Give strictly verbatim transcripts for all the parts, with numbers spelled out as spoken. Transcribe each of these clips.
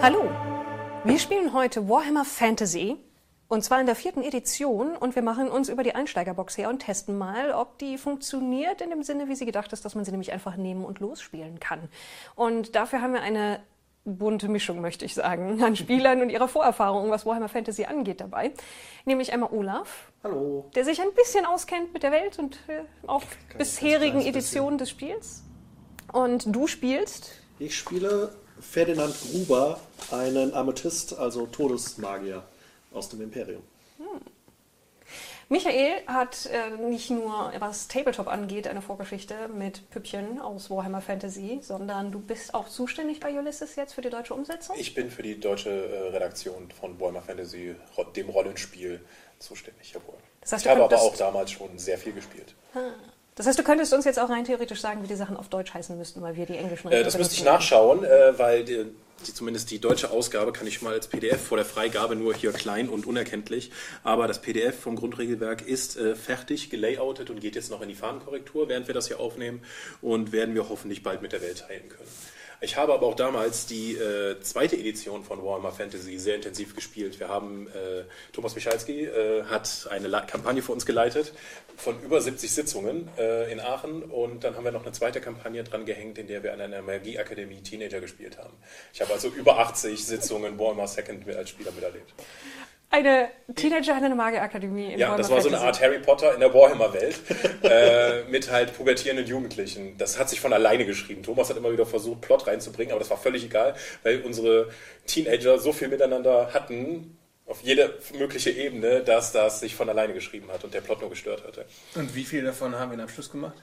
Hallo, wir spielen heute Warhammer Fantasy und zwar in der vierten Edition und wir machen uns über die Einsteigerbox her und testen mal, ob die funktioniert in dem Sinne, wie sie gedacht ist, dass man sie nämlich einfach nehmen und losspielen kann. Und dafür haben wir eine bunte Mischung, möchte ich sagen, an Spielern und ihrer Vorerfahrung, was Warhammer Fantasy angeht dabei. Nämlich einmal Olaf, Hallo, der sich ein bisschen auskennt mit der Welt und äh, auch Kein bisherigen Editionen des Spiels. Und du spielst? Ich spiele Ferdinand Gruber, einen Amethyst, also Todesmagier aus dem Imperium. Hm. Michael hat äh, nicht nur, was Tabletop angeht, eine Vorgeschichte mit Püppchen aus Warhammer Fantasy, sondern du bist auch zuständig bei Ulysses jetzt für die deutsche Umsetzung? Ich bin für die deutsche äh, Redaktion von Warhammer Fantasy, dem Rollenspiel, zuständig, jawohl. Das heißt, ich habe aber auch damals schon sehr viel gespielt. Ah. Das heißt, du könntest uns jetzt auch rein theoretisch sagen, wie die Sachen auf Deutsch heißen müssten, weil wir die englischen Rechte äh, Das müsste ich nachschauen, äh, weil die, die, zumindest die deutsche Ausgabe kann ich mal als P D F vor der Freigabe nur hier klein und unerkenntlich. Aber das P D F vom Grundregelwerk ist äh, fertig, gelayoutet und geht jetzt noch in die Fahnenkorrektur, während wir das hier aufnehmen. Und werden wir hoffentlich bald mit der Welt teilen können. Ich habe aber auch damals die äh, zweite Edition von Warhammer Fantasy sehr intensiv gespielt. Wir haben, äh, Thomas Michalski äh, hat eine La- Kampagne für uns geleitet von über siebzig Sitzungen äh, in Aachen und dann haben wir noch eine zweite Kampagne dran gehängt, in der wir an einer Magieakademie Teenager gespielt haben. Ich habe also über achtzig Sitzungen Warhammer Second als Spieler miterlebt. Eine Teenager an einer Magierakademie in Ja, Warhammer das war Fantasy. so eine Art Harry Potter in der Warhammer-Welt äh, mit halt pubertierenden Jugendlichen. Das hat sich von alleine geschrieben. Thomas hat immer wieder versucht, Plot reinzubringen, aber das war völlig egal, weil unsere Teenager so viel miteinander hatten, auf jede mögliche Ebene, dass das sich von alleine geschrieben hat und der Plot nur gestört hatte. Und wie viele davon haben wir den Abschluss gemacht?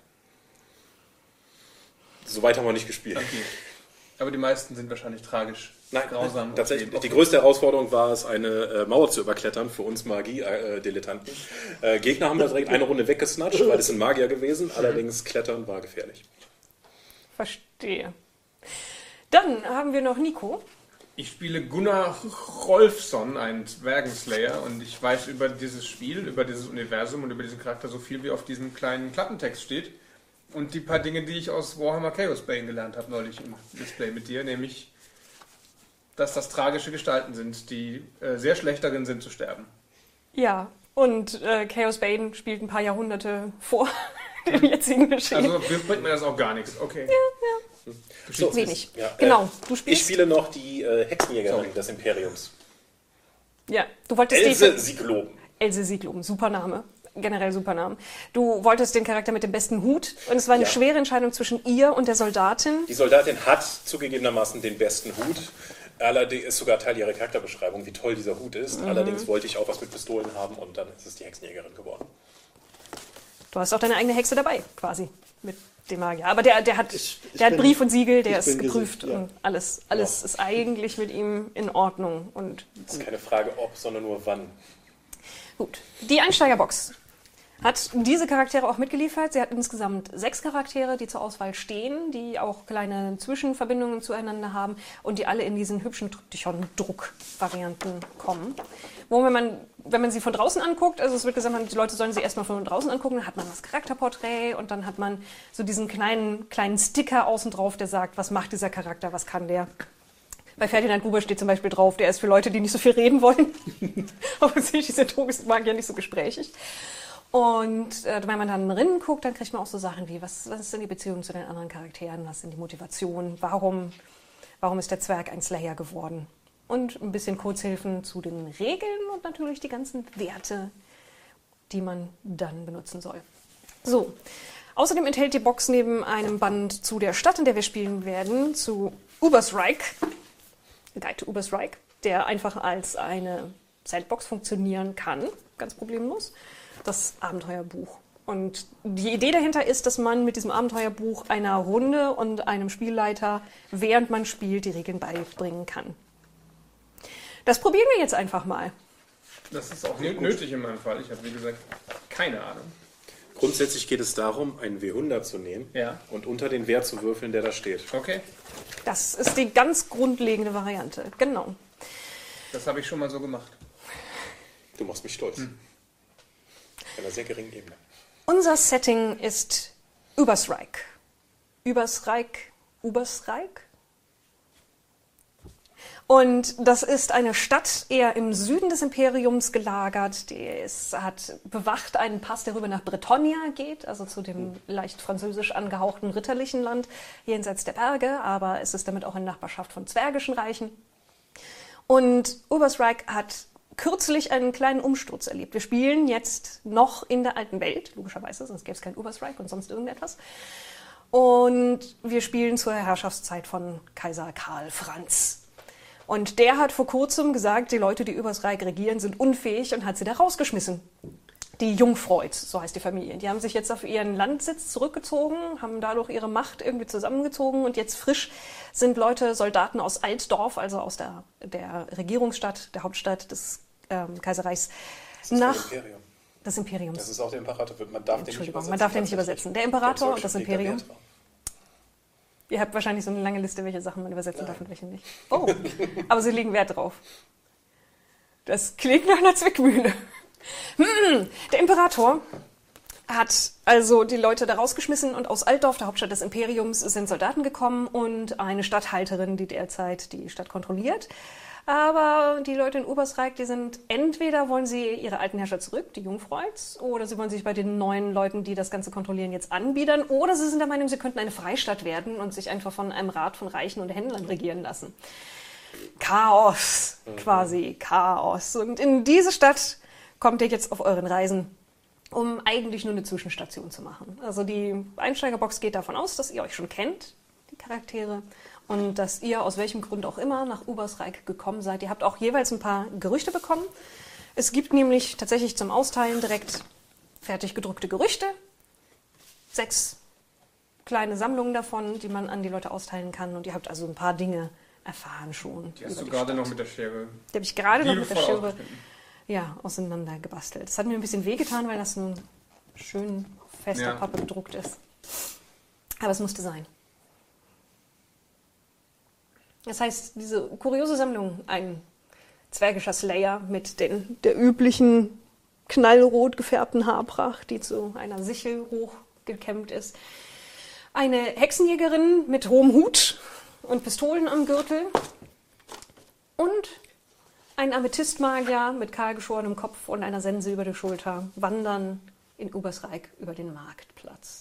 Soweit haben wir nicht gespielt. Okay. Aber die meisten sind wahrscheinlich tragisch. Nein, grausam. tatsächlich. Okay. Die größte Herausforderung war es, eine äh, Mauer zu überklettern für uns Magie-Dilettanten. Äh, Gegner haben da direkt eine Runde weggesnatscht, weil es sind Magier gewesen. Allerdings Klettern war gefährlich. Verstehe. Dann haben wir noch Nico. Ich spiele Gunnar Rolfsson, einen Zwergenslayer, und ich weiß über dieses Spiel, über dieses Universum und über diesen Charakter so viel, wie auf diesem kleinen Klappentext steht. Und die paar Dinge, die ich aus Warhammer Chaos Bane gelernt habe neulich im Display mit dir, nämlich dass das tragische Gestalten sind, die äh, sehr schlecht darin sind zu sterben. Ja, und äh, Chaos Bane spielt ein paar Jahrhunderte vor dem jetzigen Geschehen. Also bringt mir das auch gar nichts. Okay. Ja, ja. So, wenig. Ja, genau, äh, du spielst... Ich spiele noch die äh, Hexenjägerin Sorry. des Imperiums. Ja, du wolltest Else die... Siegloben. Else Siegloben, super Name. Generell super Namen. Du wolltest den Charakter mit dem besten Hut und es war eine Ja. schwere Entscheidung zwischen ihr und der Soldatin. Die Soldatin hat zugegebenermaßen den besten Hut. Allerdings ist sogar Teil ihrer Charakterbeschreibung, wie toll dieser Hut ist. Mhm. Allerdings wollte ich auch was mit Pistolen haben und dann ist es die Hexenjägerin geworden. Du hast auch deine eigene Hexe dabei, quasi, mit dem Magier. Aber der, der, hat, Ich- ich der hat bin- Brief und Siegel, der ich ist bin geprüft gesicht, ja. und alles, alles Ja. ist eigentlich mit ihm in Ordnung. Und Das ist keine Frage ob, sondern nur wann. gut. Die Einsteigerbox hat diese Charaktere auch mitgeliefert. Sie hat insgesamt sechs Charaktere, die zur Auswahl stehen, die auch kleine Zwischenverbindungen zueinander haben und die alle in diesen hübschen Tryptychon-Druck-Varianten kommen. Wo, wenn man, wenn man sie von draußen anguckt, also es wird gesagt, die Leute sollen sie erstmal von draußen angucken, dann hat man das Charakterporträt und dann hat man so diesen kleinen, kleinen Sticker außen drauf, der sagt, was macht dieser Charakter, was kann der. Bei Ferdinand Gruber steht zum Beispiel drauf, der ist für Leute, die nicht so viel reden wollen. Offensichtlich ist der Todesmagier nicht so gesprächig. Und äh, wenn man dann drin guckt, dann kriegt man auch so Sachen wie, was, was ist denn die Beziehung zu den anderen Charakteren, was sind die Motivationen, warum, warum ist der Zwerg ein Slayer geworden? Und ein bisschen Kurzhilfen zu den Regeln und natürlich die ganzen Werte, die man dann benutzen soll. So, außerdem enthält die Box neben einem Band zu der Stadt, in der wir spielen werden, zu Ubersreich, Guide to Ubersreich, der einfach als eine Sandbox funktionieren kann, ganz problemlos. Das Abenteuerbuch. Und die Idee dahinter ist, dass man mit diesem Abenteuerbuch einer Runde und einem Spielleiter, während man spielt, die Regeln beibringen kann. Das probieren wir jetzt einfach mal. Das ist auch nötig in meinem Fall. Ich habe, wie gesagt, keine Ahnung. Grundsätzlich geht es darum, einen W hundert zu nehmen Ja. und unter den Wert zu würfeln, der da steht. Okay, Das ist die ganz grundlegende Variante. Genau. das habe ich schon mal so gemacht. Du machst mich stolz. Hm. Auf einer sehr geringen Ebene. Unser Setting ist Ubersreich. Ubersreich? Ubersreich? Und das ist eine Stadt eher im Süden des Imperiums gelagert. Die ist, hat bewacht einen Pass, der rüber nach Bretonia geht, also zu dem leicht französisch angehauchten ritterlichen Land jenseits der Berge, aber es ist damit auch in Nachbarschaft von zwergischen Reichen. Und Ubersreik hat kürzlich einen kleinen Umsturz erlebt. Wir spielen jetzt noch in der alten Welt, logischerweise, sonst gäbe es kein Ubersreik und sonst irgendetwas. Und wir spielen zur Herrschaftszeit von Kaiser Karl Franz. Und der hat vor kurzem gesagt, die Leute, die übers Reich regieren, sind unfähig und hat sie da rausgeschmissen. Die Jungfreud, so heißt die Familie. Die haben sich jetzt auf ihren Landsitz zurückgezogen, haben dadurch ihre Macht irgendwie zusammengezogen und jetzt frisch sind Leute, Soldaten aus Altdorf, also aus der, der Regierungsstadt, der Hauptstadt des ähm, Kaiserreichs, das ist nach das Imperium. des Imperiums. Das ist auch der Imperator. Man darf den nicht Entschuldigung, übersetzen. man darf den nicht übersetzen. Der Imperator und das Imperium. Imperium. Ihr habt wahrscheinlich so eine lange Liste, welche Sachen man übersetzen darf und welche nicht. Oh, aber sie legen Wert drauf. Das klingt nach einer Zwickmühle. Hm, der Imperator hat also die Leute da rausgeschmissen und aus Altdorf, der Hauptstadt des Imperiums, sind Soldaten gekommen und eine Statthalterin, die derzeit die Stadt kontrolliert. Aber die Leute in Ubersreik, die sind, entweder wollen sie ihre alten Herrscher zurück, die Jungfreuds, oder sie wollen sich bei den neuen Leuten, die das Ganze kontrollieren, jetzt anbiedern, oder sie sind der Meinung, sie könnten eine Freistadt werden und sich einfach von einem Rat von Reichen und Händlern regieren lassen. Chaos, quasi Chaos. Und in diese Stadt kommt ihr jetzt auf euren Reisen, um eigentlich nur eine Zwischenstation zu machen. Also die Einsteigerbox geht davon aus, dass ihr euch schon kennt, die Charaktere, und dass ihr aus welchem Grund auch immer nach Ubersreik gekommen seid. Ihr habt auch jeweils ein paar Gerüchte bekommen. Es gibt nämlich tatsächlich zum Austeilen direkt fertig gedruckte Gerüchte. Sechs kleine Sammlungen davon, die man an die Leute austeilen kann. Und ihr habt also ein paar Dinge erfahren schon. Die hast über du die gerade Stadt. noch mit der Schere. Die habe ich gerade noch mit der liebevoll Schere aufgeschnitten. ja, auseinander gebastelt. Das hat mir ein bisschen wehgetan, weil das nun schön fester Ja. Pappe bedruckt ist. Aber es musste sein. Das heißt, diese kuriose Sammlung, ein zwergischer Slayer mit den, der üblichen knallrot gefärbten Haarpracht, die zu einer Sichel hochgekämmt ist. Eine Hexenjägerin mit hohem Hut und Pistolen am Gürtel. Und ein Amethystmagier mit kahlgeschorenem Kopf und einer Sense über der Schulter wandern in Ubersreik über den Marktplatz.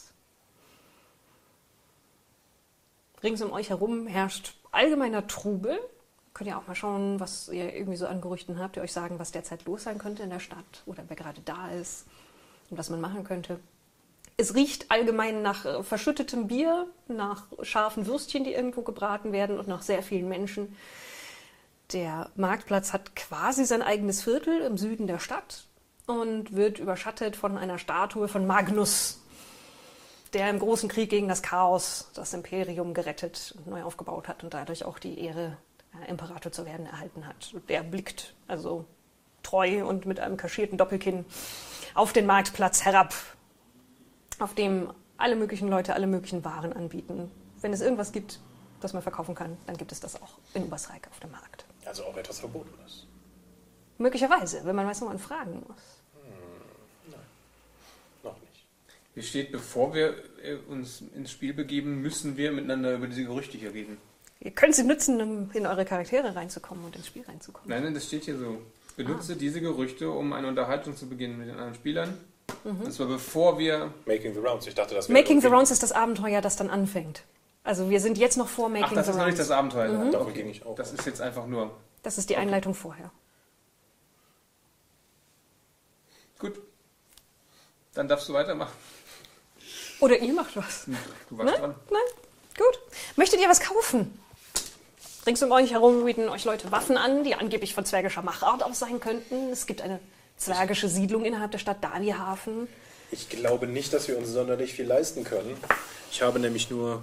Rings um euch herum herrscht allgemeiner Trubel. Könnt ihr auch mal schauen, was ihr irgendwie so an Gerüchten habt, die euch sagen, was derzeit los sein könnte in der Stadt oder wer gerade da ist und was man machen könnte. Es riecht allgemein nach äh, verschüttetem Bier, nach scharfen Würstchen, die irgendwo gebraten werden und nach sehr vielen Menschen. Der Marktplatz hat quasi sein eigenes Viertel im Süden der Stadt und wird überschattet von einer Statue von Magnus, der im großen Krieg gegen das Chaos das Imperium gerettet und neu aufgebaut hat und dadurch auch die Ehre, Imperator zu werden, erhalten hat. Der blickt also treu und mit einem kaschierten Doppelkinn auf den Marktplatz herab, auf dem alle möglichen Leute alle möglichen Waren anbieten. Wenn es irgendwas gibt, das man verkaufen kann, dann gibt es das auch in Ubersreik auf dem Markt. Also auch etwas Verbotenes. Möglicherweise, wenn man weiß, wo man fragen muss. Hm, nein, noch nicht. Hier steht, bevor wir äh, uns ins Spiel begeben, müssen wir miteinander über diese Gerüchte hier reden. Ihr könnt sie nutzen, um in eure Charaktere reinzukommen und ins Spiel reinzukommen. Nein, nein, das steht hier so. Benutze Ah. diese Gerüchte, um eine Unterhaltung zu beginnen mit den anderen Spielern. Mhm. Und zwar bevor wir... Making the Rounds. Ich dachte, das wäre Making the irgendwie- Rounds ist das Abenteuer, das dann anfängt. Also wir sind jetzt noch vor Making Ach, das the ist noch nicht Rounds. das Abenteuer. Mhm. Davon ging ich auch. Das ist jetzt einfach nur... Das ist die Einleitung vorher. Gut. Dann darfst du weitermachen. Oder ihr macht was. Du warst Nein? dran. Nein? Gut. Möchtet ihr was kaufen? Rings um euch herum bieten euch Leute Waffen an, die angeblich von zwergischer Machart aus sein könnten. Es gibt eine zwergische Siedlung innerhalb der Stadt Dalihafen. Ich glaube nicht, dass wir uns sonderlich viel leisten können. Ich habe nämlich nur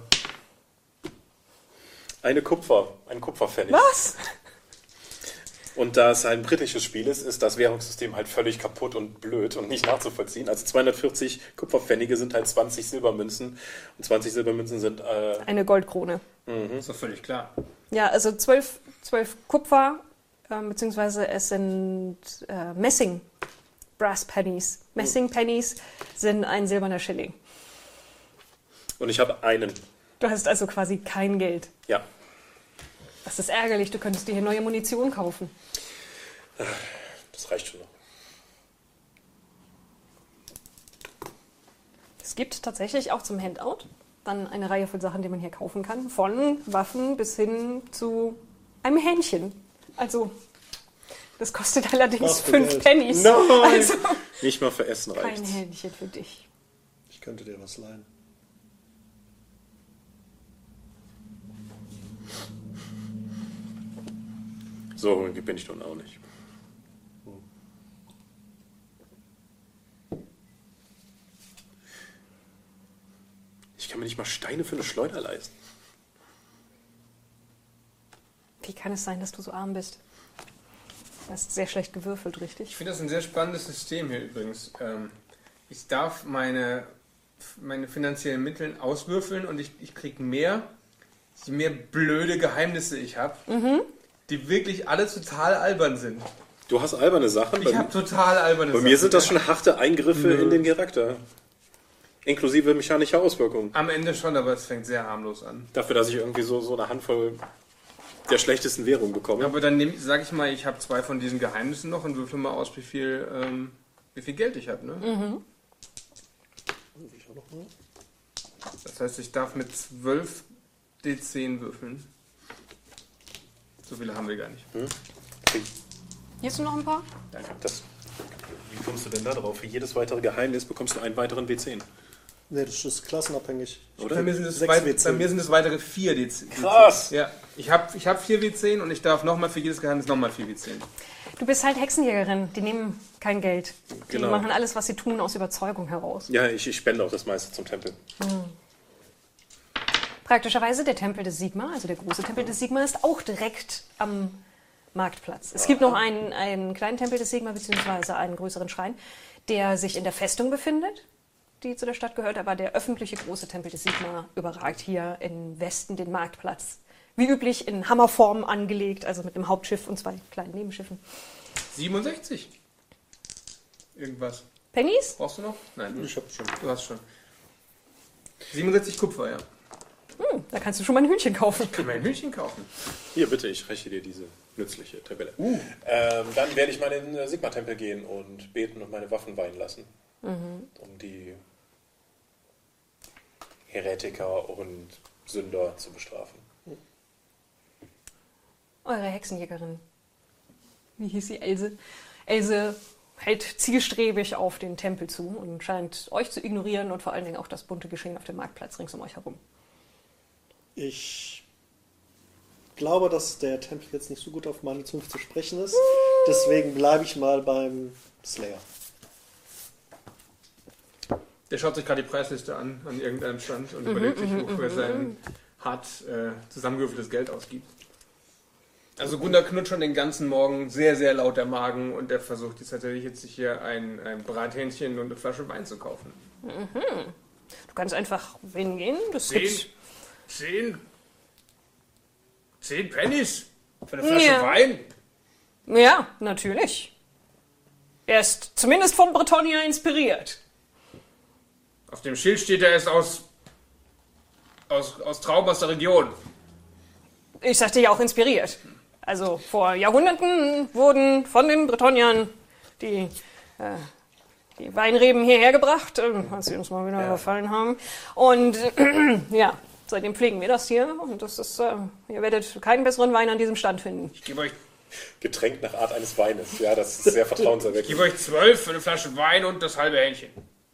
eine Kupfer, einen Kupferpfennig. Was? Und da es ein britisches Spiel ist, ist das Währungssystem halt völlig kaputt und blöd und nicht nachzuvollziehen. Also zweihundertvierzig Kupferpfennige sind halt zwanzig Silbermünzen und zwanzig Silbermünzen sind... Äh, Eine Goldkrone. Ist doch völlig klar. Ja, also zwölf, zwölf Kupfer, äh, beziehungsweise es sind äh, Messing, Brass Pennies. Messing Pennies sind ein silberner Schilling. und ich habe einen. Du hast also quasi kein Geld. Ja. Das ist ärgerlich, du könntest dir hier neue Munition kaufen. Das reicht schon noch. Es gibt tatsächlich auch zum Handout dann eine Reihe von Sachen, die man hier kaufen kann. Von Waffen bis hin zu einem Hähnchen. Also, das kostet allerdings Ach, für fünf Geld. Pennies. Nein! Also, Nicht mal für Essen kein reicht's. Hähnchen für dich. Ich könnte dir was leihen. So hungrig bin ich nun auch nicht. Ich kann mir nicht mal Steine für eine Schleuder leisten. Wie kann es sein, dass du so arm bist? Du hast sehr schlecht gewürfelt, richtig? Ich finde das ein sehr spannendes System hier übrigens. Ähm, ich darf meine, meine finanziellen Mittel auswürfeln und ich, ich kriege mehr, je mehr blöde Geheimnisse ich habe, mhm. die wirklich alle total albern sind. Du hast alberne Sachen. Ich habe total alberne Bei Sachen. mir sind das schon harte Eingriffe Nö. in den Charakter. Inklusive mechanischer Auswirkungen. Am Ende schon, aber es fängt sehr harmlos an. Dafür, dass ich irgendwie so, so eine Handvoll der schlechtesten Währung bekomme. Aber dann sage ich mal, ich habe zwei von diesen Geheimnissen noch und würfel mal aus, wie viel, ähm, wie viel Geld ich habe. Ne? Mhm. Das heißt, ich darf mit zwölf D zehn würfeln. So viele haben wir gar nicht. Hm? Hier hast du noch ein paar? Das, wie kommst du denn da drauf? Für jedes weitere Geheimnis bekommst du einen weiteren W zehn. Nee, das ist klassenabhängig. Oder? Bei mir, sind es Sechs weit, W bei zehn. mir sind es weitere vier D zehn. Krass! Ja, ich habe ich hab vier W zehn und ich darf nochmal für jedes Geheimnis nochmal vier W zehn. Du bist halt Hexenjägerin. Die nehmen kein Geld. Die Genau. machen alles, was sie tun, aus Überzeugung heraus. Ja, ich, ich spende auch das meiste zum Tempel. Praktischerweise der Tempel des Sigma, also der große Tempel des Sigma, ist auch direkt am Marktplatz. Es gibt noch einen, einen kleinen Tempel des Sigma, beziehungsweise einen größeren Schrein, der sich in der Festung befindet, die zu der Stadt gehört, aber der öffentliche große Tempel des Sigma überragt hier im Westen den Marktplatz. Wie üblich in Hammerform angelegt, also mit einem Hauptschiff und zwei kleinen Nebenschiffen. siebenundsechzig. Irgendwas. Pennies? Brauchst du noch? Nein, Ich hab schon. du hast schon. siebenundsechzig Kupfer, ja. Hm, da kannst du schon mal ein Hühnchen kaufen. Kann man ein Hühnchen kaufen. Hier, bitte, ich reiche dir diese nützliche Tabelle. Uh. Ähm, dann werde ich mal in den Sigma-Tempel gehen und beten und meine Waffen weihen lassen. Mhm. Um die Heretiker und Sünder zu bestrafen. Eure Hexenjägerin. Wie hieß sie? Else. Else hält zielstrebig auf den Tempel zu und scheint euch zu ignorieren und vor allen Dingen auch das bunte Geschehen auf dem Marktplatz rings um euch herum. Ich glaube, dass der Tempel jetzt nicht so gut auf meine Zunft zu sprechen ist. Deswegen bleibe ich mal beim Slayer. Der schaut sich gerade die Preisliste an, an irgendeinem Stand und überlegt sich, wofür er sein hart äh, zusammengewürfeltes Geld ausgibt. Also Gunnar knurrt schon den ganzen Morgen sehr, sehr laut der Magen und er versucht jetzt tatsächlich jetzt sich hier ein, ein Brathähnchen und eine Flasche Wein zu kaufen. Du kannst einfach hingehen. Das Zehn, gibt's. zehn, zehn Pennies für eine Flasche Ja. Wein? Ja, natürlich. Er ist zumindest von Bretonia inspiriert. Auf dem Schild steht, er ist aus, aus, aus Trauben aus der Region. Ich sagte ja auch inspiriert. Also vor Jahrhunderten wurden von den Bretoniern die, äh, die Weinreben hierher gebracht, äh, als sie uns mal wieder Ja. überfallen haben. Und äh, ja, seitdem pflegen wir das hier. Und das ist, äh, ihr werdet keinen besseren Wein an diesem Stand finden. Ich gebe euch, Getränk nach Art eines Weines. Ja, das ist sehr ich vertrauenserweckend. gebe euch zwölf für eine Flasche Wein und das halbe Hähnchen.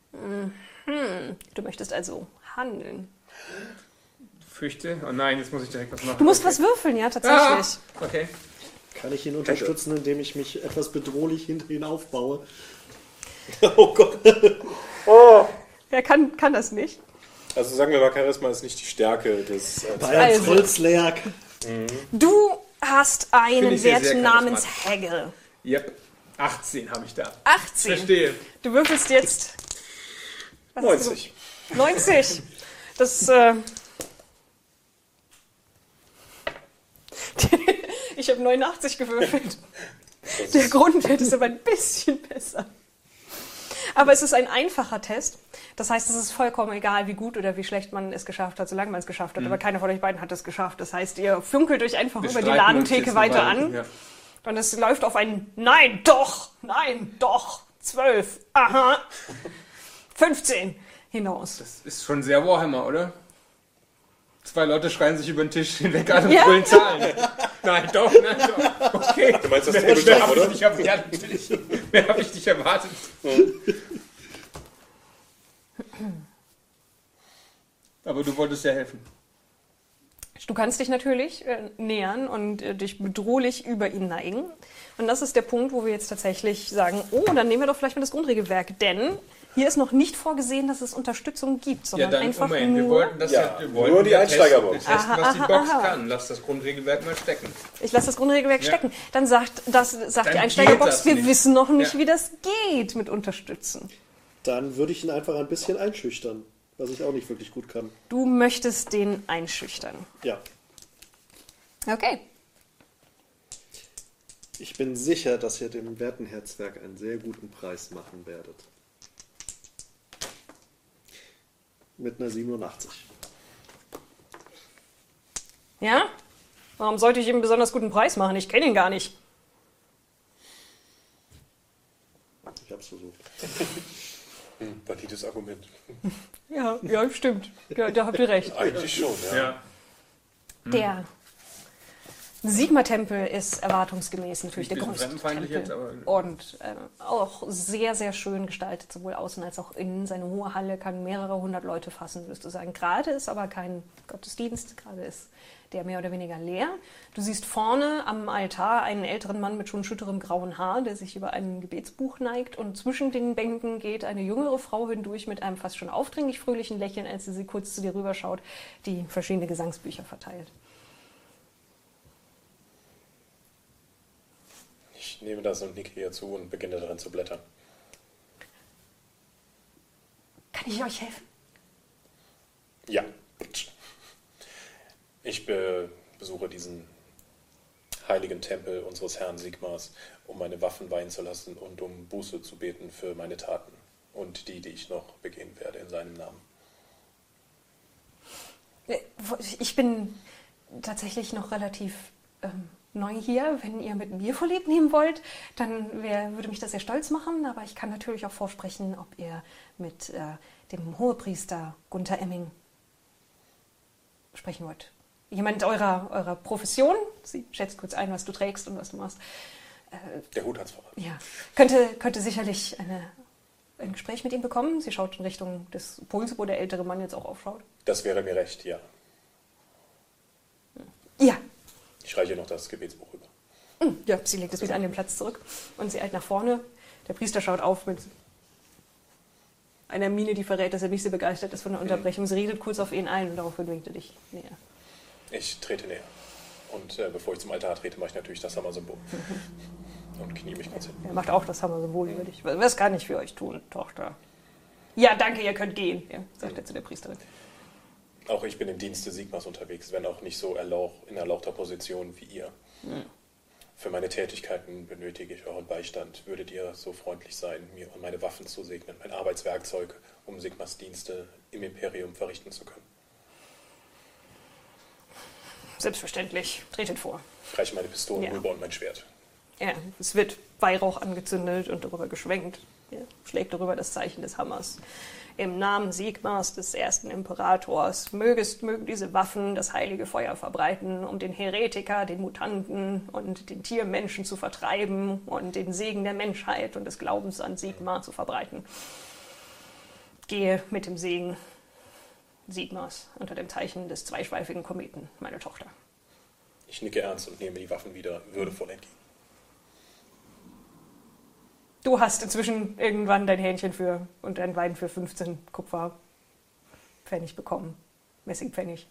Du möchtest also handeln. Fürchte. Oh nein, jetzt muss ich direkt was machen. Du musst okay. was würfeln, ja, tatsächlich. Ah, okay. Kann ich ihn unterstützen, indem ich mich etwas bedrohlich hinter ihn aufbaue? Oh Gott. Wer kann, kann das nicht? Also sagen wir mal, Charisma ist nicht die Stärke des... Äh, Bei einem Also. Trollslayer. Du hast Finde einen ich sehr, Wert sehr namens charismatisch. Hagel. Yep. achtzehn habe ich da. achtzehn. Verstehe. Du würfelst jetzt... was hast du neunzig. ge- neunzig. Das, äh... ich habe neunundachtzig gewürfelt. Der Grundwert ist aber ein bisschen besser. Aber es ist ein einfacher Test. Das heißt, es ist vollkommen egal, wie gut oder wie schlecht man es geschafft hat, solange man es geschafft hat. Mhm. Aber keiner von euch beiden hat es geschafft. Das heißt, ihr funkelt euch einfach Wir über die Ladentheke weiter an. Ja. Und es läuft auf ein Nein, doch, nein, doch, zwölf, aha, fünfzehn hinaus. Das ist schon sehr Warhammer, oder? Zwei Leute schreien sich über den Tisch hinweg an und wollen Zahlen. Nein, doch, nein, doch. Okay. Du meinst das mehr, Tabletop, oder? Ich nicht, ja, natürlich. Mehr habe ich nicht erwartet. Aber du wolltest ja helfen. Du kannst dich natürlich äh, nähern und äh, dich bedrohlich über ihn neigen. Und das ist der Punkt, wo wir jetzt tatsächlich sagen, oh, dann nehmen wir doch vielleicht mal das Grundregelwerk. Denn hier ist noch nicht vorgesehen, dass es Unterstützung gibt, sondern ja, dann, einfach Moment, nur... Wir wollten das ja, ja, wir wollten nur die Einsteigerbox. Testen, testen aha, was die aha, Box aha. kann. Lass das Grundregelwerk mal stecken. Ich lasse das Grundregelwerk Ja. stecken. Dann sagt, das, sagt Dann die geht Einsteigerbox, das wir nicht. wissen noch nicht, Ja. wie das geht mit Unterstützen. Dann würde ich ihn einfach ein bisschen einschüchtern, was ich auch nicht wirklich gut kann. Du möchtest den einschüchtern. Ja. Okay. Ich bin sicher, dass ihr dem werten Herzwerk einen sehr guten Preis machen werdet. Mit einer siebenundachtzig. Ja? Warum sollte ich ihm einen besonders guten Preis machen? Ich kenne ihn gar nicht. Ich hab's versucht. Hm, valides Argument. Ja, ja, stimmt. Ja, da habt ihr recht. Eigentlich schon, ja. Ja. Der Sigma-Tempel ist erwartungsgemäß natürlich der Ein größte bisschen fremdenfeindlich jetzt, Tempel. aber- Und äh, auch sehr, sehr schön gestaltet, sowohl außen als auch innen. Seine hohe Halle kann mehrere hundert Leute fassen, würdest du sagen. Gerade ist aber kein Gottesdienst, gerade ist der mehr oder weniger leer. Du siehst vorne am Altar einen älteren Mann mit schon schütterem grauen Haar, der sich über ein Gebetsbuch neigt. Und zwischen den Bänken geht eine jüngere Frau hindurch mit einem fast schon aufdringlich fröhlichen Lächeln, als sie, sie kurz zu dir rüberschaut, die verschiedene Gesangsbücher verteilt. Ich nehme das und nicke ihr zu und beginne darin zu blättern. Kann ich euch helfen? Ja. Ich be besuche diesen heiligen Tempel unseres Herrn Sigmars, um meine Waffen weihen zu lassen und um Buße zu beten für meine Taten und die, die ich noch begehen werde in seinem Namen. Ich bin tatsächlich noch relativ ähm, neu hier. Wenn ihr mit mir vorlieb nehmen wollt, dann wär, würde mich das sehr stolz machen. Aber ich kann natürlich auch vorsprechen, ob ihr mit äh, dem Hohepriester Gunther Emming sprechen wollt. Jemand eurer, eurer Profession, sie schätzt kurz ein, was du trägst und was du machst, äh, Der Hut hat's verraten. ja, könnte, könnte sicherlich eine, ein Gespräch mit ihm bekommen. Sie schaut in Richtung des Puls, wo der ältere Mann jetzt auch aufschaut. Das wäre mir recht, ja. Ja, Ich reiche noch das Gebetsbuch rüber. ja, sie legt es wieder an den Platz zurück und sie eilt nach vorne. Der Priester schaut auf mit einer Miene, die verrät, dass er nicht so begeistert ist von der Unterbrechung. Sie redet kurz auf ihn ein und daraufhin winkt er dich näher. Ich trete näher. Und äh, bevor ich zum Altar trete, mache ich natürlich das Hammer-Symbol. Und knie mich kurz hin. Er macht auch das Hammer-Symbol über dich. Was kann ich für euch tun, Tochter? Ja, danke, ihr könnt gehen, ja, sagt er zu der Priesterin. Auch ich bin im Dienste Sigmars unterwegs, wenn auch nicht so erlauch, in erlauchter Position wie ihr. Ja. Für meine Tätigkeiten benötige ich euren Beistand. Würdet ihr so freundlich sein, mir meine Waffen zu segnen, mein Arbeitswerkzeug, um Sigmars Dienste im Imperium verrichten zu können? Selbstverständlich, tretet vor. Ich reiche meine Pistole Ja. rüber und mein Schwert. Ja, es wird Weihrauch angezündet und darüber geschwenkt. Er schlägt darüber das Zeichen des Hammers. Im Namen Sigmars, des ersten Imperators, mögest, mögen diese Waffen das heilige Feuer verbreiten, um den Heretiker, den Mutanten und den Tiermenschen zu vertreiben und den Segen der Menschheit und des Glaubens an Sigmar zu verbreiten. Gehe mit dem Segen Sigmars unter dem Zeichen des zweischweifigen Kometen, meine Tochter. Ich nicke ernst und nehme die Waffen wieder würdevoll entgegen. Du hast inzwischen irgendwann dein Hähnchen für und dein Wein für fünfzehn Kupferpfennig bekommen. Messingpfennig.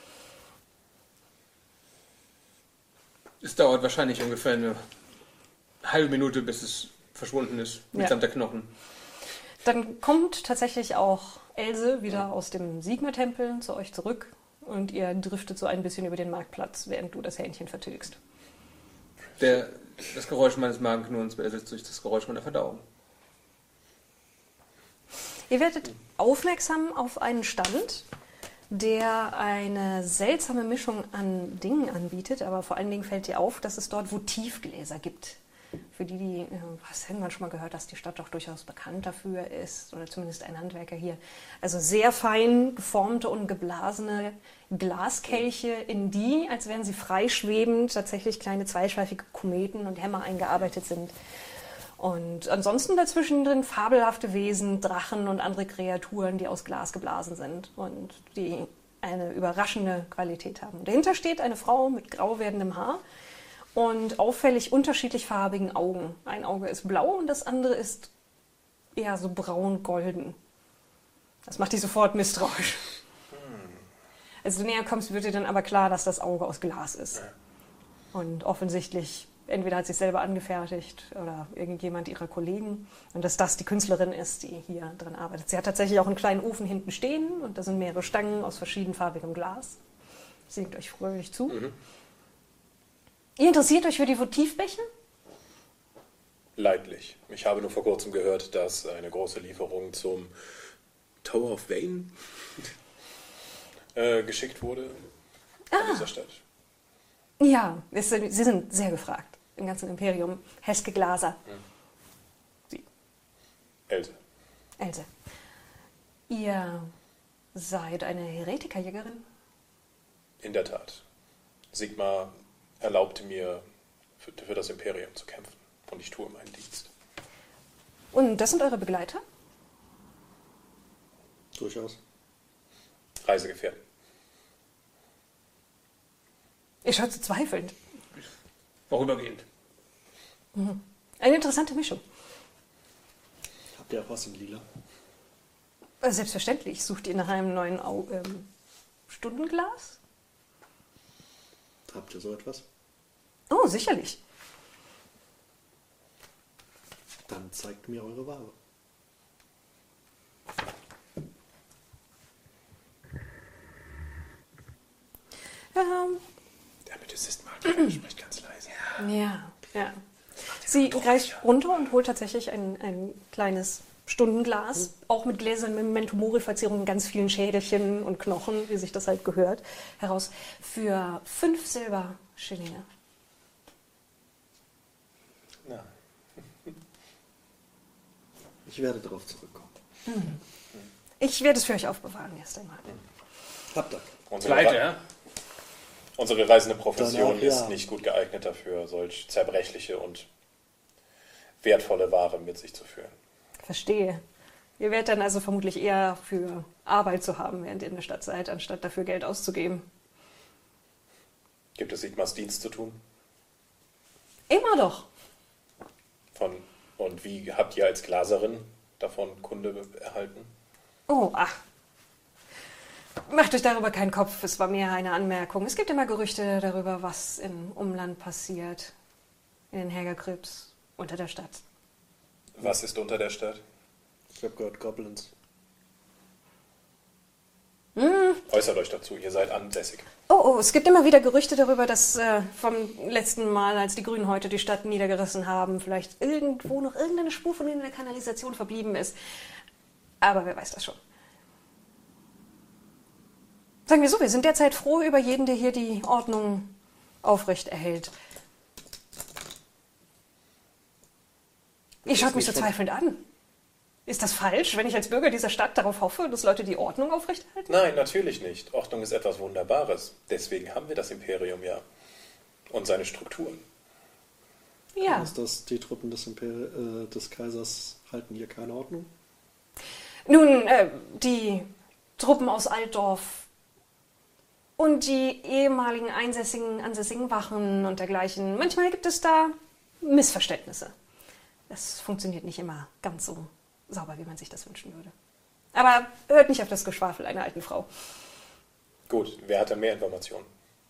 Es dauert wahrscheinlich ungefähr eine halbe Minute, bis es verschwunden ist, mitsamt der Knochen. Dann kommt tatsächlich auch Else wieder aus dem Sigma-Tempel zu euch zurück und ihr driftet so ein bisschen über den Marktplatz, während du das Hähnchen vertilgst. Der, das Geräusch meines Magenknurrens ersetzt durch das Geräusch meiner Verdauung. Ihr werdet aufmerksam auf einen Stand, der eine seltsame Mischung an Dingen anbietet, aber vor allen Dingen fällt dir auf, dass es dort Votivgläser gibt. Für die, die, was irgendwann schon mal gehört, dass die Stadt doch durchaus bekannt dafür ist, oder zumindest ein Handwerker hier. Also sehr fein geformte und geblasene Glaskelche, in die, als wären sie freischwebend, tatsächlich kleine zweischweifige Kometen und Hämmer eingearbeitet sind. Und ansonsten dazwischen drin fabelhafte Wesen, Drachen und andere Kreaturen, die aus Glas geblasen sind und die eine überraschende Qualität haben. Dahinter steht eine Frau mit grau werdendem Haar und auffällig unterschiedlich farbigen Augen. Ein Auge ist blau und das andere ist eher so braun-golden. Das macht dich sofort misstrauisch. Als du näher kommst, wird dir dann aber klar, dass das Auge aus Glas ist. Und offensichtlich, entweder hat sie es selber angefertigt oder irgendjemand ihrer Kollegen. Und dass das die Künstlerin ist, die hier drin arbeitet. Sie hat tatsächlich auch einen kleinen Ofen hinten stehen und da sind mehrere Stangen aus verschiedenfarbigem Glas. Sie nickt euch fröhlich zu. Mhm. Ihr interessiert euch für die Votivbecher? Leidlich. Ich habe nur vor kurzem gehört, dass eine große Lieferung zum Tower of Vane äh, geschickt wurde ah. in dieser Stadt. Ja, es, sie sind sehr gefragt im ganzen Imperium. Heske Glaser. Hm. Sie. Else. Else. Ihr seid eine Heretikerjägerin? In der Tat. Sigmar erlaubte mir, für, für das Imperium zu kämpfen. Und ich tue meinen Dienst. Und das sind eure Begleiter? Durchaus. Reisegefährten. Ihr schaut so zweifelnd. Vorübergehend. Mhm. Eine interessante Mischung. Habt ihr auch was in Lila? Selbstverständlich. Sucht ihr nach einem neuen Au ähm, Stundenglas? Habt ihr so etwas? Oh, sicherlich. Dann zeigt mir eure Ware. Ähm, Der Amethyst-Magier spricht ganz leise. ja, ja. Sie greift runter und holt tatsächlich ein, ein kleines Stundenglas, auch mit Gläsern mit Memento-Mori-Verzierungen, ganz vielen Schädelchen und Knochen, wie sich das halt gehört, heraus für fünf Silberschillinge. Ja. Ich werde darauf zurückkommen. Hm. Ich werde es für euch aufbewahren erst einmal. Habt Dank. Unsere, Pleite, ja? unsere reisende Profession Danach, ja. ist nicht gut geeignet dafür, solch zerbrechliche und wertvolle Ware mit sich zu führen. Verstehe. Ihr werdet dann also vermutlich eher für Arbeit zu haben, während ihr in der Stadt seid, anstatt dafür Geld auszugeben. Gibt es Sigmars Dienst zu tun? Immer doch. Von, und wie habt ihr als Glaserin davon Kunde erhalten? Oh, ach. Macht euch darüber keinen Kopf, es war mehr eine Anmerkung. Es gibt immer Gerüchte darüber, was im Umland passiert. In den Hägerkrypts, unter der Stadt. Was ist unter der Stadt? Ich habe gehört Goblins. Hm. Äußert euch dazu, ihr seid ansässig. Oh, oh, es gibt immer wieder Gerüchte darüber, dass äh, vom letzten Mal, als die Grünen heute die Stadt niedergerissen haben, vielleicht irgendwo noch irgendeine Spur von ihnen in der Kanalisation verblieben ist. Aber wer weiß das schon. Sagen wir so, wir sind derzeit froh über jeden, der hier die Ordnung aufrecht erhält. Ihr schaut mich so zweifelnd an. Ist das falsch, wenn ich als Bürger dieser Stadt darauf hoffe, dass Leute die Ordnung aufrechterhalten? Nein, natürlich nicht. Ordnung ist etwas Wunderbares. Deswegen haben wir das Imperium ja. Und seine Strukturen. Ja. Ist das, die Truppen des, Imper äh, des Kaisers halten hier keine Ordnung? Nun, äh, die Truppen aus Altdorf und die ehemaligen einsässigen, ansässigen Wachen und dergleichen. Manchmal gibt es da Missverständnisse. Das funktioniert nicht immer ganz so sauber, wie man sich das wünschen würde. Aber hört nicht auf das Geschwafel einer alten Frau. Gut, wer hat denn mehr Informationen?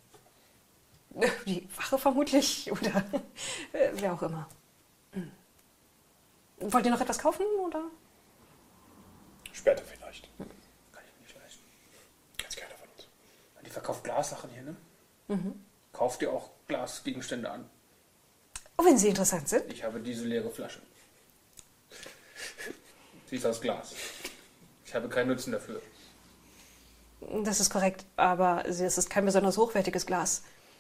Die Wache vermutlich oder äh, wer auch immer. Hm. Wollt ihr noch etwas kaufen oder? Später vielleicht. Kann ich mir nicht leisten. Ganz keiner von uns. Die verkauft Glassachen hier, ne? Mhm. Kauft ihr auch Glasgegenstände an? Oh, wenn sie interessant sind. Ich habe diese leere Flasche. Sie ist aus Glas. habe keinen Nutzen dafür. Das ist korrekt, aber es ist kein besonders hochwertiges Glas.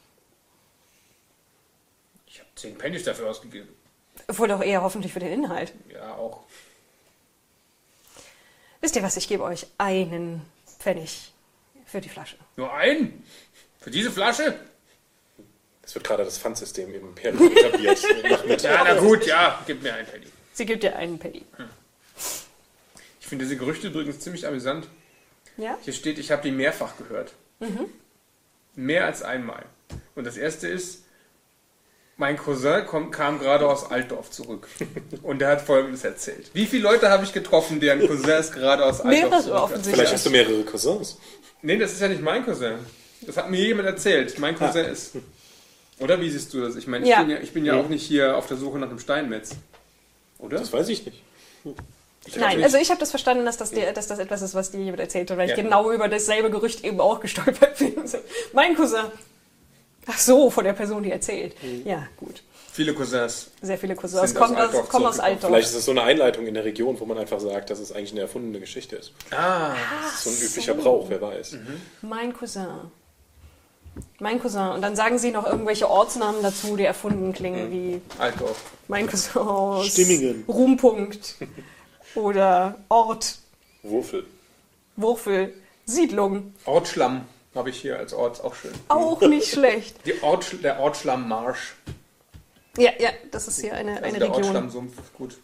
Ich habe zehn Pennies dafür ausgegeben. Wohl doch eher hoffentlich für den Inhalt. Ja, auch. Wisst ihr was, ich gebe euch einen Pfennig für die Flasche. Nur einen? Für diese Flasche? Es wird gerade das Pfandsystem im Imperium etabliert. Mach mit. Ja, na gut, ja, gib mir einen Penny. Sie gibt dir einen Penny. Hm. Ich finde diese Gerüchte übrigens ziemlich amüsant. Ja? Hier steht, ich habe die mehrfach gehört. Mhm. Mehr als einmal. Und das erste ist, mein Cousin kom, kam gerade aus Altdorf zurück. Und der hat Folgendes erzählt. Wie viele Leute habe ich getroffen, deren Cousin ist gerade aus Altdorf Mehrere zurück? offensichtlich. Vielleicht hast du mehrere Cousins. Nee, das ist ja nicht mein Cousin. Das hat mir jemand erzählt. Mein Cousin ah. ist... Oder wie siehst du das? Ich meine, ich, ja. bin ja, ich bin ja auch nicht hier auf der Suche nach einem Steinmetz. Oder? Das weiß ich nicht. Ich Nein, also ich habe das verstanden, dass das, die, dass das etwas ist, was dir jemand erzählt hat, weil ja. ich genau über dasselbe Gerücht eben auch gestolpert bin. Mein Cousin. Ach so, von der Person, die erzählt. Mhm. Ja, gut. Viele Cousins. Sehr viele Cousins. Kommen aus, aus, kommen aus Altdorf. Vielleicht ist es so eine Einleitung in der Region, wo man einfach sagt, dass es eigentlich eine erfundene Geschichte ist. Ah. Das ist so ein üblicher so. Brauch, wer weiß. Mhm. Mein Cousin. Mein Cousin. Und dann sagen sie noch irgendwelche Ortsnamen dazu, die erfunden klingen, mhm. wie Altdorf. Mein Cousin aus Stimmingen. Ruhmpunkt. Oder Ort. Wurfel. Wurfel. Siedlung. Ortschlamm habe ich hier als Ort, auch schön. Auch nicht schlecht. Die Ort, der Ortschlammmarsch. Ja, ja, das ist hier eine, also eine der Region. Ortschlammsumpf, gut.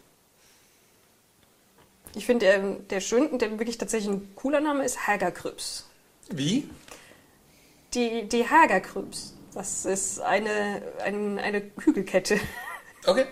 Ich finde, der, der schön, der wirklich tatsächlich ein cooler Name ist Hagerkrüps. Wie? Die, die Hagerkrüps. Das ist eine, ein, eine Hügelkette. Okay.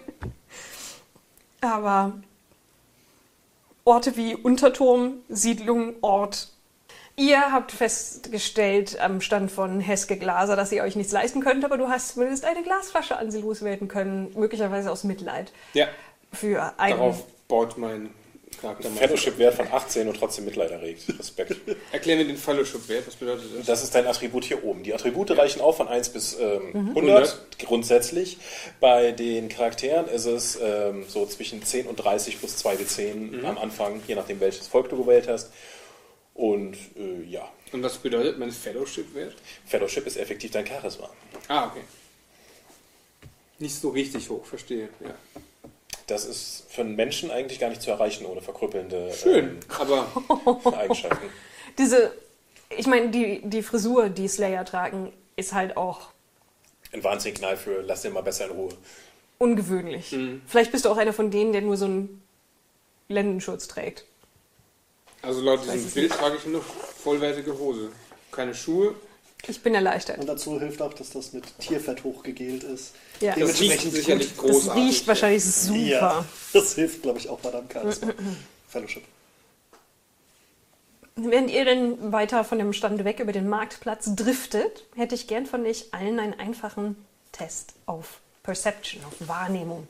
Aber Orte wie Unterturm, Siedlung, Ort. Ihr habt festgestellt am Stand von Heske Glaser, dass ihr euch nichts leisten könnt, aber du hast zumindest eine Glasflasche an sie loswerden können, möglicherweise aus Mitleid. Ja. Für einen. Darauf baut mein Charakter. Fellowship-Wert von achtzehn und trotzdem Mitleid erregt. Respekt. Erklär mir den Fellowship-Wert, was bedeutet das? Das ist dein Attribut hier oben. Die Attribute reichen auch von eins bis ähm, mhm. hundert grundsätzlich. Bei den Charakteren ist es ähm, so zwischen zehn und dreißig plus zwei W zehn mhm. am Anfang, je nachdem welches Volk du gewählt hast. Und äh, ja. Und was bedeutet mein Fellowship-Wert? Fellowship ist effektiv dein Charisma. Ah, okay. Nicht so richtig hoch, verstehe. Ja. Das ist für einen Menschen eigentlich gar nicht zu erreichen ohne verkrüppelnde Schön, ähm, aber Eigenschaften. Diese, ich meine, die, die Frisur, die Slayer tragen, ist halt auch ein Warnsignal für lass den mal besser in Ruhe. Ungewöhnlich. Mhm. Vielleicht bist du auch einer von denen, der nur so einen Lendenschutz trägt. Also laut diesem Bild trage ich nur vollwertige Hose. Keine Schuhe. Ich bin erleichtert. Und dazu hilft auch, dass das mit Tierfett hochgegelt ist. Ja. Das riecht sicherlich gut. großartig. Das riecht wahrscheinlich super. Ja, das hilft, glaube ich, auch bei deinem Charisma. Fellowship. Während ihr dann weiter von dem Stand weg über den Marktplatz driftet, hätte ich gern von euch allen einen einfachen Test auf Perception, auf Wahrnehmung.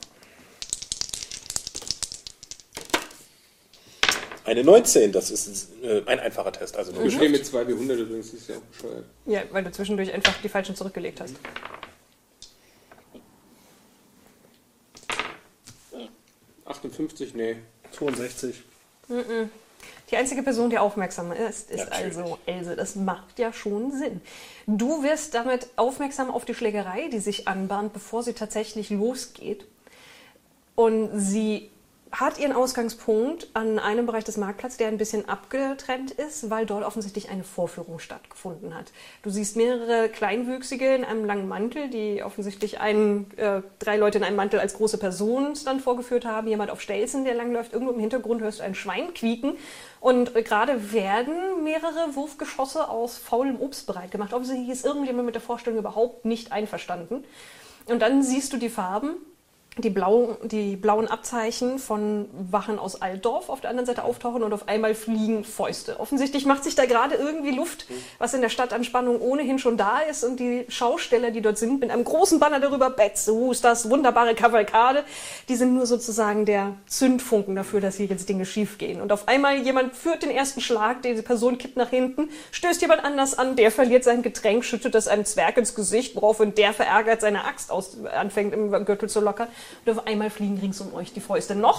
Eine neunzehn, das ist äh, ein einfacher Test. Also Wir stehen mit zwei W hundert übrigens, das ist ja auch bescheuert. Ja, weil du zwischendurch einfach die falschen zurückgelegt hast. achtundfünfzig, nee. zweiundsechzig. Mm-mm. Die einzige Person, die aufmerksam ist, ist Natürlich. also Else. Das macht ja schon Sinn. Du wirst damit aufmerksam auf die Schlägerei, die sich anbahnt, bevor sie tatsächlich losgeht. Und sie hat ihren Ausgangspunkt an einem Bereich des Marktplatzes, der ein bisschen abgetrennt ist, weil dort offensichtlich eine Vorführung stattgefunden hat. Du siehst mehrere Kleinwüchsige in einem langen Mantel, die offensichtlich einen, äh, drei Leute in einem Mantel als große Person dann vorgeführt haben. Jemand auf Stelzen, der langläuft. Irgendwo im Hintergrund hörst du ein Schwein quieken. Und äh, gerade werden mehrere Wurfgeschosse aus faulem Obst bereit gemacht. Offensichtlich ist irgendjemand mit der Vorstellung überhaupt nicht einverstanden. Und dann siehst du die Farben. Die, Blau, die blauen Abzeichen von Wachen aus Altdorf auf der anderen Seite auftauchen und auf einmal fliegen Fäuste. Offensichtlich macht sich da gerade irgendwie Luft, was in der Stadtanspannung ohnehin schon da ist. Und die Schausteller, die dort sind, mit einem großen Banner darüber, Betzus, das wunderbare Kavalkade, die sind nur sozusagen der Zündfunken dafür, dass hier jetzt Dinge schief gehen. Und auf einmal jemand führt den ersten Schlag, diese Person kippt nach hinten, stößt jemand anders an, der verliert sein Getränk, schüttet das einem Zwerg ins Gesicht, woraufhin der verärgert seine Axt aus, anfängt im Gürtel zu lockern. Und auf einmal fliegen rings um euch die Fäuste. Noch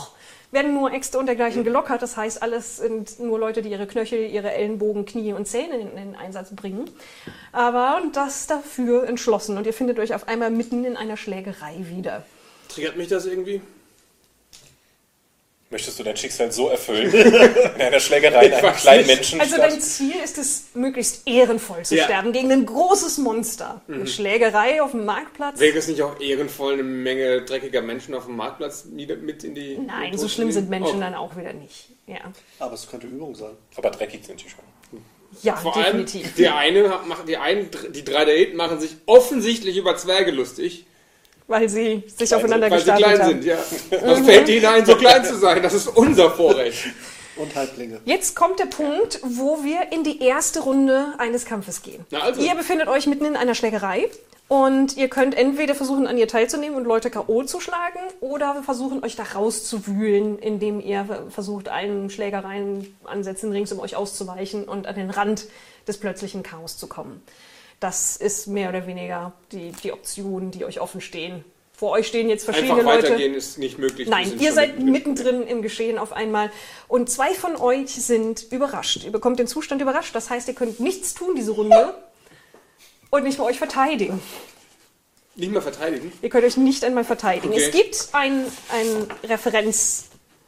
werden nur Äxte und dergleichen gelockert. Das heißt, alles sind nur Leute, die ihre Knöchel, ihre Ellenbogen, Knie und Zähne in den Einsatz bringen. Aber das dafür entschlossen. Und ihr findet euch auf einmal mitten in einer Schlägerei wieder. Triggert mich das irgendwie? Möchtest du dein Schicksal so erfüllen? In einer Schlägerei, in einem kleinen Menschen. Also dein Ziel ist es, möglichst ehrenvoll zu Ja. sterben gegen ein großes Monster. Mhm. Eine Schlägerei auf dem Marktplatz. Wäre es nicht auch ehrenvoll, eine Menge dreckiger Menschen auf dem Marktplatz nieder- mit in die... Nein, in den so Tod schlimm zu sind nehmen? Menschen Oh. dann auch wieder nicht. Ja, Aber es könnte Übung sein. Aber dreckig sind die schon. ja Vor allem, definitiv. die eine hat- macht, die einen, die drei da hinten machen sich offensichtlich über Zwerge lustig. Weil sie sich aufeinander Weil sie gestapelt klein haben. sind, ja. Was fällt ihnen ein, so klein zu sein? Das ist unser Vorrecht. Und Halblinge. Jetzt kommt der Punkt, wo wir in die erste Runde eines Kampfes gehen. Na also. Ihr befindet euch mitten in einer Schlägerei und ihr könnt entweder versuchen, an ihr teilzunehmen und Leute K O zu schlagen oder versuchen, euch da rauszuwühlen, indem ihr versucht, allen Schlägereien-Ansätzen rings um euch auszuweichen und an den Rand des plötzlichen Chaos zu kommen. Das ist mehr oder weniger die, die Optionen, die euch offen stehen. Vor euch stehen jetzt verschiedene Einfach Leute. weitergehen ist nicht möglich. Wir Nein, sind ihr schon seid mittendrin im Geschehen auf einmal. Und zwei von euch sind überrascht. Ihr bekommt den Zustand überrascht. Das heißt, ihr könnt nichts tun diese Runde und nicht mal euch verteidigen. Nicht mehr verteidigen. Ihr könnt euch nicht einmal verteidigen. Okay. Es gibt ein, ein Referenz...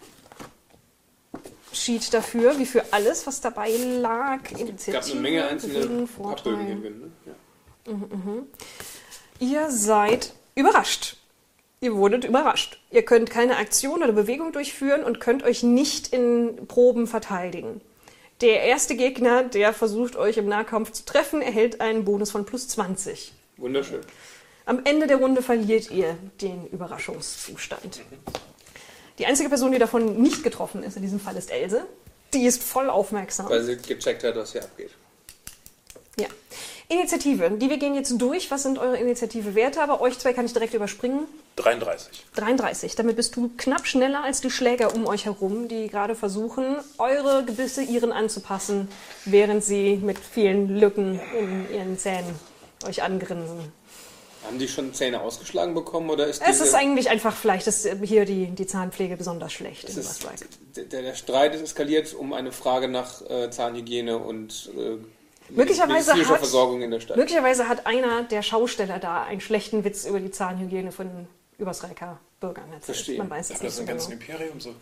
Sheet dafür, wie für alles, was dabei lag. Es gab eine Menge einzelne Bewegen, Abbildungen hier Vorteil. drin. Ne? Ja. Ihr seid überrascht. Ihr wurdet überrascht. Ihr könnt keine Aktion oder Bewegung durchführen und könnt euch nicht in Proben verteidigen. Der erste Gegner, der versucht, euch im Nahkampf zu treffen, erhält einen Bonus von plus zwanzig. Wunderschön. Am Ende der Runde verliert ihr den Überraschungszustand. Die einzige Person, die davon nicht getroffen ist in diesem Fall, ist Else. Die ist voll aufmerksam. Weil sie gecheckt hat, was hier abgeht. Ja. Initiative. Die wir gehen jetzt durch. Was sind eure Initiative-Werte? Aber euch zwei kann ich direkt überspringen. dreiunddreißig. dreiunddreißig. Damit bist du knapp schneller als die Schläger um euch herum, die gerade versuchen, eure Gebisse ihren anzupassen, während sie mit vielen Lücken in ihren Zähnen euch angrinsen. Haben die schon Zähne ausgeschlagen bekommen oder ist Es diese, ist eigentlich einfach, vielleicht ist hier die, die Zahnpflege besonders schlecht. es in ist, Westwijk. der, der Streit ist eskaliert um eine Frage nach äh, Zahnhygiene und äh, Möglicherweise medizinischer hat- Versorgung in der Stadt. Möglicherweise hat einer der Schausteller da einen schlechten Witz über die Zahnhygiene von Übersreiker Bürgern erzählt. Verstehe. Man weiß es Aber das ist nicht im so ganzen genau. Imperium so.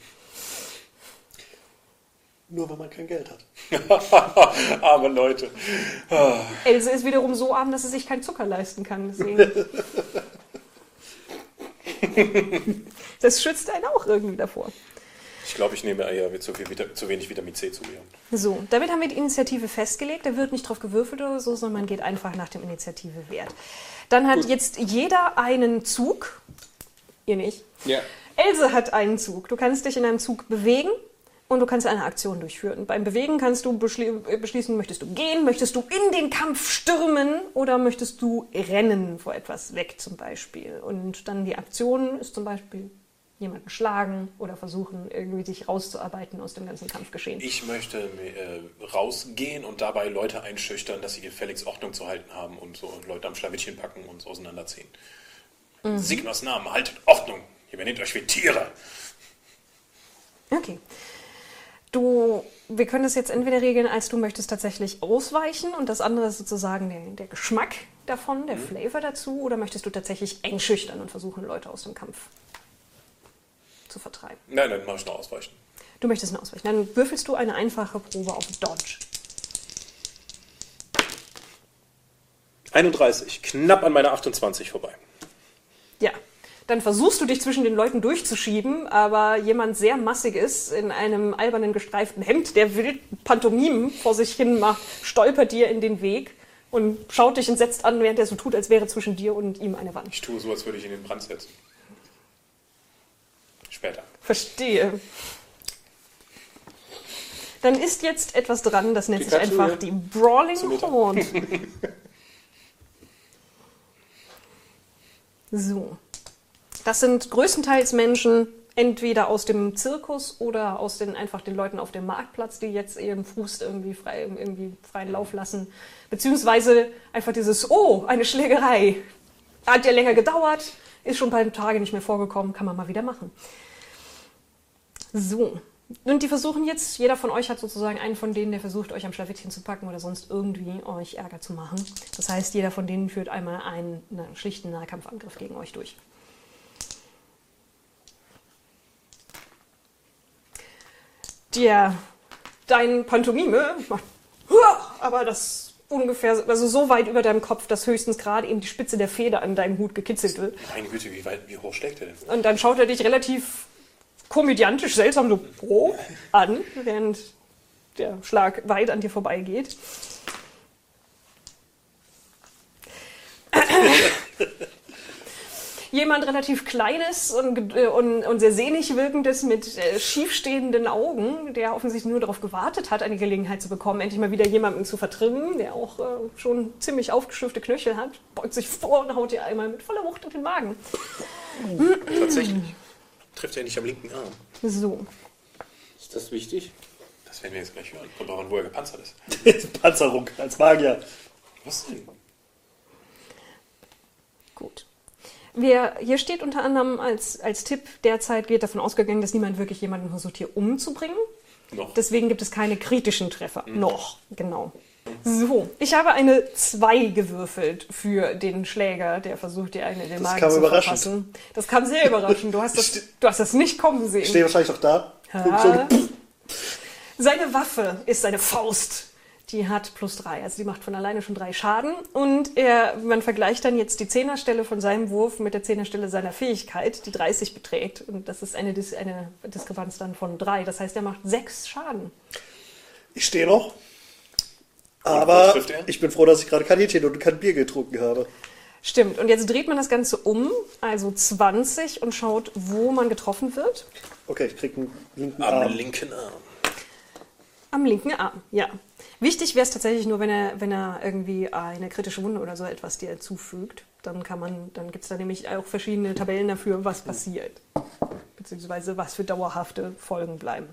Nur wenn man kein Geld hat. Arme Leute. Else ist wiederum so arm, dass sie sich keinen Zucker leisten kann. Deswegen. Das schützt einen auch irgendwie davor. Ich glaube, ich nehme eher zu, viel, Vita- zu wenig Vitamin C zu mir. So, damit haben wir die Initiative festgelegt. Da wird nicht drauf gewürfelt oder so, sondern man geht einfach nach dem Initiativewert. Dann hat Gut. jetzt jeder einen Zug. Ihr nicht. Ja. Else hat einen Zug. Du kannst dich in einem Zug bewegen und du kannst eine Aktion durchführen. Beim Bewegen kannst du beschli- beschließen, möchtest du gehen, möchtest du in den Kampf stürmen oder möchtest du rennen vor etwas weg zum Beispiel. Und dann die Aktion ist zum Beispiel jemanden schlagen oder versuchen, irgendwie sich rauszuarbeiten aus dem ganzen Kampfgeschehen. Ich möchte äh, rausgehen und dabei Leute einschüchtern, dass sie gefälligst Ordnung zu halten haben und so Leute am Schlawittchen packen und so auseinanderziehen. Mhm. Sigmas Namen, haltet Ordnung. Ihr benehmt euch wie Tiere. Okay. Du, wir können das jetzt entweder regeln, als du möchtest tatsächlich ausweichen und das andere ist sozusagen der, der Geschmack davon, der Flavor dazu, oder möchtest du tatsächlich einschüchtern und versuchen, Leute aus dem Kampf zu vertreiben? Nein, dann mach ich noch ausweichen. Du möchtest ihn ausweichen. Dann würfelst du eine einfache Probe auf Dodge. einunddreißig, knapp an meiner achtundzwanzig vorbei. Ja. Dann versuchst du dich zwischen den Leuten durchzuschieben, aber jemand sehr massig ist, in einem albernen gestreiften Hemd, der wild Pantomimen vor sich hin macht, stolpert dir in den Weg und schaut dich entsetzt an, während er so tut, als wäre zwischen dir und ihm eine Wand. Ich tue so, als würde ich ihn in den Brand setzen. Später. Verstehe. Dann ist jetzt etwas dran, das nennt sich Pikachu, einfach ja. die Brawling Zum Mittag. Horde. So. Das sind größtenteils Menschen, entweder aus dem Zirkus oder aus den einfach den Leuten auf dem Marktplatz, die jetzt ihren Fuß irgendwie frei, irgendwie freien Lauf lassen. Beziehungsweise einfach dieses, oh, eine Schlägerei. Hat ja länger gedauert, ist schon ein paar Tage nicht mehr vorgekommen, kann man mal wieder machen. So. Und die versuchen jetzt, jeder von euch hat sozusagen einen von denen, der versucht, euch am Schlawittchen zu packen oder sonst irgendwie euch Ärger zu machen. Das heißt, jeder von denen führt einmal einen, einen schlichten Nahkampfangriff gegen euch durch. Der, dein Pantomime macht, aber das ungefähr, also so weit über deinem Kopf, dass höchstens gerade eben die Spitze der Feder an deinem Hut gekitzelt wird. Meine Güte, wie weit, wie hoch schlägt er denn? Und dann schaut er dich relativ komödiantisch seltsam so pro an, während der Schlag weit an dir vorbeigeht. Jemand relativ Kleines und, und, und sehr sehnig wirkendes mit äh, schiefstehenden Augen, der offensichtlich nur darauf gewartet hat, eine Gelegenheit zu bekommen, endlich mal wieder jemanden zu vertrimmen, der auch äh, schon ziemlich aufgeschürfte Knöchel hat, beugt sich vor und haut dir einmal mit voller Wucht in den Magen. Tatsächlich. Trifft er nicht am linken Arm. So. Ist das wichtig? Das werden wir jetzt gleich hören. Kommt auch an, wo er gepanzert ist. Panzerung als Magier. Was denn? Gut. Wir, hier steht unter anderem als, als Tipp, derzeit wird davon ausgegangen, dass niemand wirklich jemanden versucht, hier umzubringen. Noch. Deswegen gibt es keine kritischen Treffer. Mhm. Noch, genau. So, ich habe eine zwei gewürfelt für den Schläger, der versucht, dir eine in den Das Magen kam zu überraschend. verpassen. Das kam sehr überraschend. Du hast das, du hast das nicht kommen sehen. Ich stehe wahrscheinlich auch da. Ja. Seine Waffe ist seine Faust. Die hat plus drei, also die macht von alleine schon drei Schaden. Und er, man vergleicht dann jetzt die Zehnerstelle von seinem Wurf mit der Zehnerstelle seiner Fähigkeit, die dreißig beträgt. Und das ist eine, Dis- eine Diskrepanz dann von drei. Das heißt, er macht sechs Schaden. Ich stehe noch. wo Aber trifft er? ich bin froh, dass ich gerade kein Hähnchen und kein Bier getrunken habe. Stimmt. Und jetzt dreht man das Ganze um, also zwanzig, und schaut, wo man getroffen wird. Okay, ich krieg einen linken Am Arm. linken Arm. Am linken Arm, ja. Wichtig wäre es tatsächlich nur, wenn er, wenn er irgendwie eine kritische Wunde oder so etwas dir zufügt. Dann kann man, dann gibt es da nämlich auch verschiedene Tabellen dafür, was passiert. Beziehungsweise was für dauerhafte Folgen bleiben.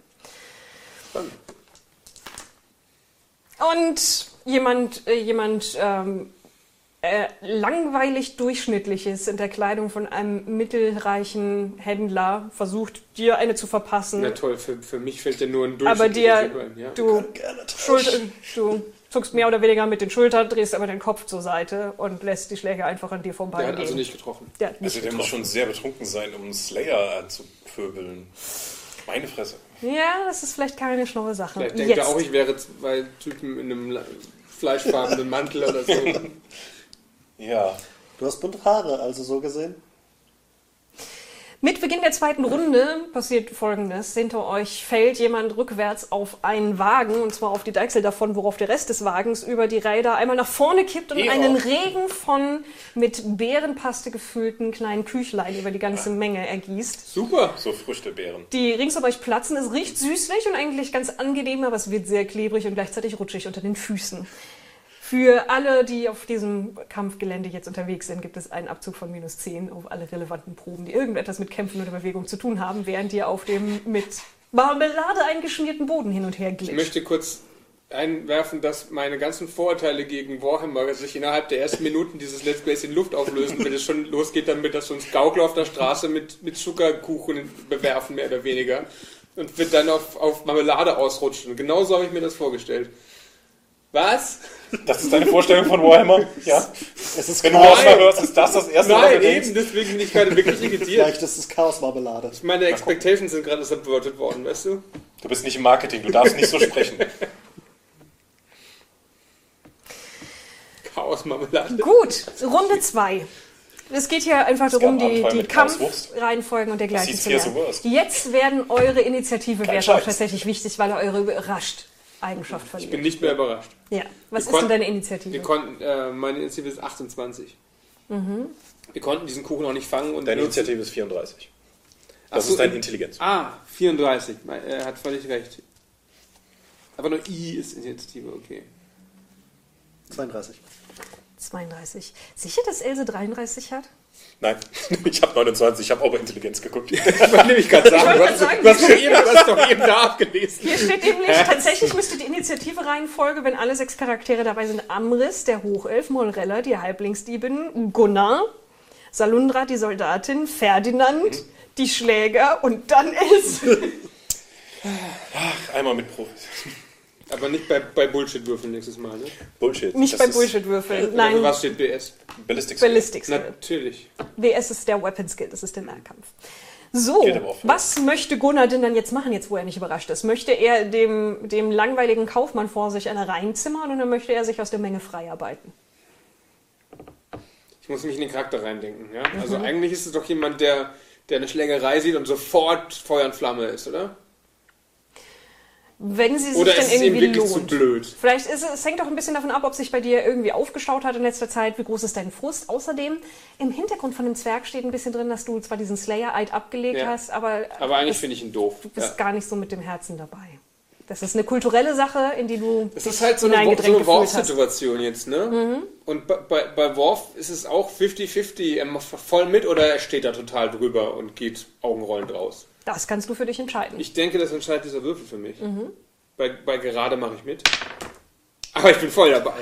Und jemand, äh, jemand ähm, äh, langweilig Durchschnittliches in der Kleidung von einem mittelreichen Händler versucht, dir eine zu verpassen. Na toll, für, für mich fällt ja nur ein Aber durchschnittlicher dir, ein, ja? du, Gerne Schulter, tauschen. du zuckst mehr oder weniger mit den Schultern, drehst aber den Kopf zur Seite und lässt die Schläge einfach an dir Der vorbeigehen. hat also nicht getroffen. Der hat nicht Also der muss getroffen. schon sehr betrunken sein, um Slayer anzupöbeln. Meine Fresse. Ja, das ist vielleicht keine schlaue Sache. Vielleicht denkt Jetzt. er auch, ich wäre zwei Typen in einem la- fleischfarbenen Mantel oder so. Ja. Du hast bunte Haare, also so gesehen. Mit Beginn der zweiten Runde passiert Folgendes. Hinter euch fällt jemand rückwärts auf einen Wagen, und zwar auf die Deichsel davon, worauf der Rest des Wagens über die Räder einmal nach vorne kippt und Ja. einen Regen von mit Beerenpaste gefüllten kleinen Küchlein über die ganze Menge ergießt. Super! So Früchtebeeren. Die rings um euch platzen. Es riecht süßlich und eigentlich ganz angenehm, aber es wird sehr klebrig und gleichzeitig rutschig unter den Füßen. Für alle, die auf diesem Kampfgelände jetzt unterwegs sind, gibt es einen Abzug von minus zehn auf alle relevanten Proben, die irgendetwas mit Kämpfen oder Bewegung zu tun haben, während ihr auf dem mit Marmelade eingeschmierten Boden hin und her Ich glitscht. möchte kurz einwerfen, dass meine ganzen Vorurteile gegen Warhammer sich innerhalb der ersten Minuten dieses Let's Plays in Luft auflösen, wenn es schon losgeht damit, dass wir uns Gaukler auf der Straße mit, mit Zuckerkuchen bewerfen, mehr oder weniger, und wird dann auf, auf Marmelade ausrutschen. Und genauso habe ich mir das vorgestellt. Was? Das ist deine Vorstellung von Warhammer? Ja. Es ist Wenn du Chaos. Warhammer hörst, ist das das Erste, was Nein, du eben, denkst. deswegen bin ich gerade wirklich irritiert. Vielleicht ist es Chaos-Marmelade. Meine Expectations sind gerade subverted worden, weißt du? Du bist nicht im Marketing, du darfst nicht so sprechen. Chaos-Marmelade. Gut, Runde zwei. Es geht hier einfach gab darum, einen die, Abfall die mit Chaoswurst. Kampfreihenfolgen und dergleichen Das zu hieß hier lernen. so worst. Jetzt werden eure Initiative Kein wäre auch Scheiß. tatsächlich wichtig, weil ihr eure überrascht Eigenschaft Ich verliert. bin nicht mehr überrascht. Ja, was Wir ist denn konnten- deine Initiative? Wir konnten, äh, meine Initiative ist achtundzwanzig. Wir konnten diesen Kuchen auch nicht fangen. Und Deine benutzen- Initiative ist vierunddreißig. Ach Das so, ist deine in- Intelligenz. Ah, vierunddreißig. Er hat völlig recht. Aber nur I ist Initiative, okay. zweiunddreißig. zweiunddreißig. Sicher, dass Else dreiunddreißig hat? Nein, ich habe neunundzwanzig, ich habe auch bei Intelligenz geguckt. Ich wollte nämlich gerade sagen, wollte du gerade hast, sagen, du hast doch eben, du hast doch eben da abgelesen. Hier steht nämlich, tatsächlich müsste die Initiative-Reihenfolge, wenn alle sechs Charaktere dabei sind, Amris, der Hochelf, Molrella, die Halblingsdiebin, Gunnar, Salundra, die Soldatin, Ferdinand, die Schläger und dann Else. Ach, einmal mit Profis. Aber nicht bei, bei Bullshit-Würfeln nächstes Mal, ne? Bullshit. Nicht Das bei ist Bullshit-Würfeln. Für Nein, was steht B S? Ballistic Skill. Ballistic Skill. Natürlich. W S ist der Weapon Skill, das ist der Nahkampf. So, Geht aber auch für- was möchte Gunnar denn dann jetzt machen, jetzt wo er nicht überrascht ist? Möchte er dem, dem langweiligen Kaufmann vor sich eine reinzimmern oder möchte er sich aus der Menge frei arbeiten? Ich muss mich in den Charakter reindenken, ja? Also eigentlich ist es doch jemand, der, der eine Schlägerei sieht und sofort Feuer und Flamme ist, oder? Wenn sie sich Oder dann ist es ihm irgendwie wirklich zu lohnt. blöd? Vielleicht ist es, es hängt auch ein bisschen davon ab, ob sich bei dir irgendwie aufgestaut hat in letzter Zeit, wie groß ist dein Frust. Außerdem, im Hintergrund von dem Zwerg steht ein bisschen drin, dass du zwar diesen Slayer-Eid abgelegt Ja. hast, aber, Aber eigentlich das- finde ich ihn doof. du bist Ja. gar nicht so mit dem Herzen dabei. Das ist eine kulturelle Sache, in die du Das dich ist halt so eine, Wo- so hineingedrängt eine gefühlt hast. Worf-Situation jetzt, ne? Und bei, bei, bei Worf ist es auch fünfzig fünfzig. Er macht voll mit oder er steht da total drüber und geht augenrollend raus. Das kannst du für dich entscheiden. Ich denke, das entscheidet dieser Würfel für mich. Bei, bei gerade mache ich mit. Aber ich bin voll dabei.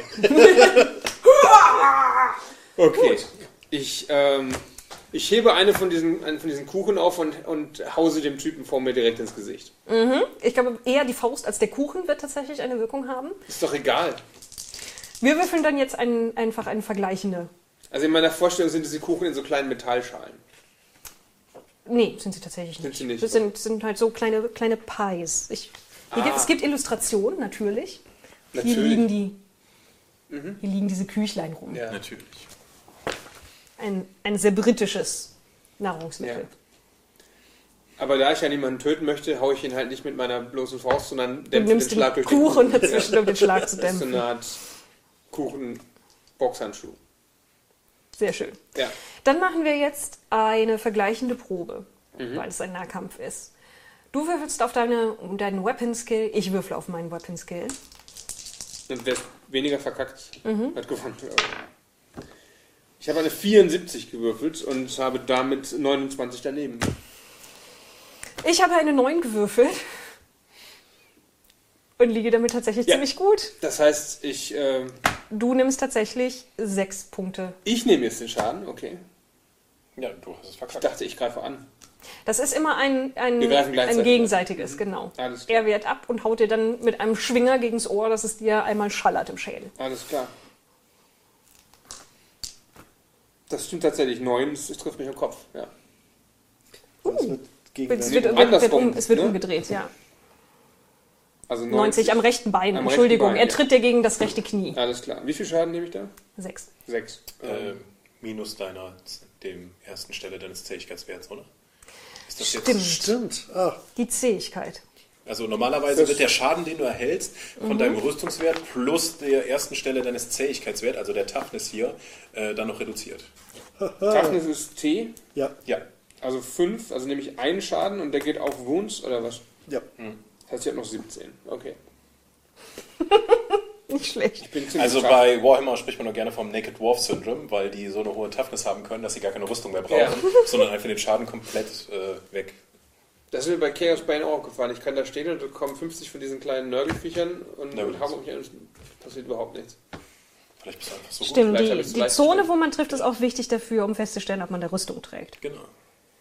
Okay. Ich, ähm, ich hebe eine von diesen, einen von diesen Kuchen auf und, und hause dem Typen vor mir direkt ins Gesicht. Ich glaube, eher die Faust als der Kuchen wird tatsächlich eine Wirkung haben. Ist doch egal. Wir würfeln dann jetzt ein, einfach eine vergleichende. Also in meiner Vorstellung sind diese Kuchen in so kleinen Metallschalen. Nee, sind sie tatsächlich nicht. Sind sie nicht, Das sind, sind halt so kleine, kleine Pies. Ich, hier Ah. gibt, es gibt Illustrationen, natürlich. Hier Natürlich. liegen, die, hier liegen diese Küchlein rum. Ja. Natürlich. Ein, ein sehr britisches Nahrungsmittel. Ja. Aber da ich ja niemanden töten möchte, haue ich ihn halt nicht mit meiner bloßen Faust, sondern Du dämpfe den nimmst Schlag den durch Kuchen den dazwischen, um den Schlag zu Das ist so dämpfen. eine Art Kuchen-Boxhandschuh. Sehr schön. Ja. Dann machen wir jetzt eine vergleichende Probe, Mhm. weil es ein Nahkampf ist. Du würfelst auf deine, deinen Weapon Skill, ich würfle auf meinen Weapon Skill. Und wer weniger verkackt, Mhm. hat gewonnen. Ich habe eine vierundsiebzig gewürfelt und habe damit neunundzwanzig daneben. Ich habe eine neun gewürfelt und liege damit tatsächlich Ja. ziemlich gut. Das heißt, ich, äh, Du nimmst tatsächlich sechs Punkte. ich nehme jetzt den Schaden, okay. Ja, du hast es Ich verkackt. dachte, ich greife an. Das ist immer ein, ein, Wir greifen gleichzeitig ein gegenseitiges, genau. Alles klar. Er wehrt ab und haut dir dann mit einem Schwinger gegens Ohr, dass es dir einmal schallert im Schädel. Alles klar. Das stimmt tatsächlich. neun, es es trifft mich im Kopf. Ja. Das wird gegen Es den- wird, wird, wird, andersrum, um, es wird ne? umgedreht, ja. Also neunzig am rechten Bein, Am Entschuldigung. rechten Bein, er tritt dir gegen das rechte Knie. Alles klar. Wie viel Schaden nehme ich da? Sechs. Sechs. Äh, minus deiner, dem ersten Stelle deines Zähigkeitswerts, oder? Ist das Stimmt. jetzt? Stimmt. Ah, Die Zähigkeit. Also normalerweise Das- wird der Schaden, den du erhältst, von Mhm. deinem Rüstungswert plus der ersten Stelle deines Zähigkeitswerts, also der Toughness hier, äh, dann noch reduziert. Toughness ist T, ja, Ja. also fünf, also nehme ich einen Schaden und der geht auf Wounds oder was? ja. Das heißt, ich habe noch siebzehn. Okay. Nicht schlecht. Ich bin ziemlich Also tough. bei Warhammer spricht man noch gerne vom Naked Dwarf Syndrome, weil die so eine hohe Toughness haben können, dass sie gar keine Rüstung mehr brauchen, Ja. sondern einfach den Schaden komplett äh, weg. Das ist mir bei Chaos Bane auch gefallen. Ich kann da stehen und da kommen fünfzig von diesen kleinen Nörgelfiechern und, Na gut. und hauen mich an und es passiert überhaupt nichts. Vielleicht bist du einfach so Stimmt, vielleicht habe die, ich es die leicht Zone, gestellt. wo man trifft, ist auch wichtig dafür, um festzustellen, ob man da Rüstung trägt. gut. Genau.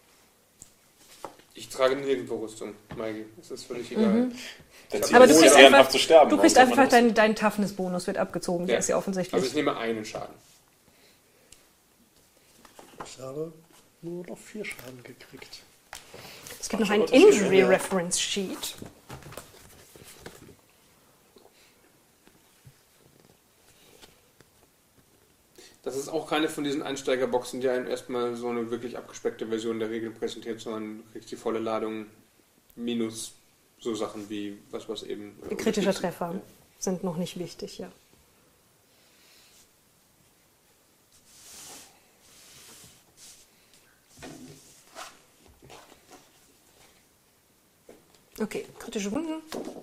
Ich trage nirgendwo Rüstung, Maggie. Das ist völlig egal. Dann Mhm. Aber du ist kriegst ehrenhaft einfach, zu sterben. du warum kriegst soll man einfach das? dein, dein Toughness-Bonus wird abgezogen, der Ja. ist ja offensichtlich. Also ich nehme einen Schaden. Ich habe nur noch vier Schaden gekriegt. es gibt noch Macht ein schon Unterschied, Injury ja. Reference Sheet. Das ist auch keine von diesen Einsteigerboxen, die einem erstmal so eine wirklich abgespeckte Version der Regeln präsentiert, sondern du kriegst die volle Ladung minus so Sachen wie was was eben. äh, Kritischer Notizen. Treffer Ja. sind noch nicht wichtig, ja. Okay, kritische Wunden.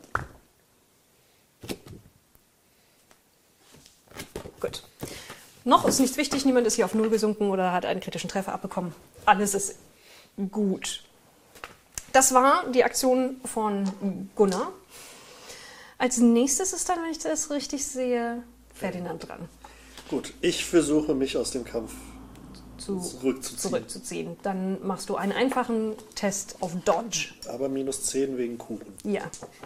Gut. Noch ist nichts wichtig, niemand ist hier auf Null gesunken oder hat einen kritischen Treffer abbekommen. Alles ist gut. Das war die Aktion von Gunnar. Als nächstes ist dann, wenn ich das richtig sehe, Ferdinand dran. Gut, ich versuche mich aus dem Kampf zu, Zurückzuziehen. zurückzuziehen. Dann machst du einen einfachen Test auf Dodge. Aber minus zehn wegen Kuchen. Ja.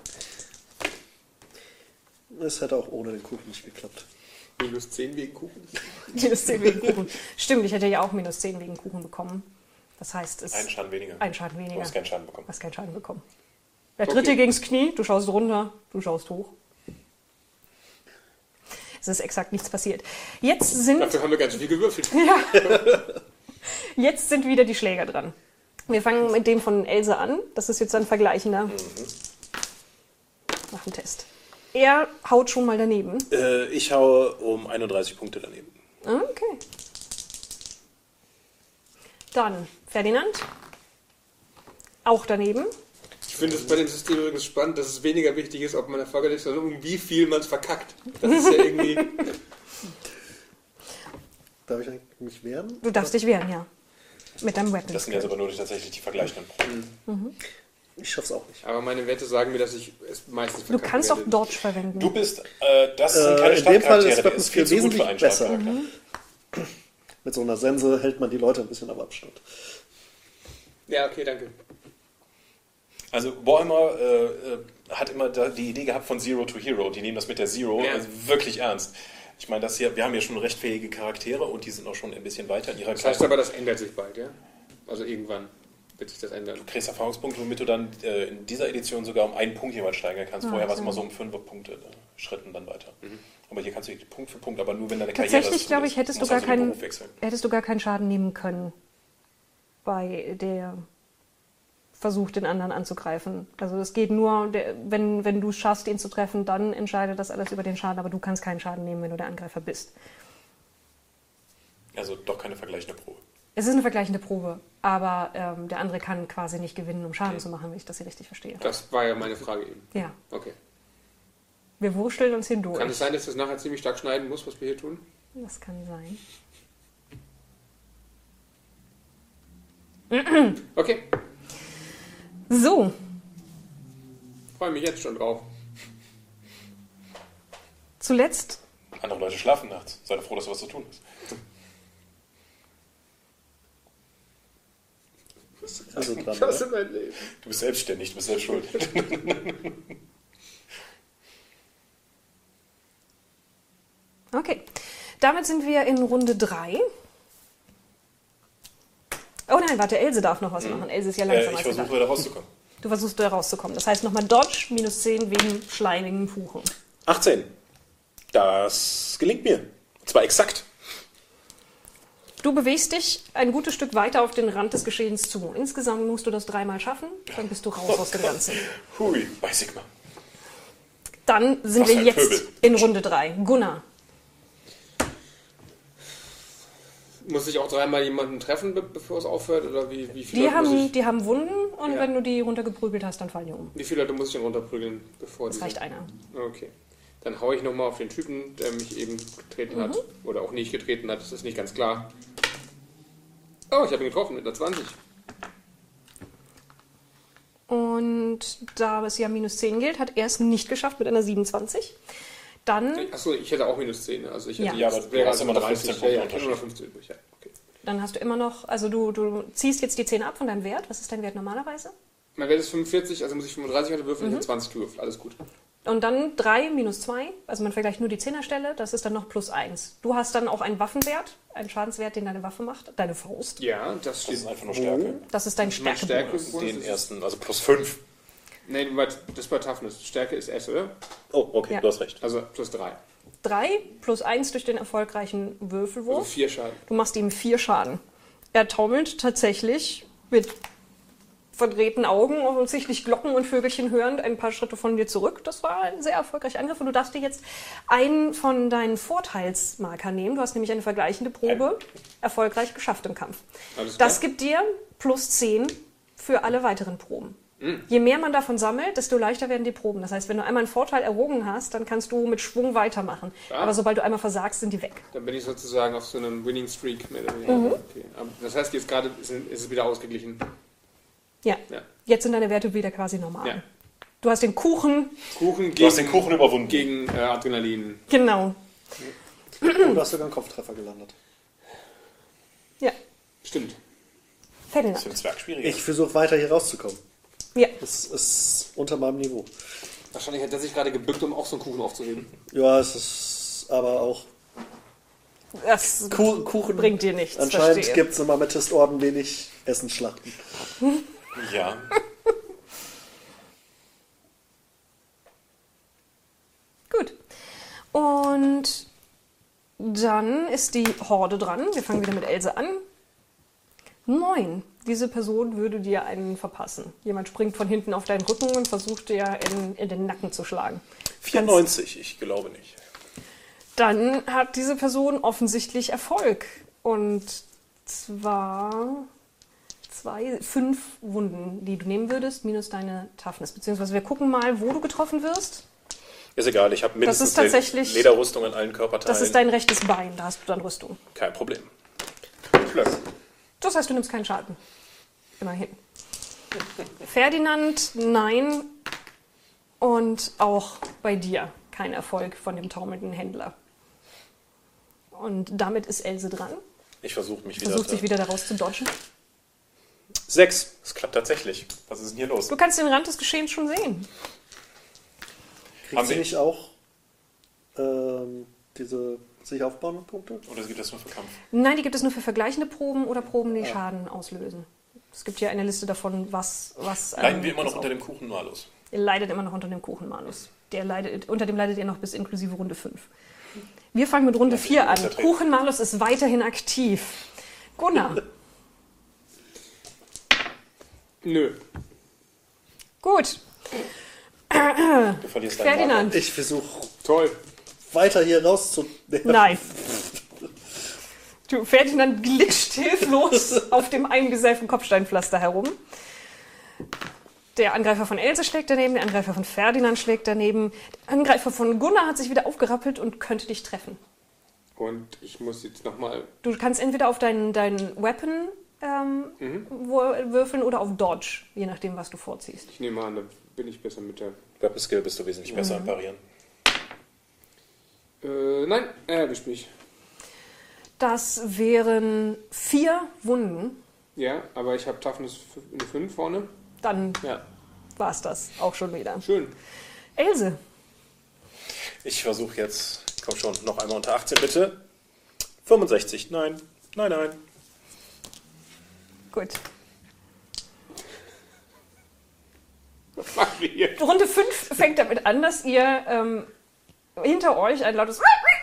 Es hätte auch ohne den Kuchen nicht geklappt. Minus zehn wegen Kuchen. Minus zehn wegen Kuchen. Stimmt, ich hätte ja auch minus zehn wegen Kuchen bekommen. Das heißt, es Einen Schaden weniger. ein Schaden weniger. Du hast keinen Schaden bekommen. Du hast keinen Schaden bekommen. Der tritt dir gegens Knie, du schaust runter, du schaust hoch. Es ist exakt nichts passiert. Jetzt sind, Dafür haben wir ganz viel gewürfelt. ja, jetzt sind wieder die Schläger dran. Wir fangen mit dem von Else an. Das ist jetzt ein vergleichender. Mach einen Test. Er haut schon mal daneben. Äh, ich haue um einunddreißig Punkte daneben. Okay. Dann Ferdinand. Auch daneben. Ich finde es bei dem System übrigens spannend, dass es weniger wichtig ist, ob man erfolgreich ist, sondern um wie viel man es verkackt. Das ist ja irgendwie... Darf ich eigentlich mich wehren? Du darfst dich wehren, ja. Mit deinem Weapon. Das sind jetzt aber nur tatsächlich die vergleichenden Proben. Ich schaff's auch nicht. Aber meine Werte sagen mir, dass ich es meistens Du verkacken kannst auch werde. Dodge verwenden. Du bist, äh, das sind Äh, keine in dem Fall ist Startcharaktere, der Weapon ist viel Skill zu gut für wesentlich einen besser. Startcharakter. Mit so einer Sense hält man die Leute ein bisschen auf Abstand. Ja, okay, danke. Also Warhammer äh, äh, hat immer da die Idee gehabt von Zero to Hero. Die nehmen das mit der Zero Ja. also wirklich ernst. Ich meine, das hier, wir haben ja schon recht fähige Charaktere und die sind auch schon ein bisschen weiter in ihrer Das heißt aber, das ändert sich bald, ja? Also irgendwann wird sich das ändern. Du kriegst Erfahrungspunkte, womit du dann äh, in dieser Edition sogar um einen Punkt jeweils steigern kannst. Ah, Vorher war es so. immer so um fünf Punkte äh, Schritten dann weiter. Aber hier kannst du Punkt für Punkt, aber nur wenn deine Karriere Tatsächlich, ist, glaube ich, hättest du, musst gar also den keinen, Beruf wechseln. hättest du gar keinen Schaden nehmen können bei der Versuch, den anderen anzugreifen. Also es geht nur, der, wenn, wenn du es schaffst, ihn zu treffen, dann entscheidet das alles über den Schaden, aber du kannst keinen Schaden nehmen, wenn du der Angreifer bist. Also doch keine vergleichende Probe. Es ist eine vergleichende Probe, aber ähm, der andere kann quasi nicht gewinnen, um Schaden zu machen, wenn ich das hier richtig verstehe. Das war ja meine Frage eben. Ja, Okay. wir wursteln uns hindurch. Kann es sein, dass das nachher ziemlich stark schneiden muss, was wir hier tun? Das kann sein. Okay, So, freue mich jetzt schon drauf. zuletzt Andere Leute schlafen nachts. Sei doch froh, dass du was zu tun hast. Also dran, Das oder? ist mein Leben. Du bist selbstständig, du bist selbst schuld. Okay, damit sind wir in Runde drei. Oh nein, warte, Else darf noch was machen. Else ist ja äh, langsam ich als versuche gedacht. da rauszukommen. Du versuchst da rauszukommen. Das heißt nochmal Dodge, minus zehn wegen schleimigen Kuchen. achtzehn. Das gelingt mir. Und zwar exakt. Du bewegst dich ein gutes Stück weiter auf den Rand des Geschehens zu. Insgesamt musst du das dreimal schaffen, dann bist du raus aus dem Ganzen. Hui, bei Sigma. Dann sind Was wir ein jetzt Pöbel. in Runde drei. Gunnar. Muss ich auch dreimal jemanden treffen, be- bevor es aufhört? Oder wie, wie viele Die Leute muss haben, ich, die haben Wunden und Ja. wenn du die runtergeprügelt hast, dann fallen die um. wie viele Leute muss ich denn runterprügeln, bevor Das die reicht einer. Okay. Dann haue ich nochmal auf den Typen, der mich eben getreten hat. Oder auch nicht getreten hat, das ist nicht ganz klar. Oh, ich habe ihn getroffen mit einer zwanzig. Und da es ja minus zehn gilt, hat er es nicht geschafft mit einer siebenundzwanzig. Dann, Achso, ich hätte auch minus zehn. Also ich hätte Ja. Ja, aber das du wäre hast also immer noch dreißig. fünfzehn Ja, ja, Punkte ich hätte nur noch fünfzehn übrig. Ja, okay. dann hast du immer noch, also du, du ziehst jetzt die zehn ab von deinem Wert. Was ist dein Wert normalerweise? Mein Wert ist fünfundvierzig, also muss ich fünfunddreißig heute würfeln. Ich habe zwanzig gewürfelt, alles gut. Und dann drei minus zwei, also man vergleicht nur die Zehnerstelle, das ist dann noch plus eins. Du hast dann auch einen Waffenwert, einen Schadenswert, den deine Waffe macht, deine Faust. Ja, das Das steht. ist einfach nur Stärke. Das ist dein Mein Stärkebonus. Stärke- Den ersten, also plus fünf. Nee, das war Toughness. Stärke ist S, oder? Oh, okay, Ja. du hast recht. Also plus drei. drei plus eins durch den erfolgreichen Also Würfelwurf. vier Schaden. Du machst ihm vier Schaden. Er taumelt tatsächlich mit verdrehten Augen, offensichtlich Glocken und Vögelchen hörend, ein paar Schritte von dir zurück. Das war ein sehr erfolgreicher Angriff und du darfst dir jetzt einen von deinen Vorteilsmarker nehmen. Du hast nämlich eine vergleichende Probe erfolgreich geschafft im Kampf. Alles klar. Das gibt dir plus zehn für alle weiteren Proben. Je mehr man davon sammelt, desto leichter werden die Proben. Das heißt, wenn du einmal einen Vorteil errungen hast, dann kannst du mit Schwung weitermachen. Ah. Aber sobald du einmal versagst, sind die weg. Dann bin ich sozusagen auf so einem Winning Streak. Mehr oder weniger. Okay. Aber das heißt, jetzt gerade ist ist es wieder ausgeglichen. Ja. Ja. Jetzt sind deine Werte wieder quasi normal. Ja. Du hast den Kuchen. Kuchen Du hast den gegen, Kuchen überwunden. gegen äh, Adrenalin. Genau. Und du hast sogar einen Kopftreffer gelandet. Ja. Stimmt. Das Ferdinand. ist für einen Zwerg schwieriger. Ich versuche weiter hier rauszukommen. Ja. Das ist unter meinem Niveau. Wahrscheinlich hat er sich gerade gebückt, um auch so einen Kuchen aufzuheben. Ja, es ist aber auch Das Kuh- Kuchen. bringt dir nichts. Anscheinend verstehe. gibt es im Amethystorden wenig Essensschlachten. Ja. Gut. Und dann ist die Horde dran. Wir fangen wieder mit Else an. Neun. Diese Person würde dir einen verpassen. Jemand springt von hinten auf deinen Rücken und versucht dir in, in den Nacken zu schlagen. vierundneunzig, ich glaube nicht. Dann hat diese Person offensichtlich Erfolg. Und zwar zwei, fünf Wunden, die du nehmen würdest, minus deine Toughness. Beziehungsweise wir gucken mal, wo du getroffen wirst. Ist egal, ich habe mindestens ist tatsächlich- Lederrüstung an allen Körperteilen. Das ist dein rechtes Bein, da hast du dann Rüstung. Kein Problem. Das heißt, du nimmst keinen Schaden. Immerhin. Ferdinand, nein. Und auch bei dir kein Erfolg von dem taumelnden Händler. Und damit ist Else dran. Ich versuche mich wieder. Versucht sich wieder daraus zu dodgen. Sechs. Es klappt tatsächlich. Was ist denn hier los? Du kannst den Rand des Geschehens schon sehen. Kriegt Haben sie wir- nicht auch ähm, diese sich aufbauenden Punkte? Oder gibt es nur für Kampf? Nein, die gibt es nur für vergleichende Proben oder Proben, die Schaden auslösen. Es gibt hier eine Liste davon, was... was Leiden ähm, wir immer noch was unter auch- dem Kuchen malus. Ihr leidet immer noch unter dem Kuchenmalus. Der leidet, unter dem leidet ihr noch bis inklusive Runde fünf. Wir fangen mit Runde Ja, vier an. vertreten. Kuchenmalus ist weiterhin aktiv. Gunnar. Nö. Gut. Du verlierst deinen Ferdinand. Ich versuche Toll. weiter hier rauszunehmen. Nein. Du, Ferdinand glitscht hilflos auf dem eingeseiften Kopfsteinpflaster herum. Der Angreifer von Else schlägt daneben, der Angreifer von Ferdinand schlägt daneben. Der Angreifer von Gunnar hat sich wieder aufgerappelt und könnte dich treffen. Und ich muss jetzt nochmal. Du kannst entweder auf deinen, deinen Weapon ähm, wo- würfeln oder auf Dodge, je nachdem, was du vorziehst. Ich nehme an, da bin ich besser mit der. Weapon Skill bist du wesentlich besser im Parieren. Äh, nein, er erwischt mich. Das wären vier Wunden. Ja, aber ich habe Toughness eine fünf vorne. Dann Ja, war's das auch schon wieder. schön. Else. Ich versuche jetzt, komm schon, noch einmal unter achtzehn bitte. fünfundsechzig, nein, nein, nein. Gut. Was machen wir hier? Runde fünf fängt damit an, dass ihr ähm, hinter euch ein lautes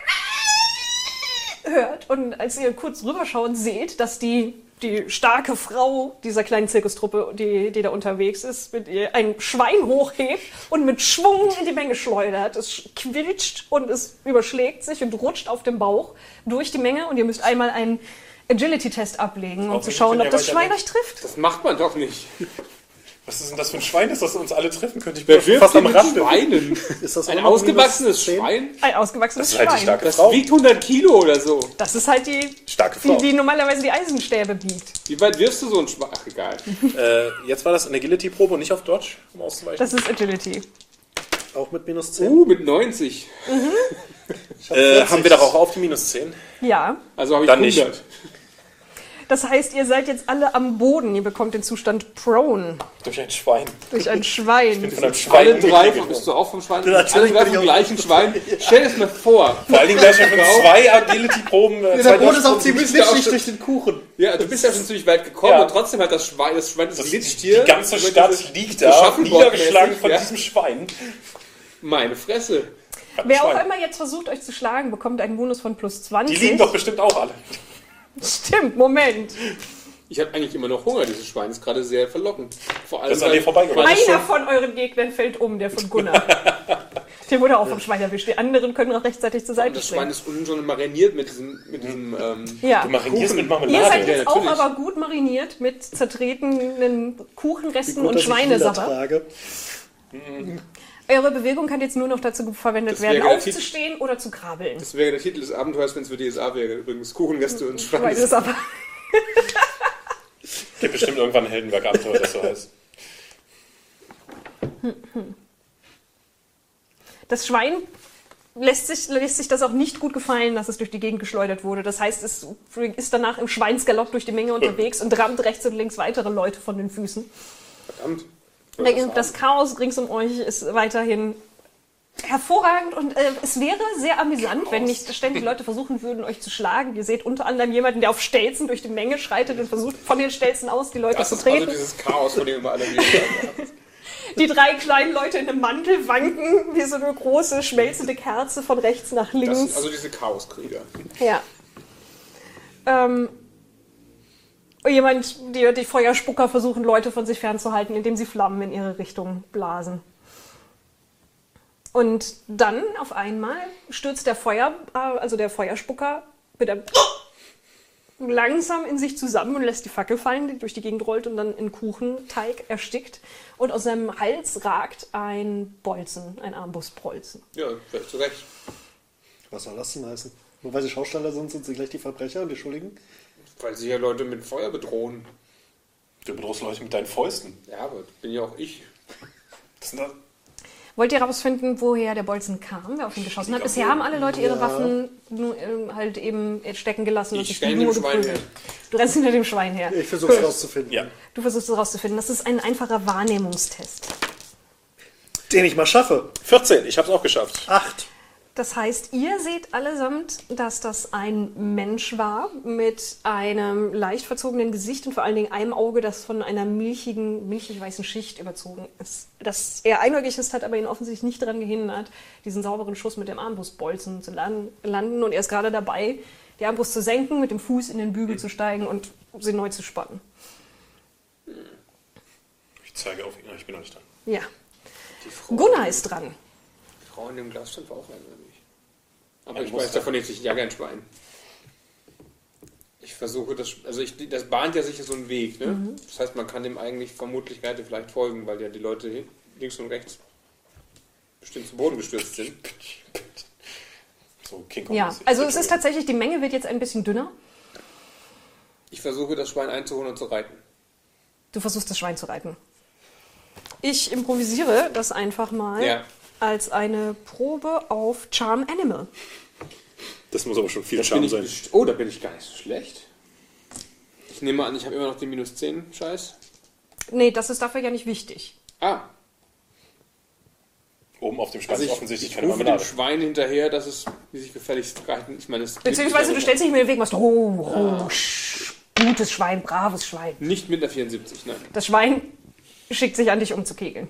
hört und als ihr kurz rüberschaut, seht, dass die, die starke Frau dieser kleinen Zirkustruppe, die, die da unterwegs ist, mit ihr ein Schwein hochhebt und mit Schwung in die Menge schleudert. Es quietscht und es überschlägt sich und rutscht auf dem Bauch durch die Menge und ihr müsst einmal einen Agility-Test ablegen, um Auch zu nicht, schauen, wenn ob ihr das weiter Schwein weg- euch trifft. Das macht man doch nicht. Was ist denn das für ein Schwein, dass das uns alle treffen könnte? Ich Wer bin wirft fast am denn mit Rande. Schweinen? Ist das Ein auch noch ausgewachsenes minus zehn? Schwein? Ein ausgewachsenes Das ist halt die Schwein. starke Das Frau. wiegt hundert Kilo oder so. Das ist halt die, Starke die, Frau. die normalerweise die Eisenstäbe biegt. Wie weit wirfst du so ein Schwein? Ach, egal. Äh, jetzt war das eine Agility-Probe und nicht auf Dodge, um auszuweichen. Das ist Agility. Auch mit minus zehn? Uh, mit neunzig. Ich hab äh, vierzig. haben wir doch auch auf die minus zehn? Ja. Also habe ich Dann nicht. hundert. Das heißt, ihr seid jetzt alle am Boden. Ihr bekommt den Zustand prone Durch ein Schwein. durch ein Schwein. Von einem Schwein Alle drei, umgekriecht. bist du auch vom Schwein? Ja, natürlich Alle drei bin ich vom auch- gleichen Schwein. Stell dir das mal vor. Vor allen Dingen gleich schon von zwei Agility-Proben. Äh, Ja, zwei der Boden ist auch Dodge-Proben. ziemlich bist ja auch glitschig schon- durch den Kuchen. Ja, du bist ja schon ziemlich weit gekommen Ja. und trotzdem hat das Schwein, das Schwein das Das, glitscht die hier. ganze über Stadt dieses- liegt so da, Shuffleboard-mäßig, niedergeschlagen von ja. diesem Schwein. Meine Fresse. Hat ein Wer auch Schwein. immer jetzt versucht, euch zu schlagen, bekommt einen Bonus von plus Die zwanzig. liegen doch bestimmt auch alle. Stimmt, Moment. Ich habe eigentlich immer noch Hunger, dieses Schwein ist gerade sehr verlockend. Vor allem, Das ist an dir vorbeigegangen. weil es Einer schon- von euren Gegnern fällt um, der von Gunnar. Der wurde auch vom Schwein erwischt. Die anderen können auch rechtzeitig zur Seite das Schwein springen. ist unten schon mariniert mit diesem, mit diesem ähm, Ja. Du marinierst mit Ihr Marmelade. seid Ja, jetzt auch natürlich. aber gut mariniert mit zertretenen Kuchenresten Gut, und dass ich Lieder Schweinesabber. trage. Eure Bewegung kann jetzt nur noch dazu verwendet Das werden, wäre der Titel- aufzustehen oder zu krabbeln. Das wäre der Titel des Abenteuers, wenn es für D S A wäre. Übrigens Kuchengäste und Schweine. Schweinesabber. Gibt bestimmt irgendwann ein Heldenwerk-Abenteuer, das so heißt. Das Schwein lässt sich, lässt sich das auch nicht gut gefallen, dass es durch die Gegend geschleudert wurde. Das heißt, es ist danach im Schweinsgalopp durch die Menge unterwegs und rammt rechts und links weitere Leute von den Füßen. Verdammt. Das Chaos rings um euch ist weiterhin hervorragend und äh, es wäre sehr amüsant, wenn nicht ständig Leute versuchen würden, euch zu schlagen. Ihr seht unter anderem jemanden, der auf Stelzen durch die Menge schreitet und versucht, von den Stelzen aus die Leute Das zu ist treten. also dieses Chaos, von dem wir alle reden. Die drei kleinen Leute in einem Mantel wanken wie so eine große, schmelzende Kerze von rechts nach links. Das sind also diese Chaoskrieger. Ja. Ähm, jemand, die, die Feuerspucker versuchen, Leute von sich fernzuhalten, indem sie Flammen in ihre Richtung blasen. Und dann auf einmal stürzt der Feuer, also der Feuerspucker, mit einem langsam in sich zusammen und lässt die Fackel fallen, die durch die Gegend rollt und dann in Kuchenteig erstickt. Und aus seinem Hals ragt ein Bolzen, ein Armbrustbolzen. Ja, vielleicht zu Recht. Was soll das denn heißen? Nur weil sie Schausteller sind, sind sie gleich die Verbrecher und die Schuldigen? Weil sie ja Leute mit Feuer bedrohen. Du bedrohst Leute mit deinen Fäusten. Ja, aber das bin ja auch ich. Das sind das. Wollt ihr herausfinden, woher der Bolzen kam, wer auf ihn geschossen hat? Bisher haben alle Leute ihre Ja. Waffen nur, äh, halt eben stecken gelassen und Ich sich stelle nur dem Schwein geprügelt. her. Du rennst hinter dem Schwein her. Ich versuche es rauszufinden. Ja. Du versuchst es rauszufinden. Das ist ein einfacher Wahrnehmungstest. Den ich mal schaffe. vierzehn, ich hab's auch geschafft. Acht. Das heißt, ihr seht allesamt, dass das ein Mensch war mit einem leicht verzogenen Gesicht und vor allen Dingen einem Auge, das von einer milchigen, milchig-weißen Schicht überzogen ist. Dass er einäugig ist, hat aber ihn offensichtlich nicht daran gehindert, diesen sauberen Schuss mit dem Armbrustbolzen zu landen. Und er ist gerade dabei, die Armbrust zu senken, mit dem Fuß in den Bügel zu steigen und sie neu zu spannen. Ich zeige auf ihn, ich bin noch nicht dran. Ja. Die Frau, Gunnar ist dran. die Frau in dem Glasstand war auch langweilig. Aber Ein ich Muster. weiß davon jetzt, ich jage ein Schwein. Ich versuche das, also ich, das bahnt ja sicher so einen Weg, ne? Mhm. Das heißt, man kann dem eigentlich vermutlich relativ vielleicht folgen, weil ja die Leute hin- links und rechts bestimmt zu Boden gestürzt sind. So King Kong. Ja, also es ist tatsächlich, die Menge wird jetzt ein bisschen dünner. Ich versuche das Schwein einzuholen und zu reiten. Du versuchst das Schwein zu reiten. Ich improvisiere das einfach mal Ja. als eine Probe auf Charm Animal. Das muss aber schon viel Bin Charme ich sein. best- oh, da bin ich gar nicht so schlecht. Ich nehme an, ich habe immer noch den minus zehn Scheiß. Nee, das ist dafür ja nicht wichtig. Ah, Oben auf dem Schwein also ist ich, offensichtlich ich keine rufe dem Marmelade. Schwein hinterher, dass es wie sich gefälligst reiten. Ich meine, es Beziehungsweise du stellst dich mir in den Weg und machst, oh, oh, sch- gutes Schwein, braves Schwein. nicht mit der vierundsiebzig, nein. Das Schwein schickt sich an dich, um zu kegeln.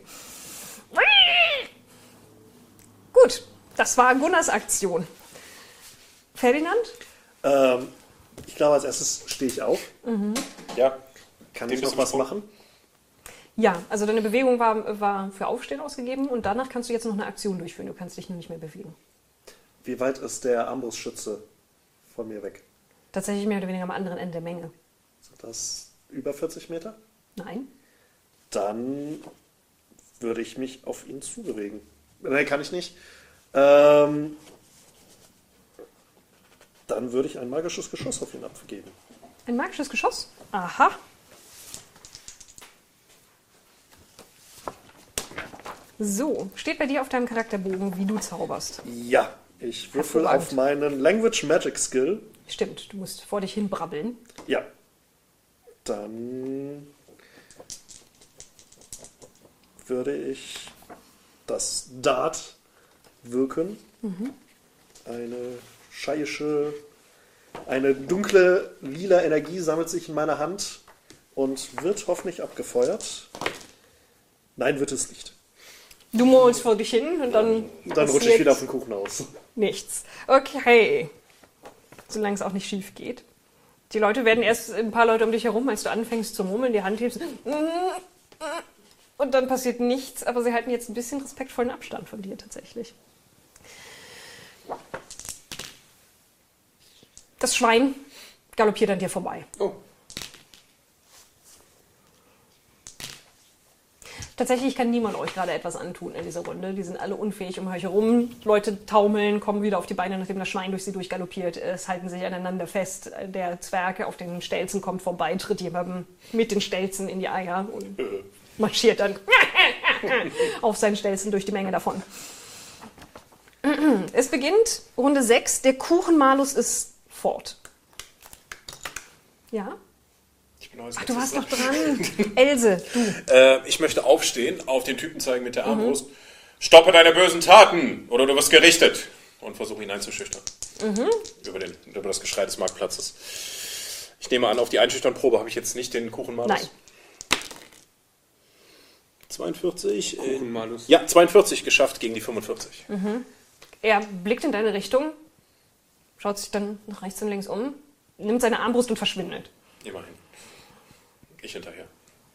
Gut, das war Gunnars Aktion. Ferdinand? Ähm, ich glaube, als erstes stehe ich auf. Ja. Kann Dem ich bist noch du was gesprungen? machen? Ja, also deine Bewegung war, war für Aufstehen ausgegeben und danach kannst du jetzt noch eine Aktion durchführen. Du kannst dich nur nicht mehr bewegen. Wie weit ist der Armbrustschütze von mir weg? Tatsächlich mehr oder weniger am anderen Ende der Menge. Sind das über vierzig Meter? Nein? Dann würde ich mich auf ihn zubewegen. Nein, kann ich nicht. Ähm, dann würde ich ein magisches Geschoss auf ihn abgeben. Ein magisches Geschoss? Aha. So, steht bei dir auf deinem Charakterbogen, wie du zauberst. Ja, ich würfel Hervorragend. auf meinen Language Magic Skill. Stimmt, du musst vor dich hin brabbeln. Ja. Dann würde ich das Dart wirken. Eine scheiische, eine dunkle lila Energie sammelt sich in meiner Hand und wird hoffentlich abgefeuert. Nein, wird es nicht. Du murmelst vor dich hin und dann. Dann rutsche ich passiert wieder auf den Kuchen aus. Nichts. Okay. Solange es auch nicht schief geht. Die Leute werden erst ein paar Leute um dich herum, als du anfängst zu murmeln, die Hand hebst. Und dann passiert nichts, aber sie halten jetzt ein bisschen respektvollen Abstand von dir tatsächlich. Das Schwein galoppiert an dir vorbei. Oh, Tatsächlich kann niemand euch gerade etwas antun in dieser Runde. Die sind alle unfähig um euch herum. Leute taumeln, kommen wieder auf die Beine, nachdem das Schwein durch sie durchgaloppiert ist, halten sich aneinander fest. Der Zwerg auf den Stelzen kommt vorbei, tritt jemandem mit den Stelzen in die Eier und marschiert dann auf seinen Stelzen durch die Menge davon. Es beginnt Runde sechs. Der Kuchenmalus ist fort. Ja? Ich bin als Ach, du letztes warst noch dran. dran. Else, du. Äh, ich möchte aufstehen, auf den Typen zeigen mit der Armbrust. Stoppe deine bösen Taten oder du wirst gerichtet. Und versuche ihn einzuschüchtern. Mhm. Über, den, über das Geschrei des Marktplatzes. Ich nehme an, auf die Einschüchternprobe habe ich jetzt nicht den Kuchenmalus. Nein. zweiundvierzig. äh, Kuchenmalus. Ja, zweiundvierzig geschafft gegen die fünfundvierzig. Er blickt in deine Richtung, schaut sich dann nach rechts und links um, nimmt seine Armbrust und verschwindet. Immerhin. Ich hinterher.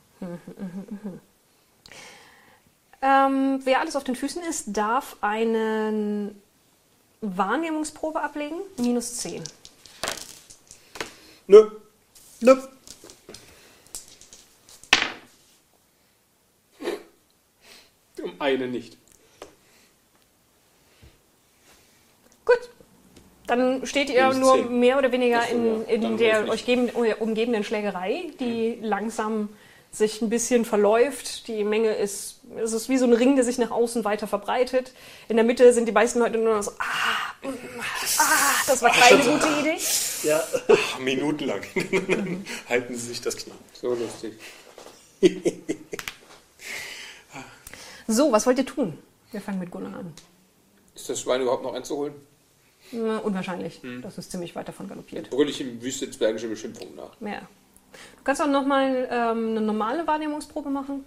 Ähm, wer alles auf den Füßen ist, darf eine Wahrnehmungsprobe ablegen. Minus zehn. Nö. Nö. Um eine nicht. Gut. Dann steht ihr Minus nur zehn. mehr oder weniger Ach so, in, ja. in Dann der weiß euch geben, umgebenden Schlägerei, die langsam sich ein bisschen verläuft. Die Menge ist, es ist wie so ein Ring, der sich nach außen weiter verbreitet. In der Mitte sind die meisten Leute nur noch so, ah, mm, ah, das war keine gute Idee. Ja. Ach, minutenlang. Halten Sie sich das knapp. So lustig. So, was wollt ihr tun? Wir fangen mit Gunnar an. Ist das Schwein überhaupt noch einzuholen? Na, unwahrscheinlich. Das ist ziemlich weit davon galoppiert. Brüll ich ihm wüste zwergische Beschimpfung nach. Ja. Du kannst auch nochmal ähm, eine normale Wahrnehmungsprobe machen.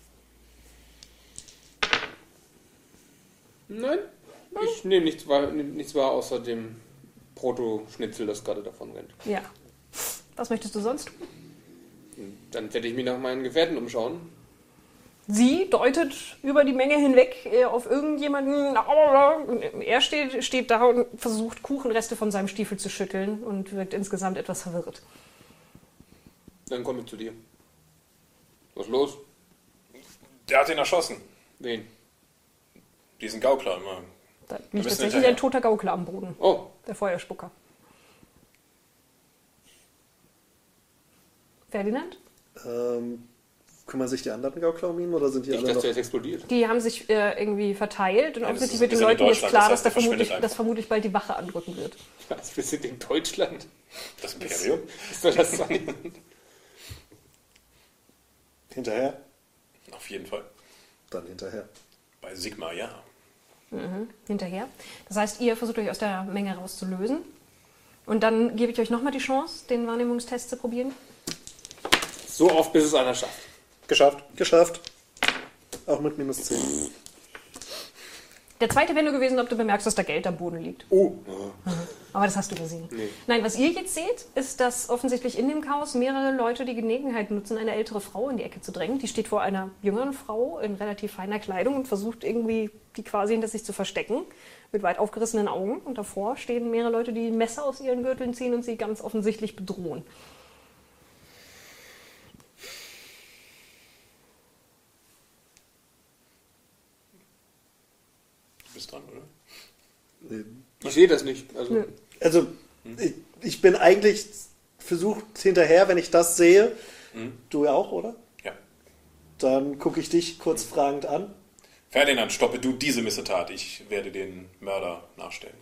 Nein, ich nehme nichts wahr, nehm nichts wahr außer dem Proto-Schnitzel, das gerade davon rennt. Ja. Was möchtest du sonst tun? Dann werde ich mich nach meinen Gefährten umschauen. Sie deutet über die Menge hinweg äh, auf irgendjemanden. Er steht, steht da und versucht, Kuchenreste von seinem Stiefel zu schütteln und wirkt insgesamt etwas verwirrt. Dann komme ich zu dir. Was ist los? Der hat ihn erschossen. Wen? Diesen Gaukler immer. Da liegt müssen tatsächlich hinterher. ein toter Gaukler am Boden. Oh, Der Feuerspucker. Ferdinand? Ähm, kümmern sich die anderen Gaukler um ihn oder sind die nicht, alle dass noch... der jetzt explodiert. Die haben sich äh, irgendwie verteilt und Ja, das offensichtlich ist- wird wir den sind in Leuten jetzt Deutschland, klar, das dass, heißt, da der verschwindet vermutlich, dass vermutlich bald die Wache anrücken wird. Was, wir sind in Deutschland? Das Imperium? Was soll das sein? Hinterher? Auf jeden Fall. Dann hinterher. Bei Sigma, ja. Hinterher. Das heißt, ihr versucht euch aus der Menge rauszulösen. Und dann gebe ich euch nochmal die Chance, den Wahrnehmungstest zu probieren. So oft, bis es einer schafft. Geschafft. Geschafft. Auch mit minus zehn. Der zweite wäre nur gewesen, ob du bemerkst, dass da Geld am Boden liegt. Oh, Aber das hast du gesehen. Nee. Nein, was ihr jetzt seht, ist, dass offensichtlich in dem Chaos mehrere Leute die Gelegenheit nutzen, eine ältere Frau in die Ecke zu drängen. Die steht vor einer jüngeren Frau in relativ feiner Kleidung und versucht irgendwie, die quasi hinter sich zu verstecken, mit weit aufgerissenen Augen. Und davor stehen mehrere Leute, die Messer aus ihren Gürteln ziehen und sie ganz offensichtlich bedrohen. Du bist dran, oder? Nee. ich sehe das nicht. Also, Nö. Also, ich, ich bin eigentlich versucht hinterher, wenn ich das sehe. Mhm. Du ja auch, oder? Ja. Dann gucke ich dich kurz fragend an. Ferdinand, stoppe du diese Missetat. Ich werde den Mörder nachstellen.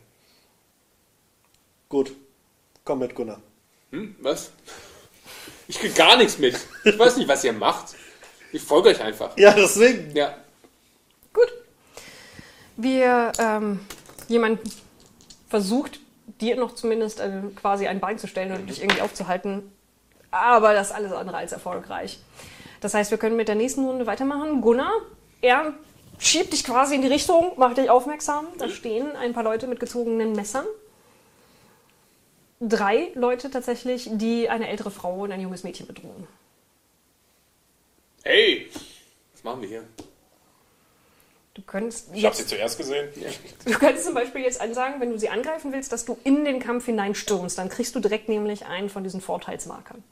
Gut. Komm mit, Gunnar. hm, was? Ich krieg gar nichts mit. Ich weiß nicht, was ihr macht. Ich folge euch einfach. Ja, deswegen. Ja. Gut. Wir, ähm, jemand versucht, dir noch zumindest äh, quasi ein Bein zu stellen und dich irgendwie aufzuhalten. Aber das ist alles andere als erfolgreich. Das heißt, wir können mit der nächsten Runde weitermachen. Gunnar, er schiebt dich quasi in die Richtung, macht dich aufmerksam. Da stehen ein paar Leute mit gezogenen Messern. Drei Leute tatsächlich, die eine ältere Frau und ein junges Mädchen bedrohen. Hey, was machen wir hier? Du könntest, Ich habe jetzt, sie zuerst gesehen. du könntest zum Beispiel jetzt ansagen, wenn du sie angreifen willst, dass du in den Kampf hineinstürmst. Dann kriegst du direkt nämlich einen von diesen Vorteilsmarkern.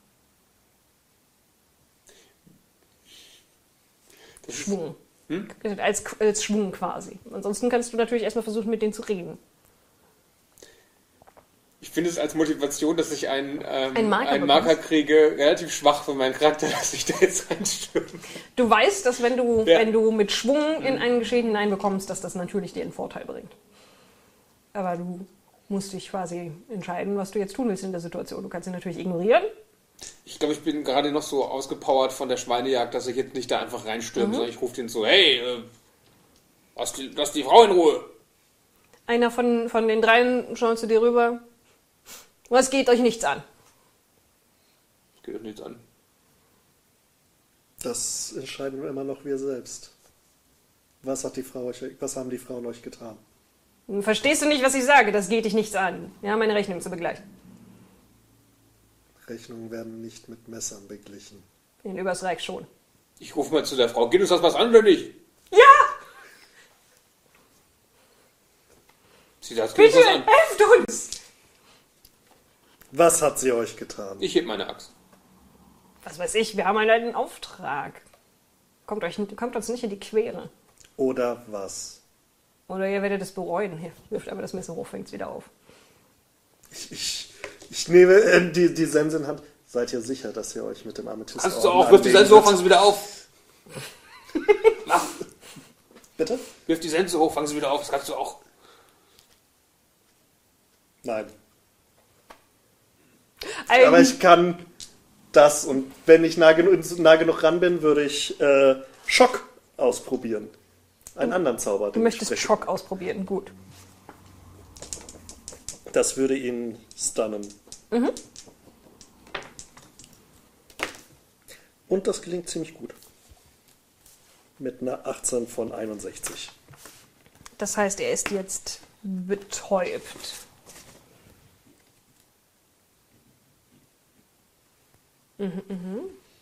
Das ist, Schwung. Als, als Schwung quasi. Ansonsten kannst du natürlich erstmal versuchen, mit denen zu reden. ich finde es als Motivation, dass ich einen, ähm, Ein Marker einen Marker kriege, relativ schwach für meinen Charakter, dass ich da jetzt reinstürme. Du weißt, dass wenn du, Ja. wenn du mit Schwung in ein Geschehen hineinbekommst, dass das natürlich dir einen Vorteil bringt. Aber du musst dich quasi entscheiden, was du jetzt tun willst in der Situation. Du kannst ihn natürlich ignorieren. Ich glaube, ich bin gerade noch so ausgepowert von der Schweinejagd, dass ich jetzt nicht da einfach reinstürme, Mhm. sondern ich rufe den so, hey, äh, lass, die, lass die Frau in Ruhe. Einer von, von den dreien schaut zu dir rüber. Was geht euch nichts an? Das geht doch nichts an. Das entscheiden wir immer noch wir selbst. Was hat die Frau euch, was haben die Frauen euch getan? Verstehst du nicht, was ich sage? Das geht dich nichts an. Wir haben eine Rechnung zu begleichen. Rechnungen werden nicht mit Messern beglichen. In Übersreich schon. Ich rufe mal zu der Frau, geht uns das was an oder nicht? Ja! Sie sagt, geht Bitte, uns was an. helft uns! Was hat sie euch getan? Ich heb meine Axt. Was weiß ich, wir haben einen Auftrag. Kommt, euch, kommt uns nicht in die Quere. Oder was? Oder ihr werdet es bereuen. Hier, wirft aber das Messer hoch, fängt es wieder auf. Ich, ich, ich nehme äh, die, die Sense in Hand. Seid ihr sicher, dass ihr euch mit dem Amethyst Kannst du auch, wirf die Sense hoch, fangen sie wieder auf. Mach. Bitte? Wirf die Sense hoch, fangen sie wieder auf, das kannst du auch. Nein. Ein, Aber ich kann das, und wenn ich nah, genu nah genug ran bin, würde ich äh, Schock ausprobieren. Einen anderen Zauber. du den ich möchtest spreche. Schock ausprobieren, gut. Das würde ihn stunnen. Mhm. Und das gelingt ziemlich gut. Mit einer achtzehn von einundsechzig. Das heißt, er ist jetzt betäubt. Mhm, mhm.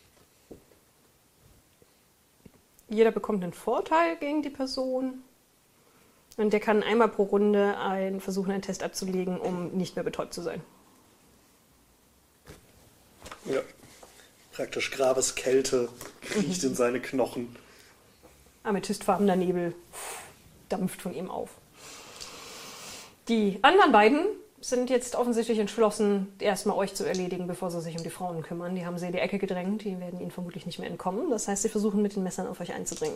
Jeder bekommt einen Vorteil gegen die Person. Und der kann einmal pro Runde einen versuchen, einen Test abzulegen, um nicht mehr betäubt zu sein. Ja. Praktisch Grabeskälte kriecht in seine Knochen. Amethystfarbener Nebel dampft von ihm auf. Die anderen beiden sind jetzt offensichtlich entschlossen, erstmal euch zu erledigen, bevor sie sich um die Frauen kümmern. Die haben sie in die Ecke gedrängt, die werden ihnen vermutlich nicht mehr entkommen. Das heißt, sie versuchen mit den Messern auf euch einzudringen.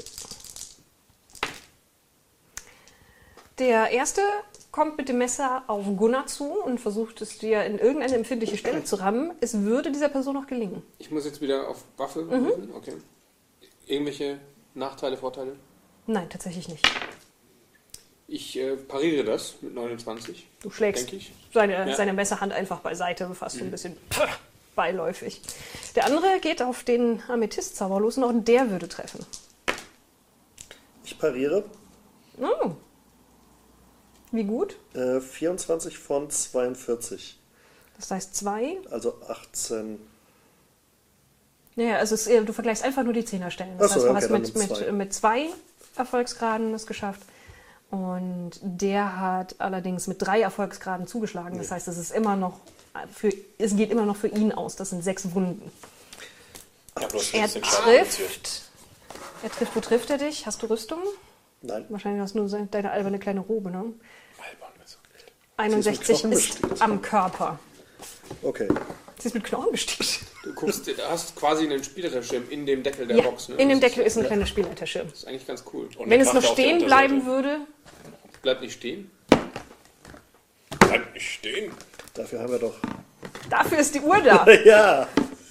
Der erste kommt mit dem Messer auf Gunnar zu und versucht es dir in irgendeine empfindliche Stelle zu rammen. Es würde dieser Person noch gelingen. Ich muss jetzt wieder auf Waffe würfeln? Okay. Irgendwelche Nachteile, Vorteile? Nein, tatsächlich nicht. Ich äh, pariere das mit neunundzwanzig. Du schlägst Denke ich. seine, Ja. seine Messerhand einfach beiseite, fast so ein bisschen beiläufig. Der andere geht auf den Amethyst-Zauber los und auch der würde treffen. Ich pariere. Oh. Wie gut? Äh, vierundzwanzig von zweiundvierzig. Das heißt zwei. Also achtzehn. Naja, also es, du vergleichst einfach nur die Zehnerstellen. Das Ach so, heißt, du okay, hast dann mit, mit mit, zwei. mit zwei Erfolgsgraden es geschafft. Und der hat allerdings mit drei Erfolgsgraden zugeschlagen. Das heißt, es ist immer noch für, es geht immer noch für ihn aus. Das sind sechs Wunden. Ja, bloß Er fünfzehn Schaden produziert. trifft. Er trifft. Wo trifft er dich? Hast du Rüstung? Nein. Wahrscheinlich hast du nur se- deine alberne kleine Robe, ne? Albern, also. einundsechzig Knochen ist bestickt. am Körper. Okay. Sie ist mit Knochen bestickt. Du guckst, du hast quasi einen Spielleiterschirm in dem Deckel der Ja, Box. Ne? in dem Das Deckel ist ein kleiner Spielleiterschirm. Das ist eigentlich ganz cool. Und Wenn eine es noch Karte auf der stehen Unterseite. bleiben würde, Bleibt nicht stehen. Bleibt nicht stehen. Dafür haben wir doch. dafür ist die Uhr da. Ja!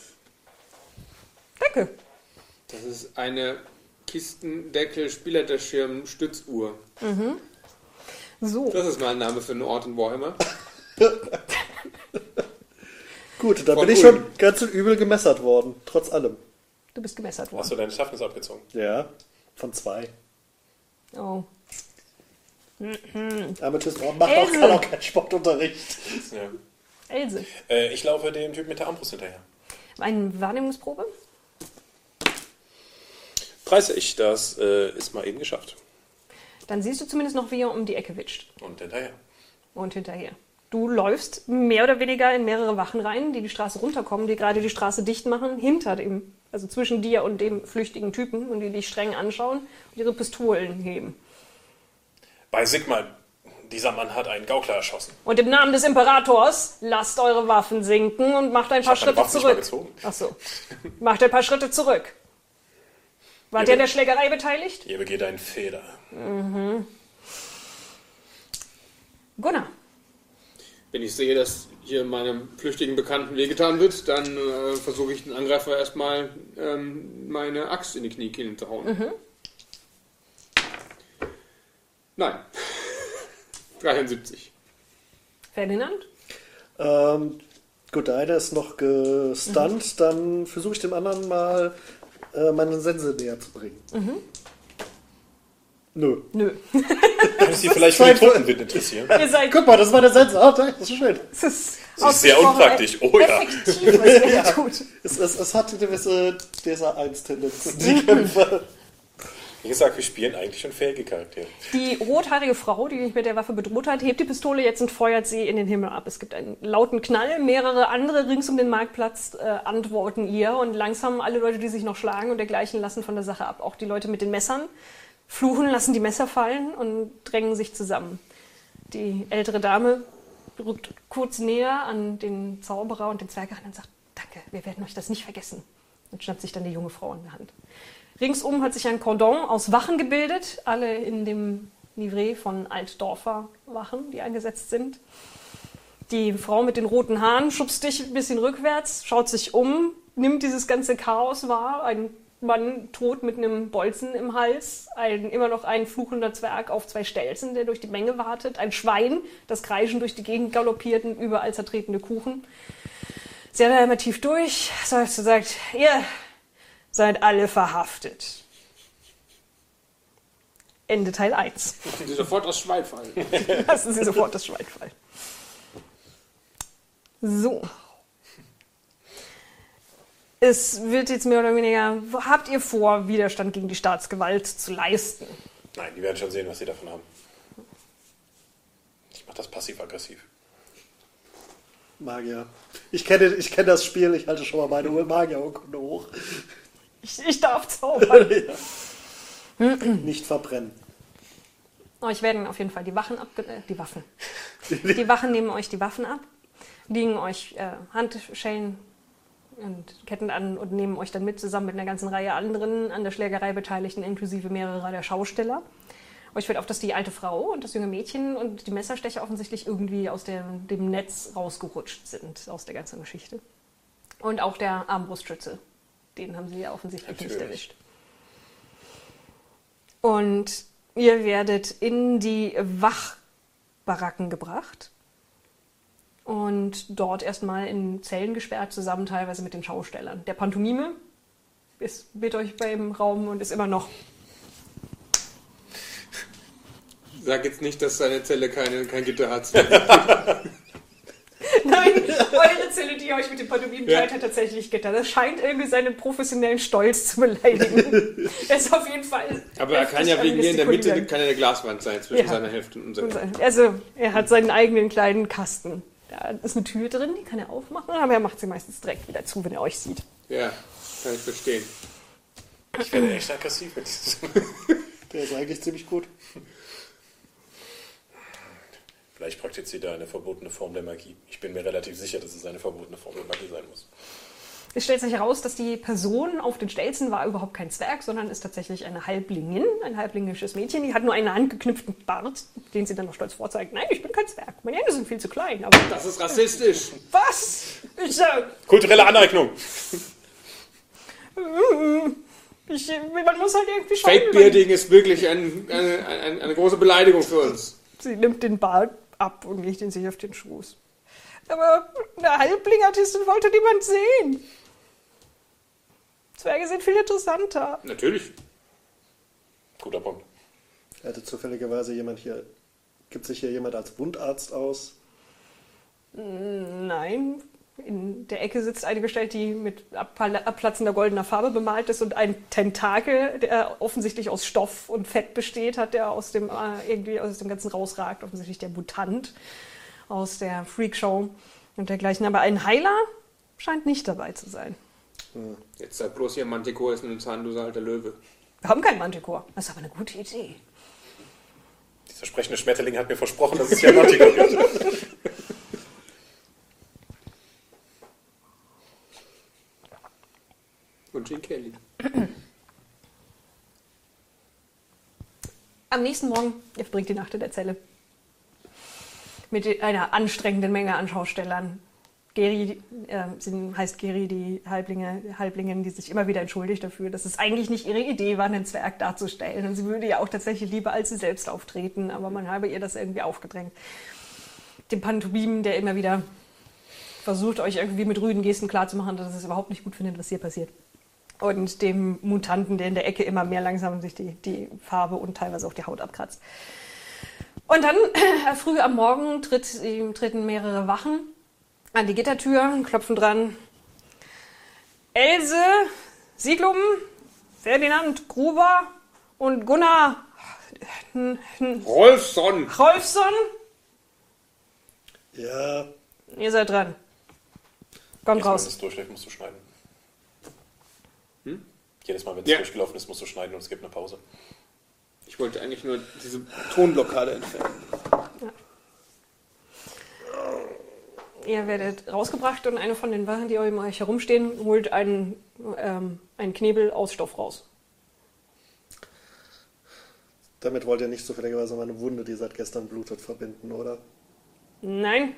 Danke. Das ist eine Kistendeckel-Spielleiterschirm-Stützuhr. So, Das ist mal ein Name für einen Ort in Warhammer. Gut, da Von bin ich Ulm. schon ganz schön übel gemessert worden. Trotz allem. du bist gemessert Hast worden. du deine Toughness abgezogen? Ja. Von zwei. Oh. Amethyst oh, macht auch, Else. kann auch keinen Sportunterricht. Ja. Else. Äh, ich laufe dem Typ mit der Armbrust hinterher. Eine Wahrnehmungsprobe? dreißig, das äh, ist mal eben geschafft. Dann siehst du zumindest noch, wie er um die Ecke witscht. Und hinterher. Und hinterher. Du läufst mehr oder weniger in mehrere Wachen rein, die die Straße runterkommen, die gerade die Straße dicht machen, hinter dem, also zwischen dir und dem flüchtigen Typen, und die dich streng anschauen und ihre Pistolen heben. Bei Sigmar, dieser Mann hat einen Gaukler erschossen. Und im Namen des Imperators lasst eure Waffen sinken und macht ein paar hab meine Schritte Waffen nicht mal zurück. gezogen. Ach so. Macht ein paar Schritte zurück. Wart ihr an der Schlägerei beteiligt? Ihr begeht einen Fehler. Gunnar. Wenn ich sehe, dass hier meinem flüchtigen Bekannten wehgetan wird, dann äh, versuche ich den Angreifer erstmal ähm, meine Axt in die Kniekehlen zu hauen. Mhm. Nein. dreiundsiebzig. Ferdinand? Ähm, gut, der eine ist noch gestunt, mhm. dann versuche ich dem anderen mal äh, meine Sense näher zu bringen. Mhm. Nö. Nö. Kann ich Sie vielleicht für den Totenwind interessieren? Ihr seid Guck mal, das war der Sense. Oh, das ist schön. Das ist, das ist sehr unpraktisch. Oh ja. Effektiv, was ihr ja. tut. Es, es, es hat eine gewisse D S A eins Tendenz. Die Kämpfer. Wie gesagt, wir spielen eigentlich schon fähige Charaktere. Die rothaarige Frau, die mich mit der Waffe bedroht hat, hebt die Pistole jetzt und feuert sie in den Himmel ab. Es gibt einen lauten Knall, mehrere andere rings um den Marktplatz äh, antworten ihr und langsam alle Leute, die sich noch schlagen und dergleichen, lassen von der Sache ab. Auch die Leute mit den Messern fluchen, lassen die Messer fallen und drängen sich zusammen. Die ältere Dame rückt kurz näher an den Zauberer und den Zwerg an und sagt, danke, wir werden euch das nicht vergessen. Und schnappt sich dann die junge Frau in die Hand. Ringsum hat sich ein Cordon aus Wachen gebildet, alle in dem Livret von Altdorfer Wachen, die eingesetzt sind. Die Frau mit den roten Haaren schubst dich ein bisschen rückwärts, schaut sich um, nimmt dieses ganze Chaos wahr, ein Mann tot mit einem Bolzen im Hals, ein, immer noch ein fluchender Zwerg auf zwei Stelzen, der durch die Menge wartet, ein Schwein, das kreischend durch die Gegend galoppiert und überall zertretene Kuchen. Sie hat einmal tief durch, seufzt und sagt, ihr seid alle verhaftet. Ende Teil eins. Lassen Sie sofort das Schwein fallen. Lassen Sie sofort das Schwein fallen. So. Es wird jetzt mehr oder weniger, habt ihr vor, Widerstand gegen die Staatsgewalt zu leisten? Nein, die werden schon sehen, was sie davon haben. Ich mache das passiv-aggressiv. Magier. Ich kenne, ich kenne das Spiel, ich halte schon mal meine Magierurkunde hoch. Ich, ich darf zaubern. Ja. Nicht verbrennen. Euch werden auf jeden Fall die Wachen ab, äh, die Waffen. Die Wachen nehmen euch die Waffen ab, legen euch äh, Handschellen und Ketten an und nehmen euch dann mit, zusammen mit einer ganzen Reihe anderen an der Schlägerei Beteiligten, inklusive mehrerer der Schausteller. Euch fällt auf, dass die alte Frau und das junge Mädchen und die Messerstecher offensichtlich irgendwie aus der, dem Netz rausgerutscht sind, aus der ganzen Geschichte. Und auch der Armbrustschütze, den haben sie ja offensichtlich Natürlich. nicht erwischt. Und ihr werdet in die Wachbaracken gebracht und dort erstmal in Zellen gesperrt, zusammen teilweise mit den Schaustellern. Der Pantomime ist mit euch beim Raum und ist immer noch... Sag jetzt nicht, dass seine Zelle keine, kein Gitter hat. Nein, eure Zelle, die ihr euch mit dem Pantomimen teilt, ja. hat tatsächlich Gitter. Das scheint irgendwie seinen professionellen Stolz zu beleidigen. Er ist auf jeden Fall... Aber er kann ja wegen mir in der Mitte kann ja eine Glaswand sein zwischen ja. seiner Hälfte und unserer Hälfte. Also, er hat seinen eigenen kleinen Kasten. Da ist eine Tür drin, die kann er aufmachen, aber er macht sie meistens direkt wieder zu, wenn er euch sieht. Ja, kann ich verstehen. Ich werde echt aggressiv. Der ist eigentlich ziemlich gut. Vielleicht praktiziert er eine verbotene Form der Magie. Ich bin mir relativ sicher, dass es eine verbotene Form der Magie sein muss. Es stellt sich heraus, dass die Person auf den Stelzen war überhaupt kein Zwerg, sondern ist tatsächlich eine Halblingin, ein halblingisches Mädchen. Die hat nur einen angeknüpften Bart, den sie dann noch stolz vorzeigt. Nein, ich bin kein Zwerg. Meine Hände sind viel zu klein. Aber das ist rassistisch. Was? Ich sag... Kulturelle Aneignung. Ich, man muss halt irgendwie schauen. Fake-Bearding ist wirklich ein, eine, eine, eine große Beleidigung für uns. Sie nimmt den Bart ab und legt ihn sich auf den Schoß. Aber eine Halbling-Artistin wollte niemand sehen. Zwerge sind viel interessanter. Natürlich. Guter Punkt. Hatte zufälligerweise jemand hier... Gibt sich hier jemand als Wundarzt aus? Nein. In der Ecke sitzt eine Gestalt, die mit abplatzender goldener Farbe bemalt ist und ein Tentakel, der offensichtlich aus Stoff und Fett besteht, hat, der aus dem, äh, irgendwie aus dem Ganzen rausragt. Offensichtlich der Mutant aus der Freakshow und dergleichen. Aber ein Heiler scheint nicht dabei zu sein. Hm. Jetzt sag bloß hier, Manticore ist ein zahnloser alter Löwe. Wir haben keinen Manticore. Das ist aber eine gute Idee. Dieser sprechende Schmetterling hat mir versprochen, dass es hier ein Manticore gibt. Und Gene Kelly. Am nächsten Morgen, ihr verbringt die Nacht in der Zelle. mit einer anstrengenden Menge an Schaustellern. Geri, äh, sie heißt Geri, die Halblinge, Halblingin, die sich immer wieder entschuldigt dafür, dass es eigentlich nicht ihre Idee war, einen Zwerg darzustellen. Und sie würde ja auch tatsächlich lieber als sie selbst auftreten, aber man habe ihr das irgendwie aufgedrängt. Dem Pantomimen, der immer wieder versucht, euch irgendwie mit rüden Gesten klarzumachen, dass es überhaupt nicht gut findet, was hier passiert. Und dem Mutanten, der in der Ecke immer mehr langsam sich die, die Farbe und teilweise auch die Haut abkratzt. Und dann, äh, früh am Morgen, tritt, äh, treten mehrere Wachen an die Gittertür, klopfen dran. Else, Sieglum, Ferdinand Gruber und Gunnar Rolfson. Rolfson. Ja. Ihr seid dran. Kommt Jedes Mal, raus. wenn es durchläuft, musst du schneiden. Hm? Jedes Mal, wenn es Ja. durchgelaufen ist, musst du schneiden und es gibt eine Pause. Ich wollte eigentlich nur diese Tonblockade entfernen. Ihr werdet rausgebracht und eine von den Wachen, die um euch herumstehen, holt einen, ähm, einen Knebel aus Stoff raus. Damit wollt ihr nicht zufälligerweise meine Wunde, die seit gestern blutet, verbinden, oder? Nein.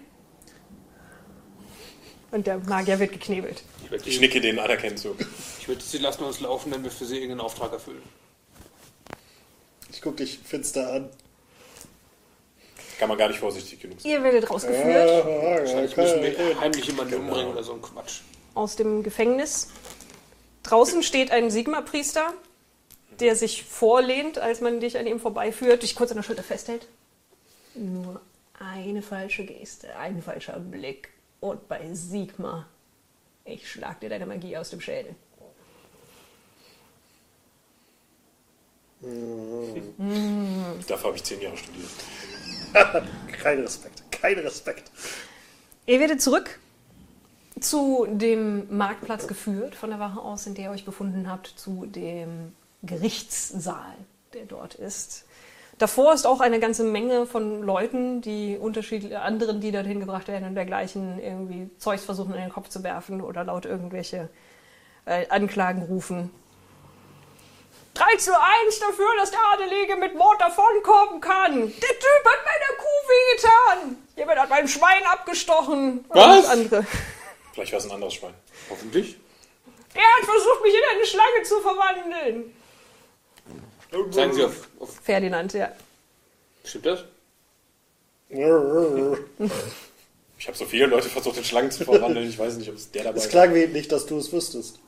Und der Magier wird geknebelt. Ich würde Ich nicke denen anerkennend zu. ich würde sie lassen uns laufen, wenn wir für sie irgendeinen Auftrag erfüllen. Ich guck dich finster an. Kann man gar nicht vorsichtig genug sein. Ihr werdet rausgeführt Wahrscheinlich müssen wir heimlich jemanden umbringen oder so ein Quatsch. aus dem Gefängnis. Draußen steht ein Sigma-Priester, der sich vorlehnt, als man dich an ihm vorbeiführt, dich kurz an der Schulter festhält. Nur eine falsche Geste, ein falscher Blick. Und bei Sigma, ich schlag dir deine Magie aus dem Schädel. Dafür habe ich zehn Jahre studiert. Kein Respekt, kein Respekt. Ihr werdet zurück zu dem Marktplatz geführt, von der Wache aus, in der ihr euch befunden habt, zu dem Gerichtssaal, der dort ist. Davor ist auch eine ganze Menge von Leuten, die unterschiedliche anderen, die dorthin gebracht werden und dergleichen irgendwie Zeugs versuchen in den Kopf zu werfen oder laut irgendwelche äh, Anklagen rufen. drei zu eins dafür, dass der Adelige mit Mord davonkommen kann. Der Typ hat meiner Kuh wehgetan. Jemand hat mein Schwein abgestochen. Und Was? das andere. Vielleicht war es ein anderes Schwein. Hoffentlich. Er hat versucht, mich in eine Schlange zu verwandeln. Sagen Sie auf, auf Ferdinand, ja. stimmt das? Ich habe so viele Leute versucht, in Schlangen zu verwandeln. Ich weiß nicht, ob es der dabei Es war. klang wie nicht, dass du es wüsstest.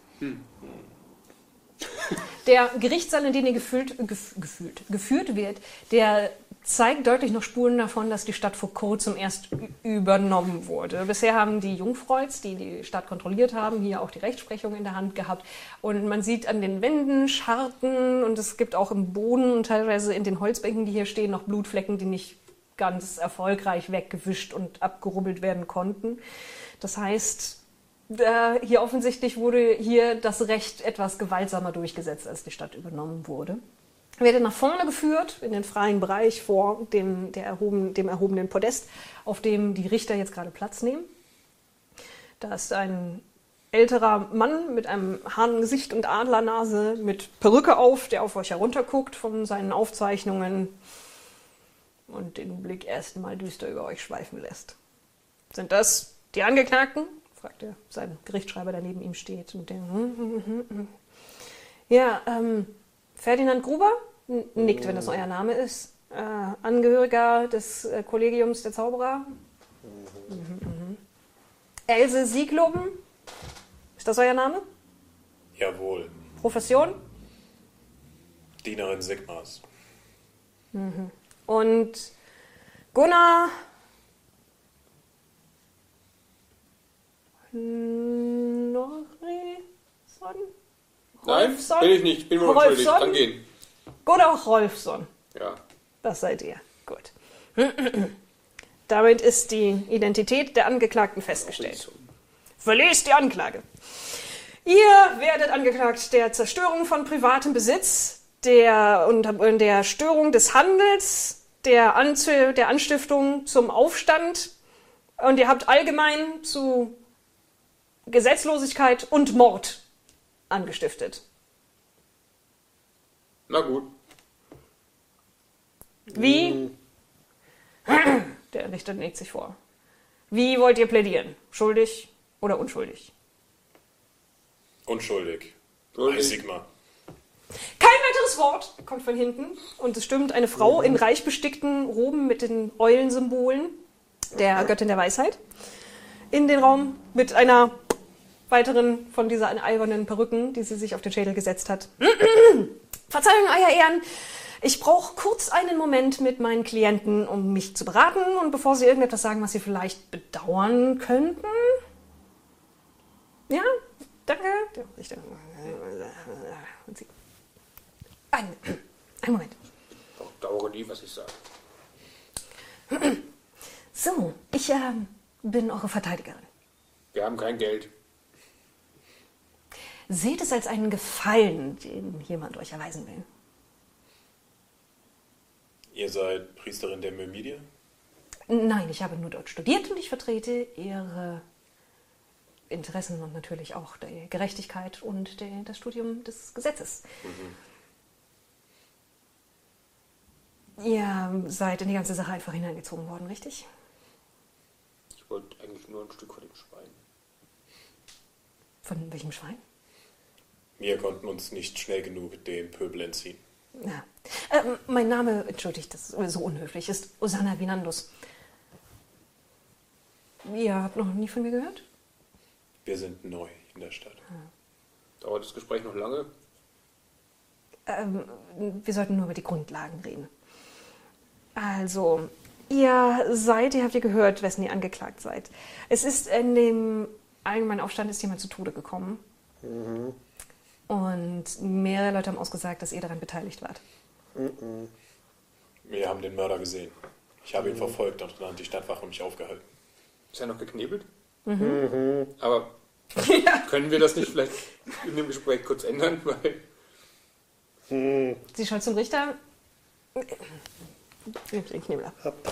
Der Gerichtssaal, in den ihr gefühlt, gef, gefühlt, geführt wird, der zeigt deutlich noch Spuren davon, dass die Stadt vor kurzem erst übernommen wurde. Bisher haben die Jungfreuds, die die Stadt kontrolliert haben, hier auch die Rechtsprechung in der Hand gehabt. Und man sieht an den Wänden Scharten und es gibt auch im Boden und teilweise in den Holzbänken, die hier stehen, noch Blutflecken, die nicht ganz erfolgreich weggewischt und abgerubbelt werden konnten. Das heißt, Äh, hier offensichtlich wurde hier das Recht etwas gewaltsamer durchgesetzt, als die Stadt übernommen wurde. Werdet nach vorne geführt, in den freien Bereich vor dem, der erhoben, dem erhobenen Podest, auf dem die Richter jetzt gerade Platz nehmen. Da ist ein älterer Mann mit einem Hahnengesicht und Adlernase mit Perücke auf, der auf euch herunterguckt von seinen Aufzeichnungen und den Blick erstmal düster über euch schweifen lässt. Sind das die Angeklagten? Fragt er, sein Gerichtsschreiber, der neben ihm steht. Und der, hm, hm, hm, hm. Ja, ähm, Ferdinand Gruber N- nickt, wenn das euer Name ist. Äh, Angehöriger des äh, Kollegiums der Zauberer. Mhm, mhm. Else Sieglum, ist das euer Name? Jawohl. Profession? Dienerin Sigmas. Und Gunnar Norrison? Nein, Rolfson? bin ich nicht. Ich bin mir unschuldig. Rolfson? Kann gehen. Gunnar Rolfson. Ja. Das seid ihr. Gut. Damit ist die Identität der Angeklagten festgestellt. Verlest die Anklage. Ihr werdet angeklagt der Zerstörung von privatem Besitz, der, und, und der Störung des Handels, der, Anz- der Anstiftung zum Aufstand und ihr habt allgemein zu Gesetzlosigkeit und Mord angestiftet. Na gut. Wie? Der Richter legt sich vor. Wie wollt ihr plädieren? Schuldig oder unschuldig? Unschuldig. Schuldig. Ei, Sigma. Kein weiteres Wort kommt von hinten. Und es stimmt, eine Frau in reich bestickten Roben mit den Eulensymbolen der Göttin der Weisheit in den Raum mit einer weiteren von dieser albernen Perücken, die sie sich auf den Schädel gesetzt hat. Verzeihung, Euer Ehren. Ich brauche kurz einen Moment mit meinen Klienten, um mich zu beraten und bevor Sie irgendetwas sagen, was Sie vielleicht bedauern könnten. Ja, danke. Der Richter. Ein, einen Moment. Ich dauere nie, was ich sage. So, ich äh, bin eure Verteidigerin. Wir haben kein Geld. Seht es als einen Gefallen, den jemand euch erweisen will. Ihr seid Priesterin der Myrmidie? Nein, ich habe nur dort studiert und ich vertrete ihre Interessen und natürlich auch der Gerechtigkeit und der, das Studium des Gesetzes. Mhm. Ihr seid in die ganze Sache einfach hineingezogen worden, richtig? Ich wollte eigentlich nur ein Stück von dem Schwein. Von welchem Schwein? Wir konnten uns nicht schnell genug dem Pöbel entziehen. Ja. Äh, mein Name, entschuldigt, das ist so unhöflich, ist Osanna Vinandus. Ihr habt noch nie von mir gehört? Wir sind neu in der Stadt. Dauert das Gespräch noch lange? Ähm, wir sollten nur über die Grundlagen reden. Also, ihr seid, ihr habt ja gehört, wessen ihr angeklagt seid. Es ist in dem allgemeinen Aufstand ist jemand zu Tode gekommen. Mhm. Und mehrere Leute haben ausgesagt, dass ihr daran beteiligt wart. Mhm. Wir haben den Mörder gesehen. Ich habe ihn verfolgt und dann hat die Stadtwache mich aufgehalten. Ist er noch geknebelt? Mhm. Aber können wir das nicht vielleicht in dem Gespräch kurz ändern? Weil Mhm. Sie schaut zum Richter. Den Knebel ab. Hab-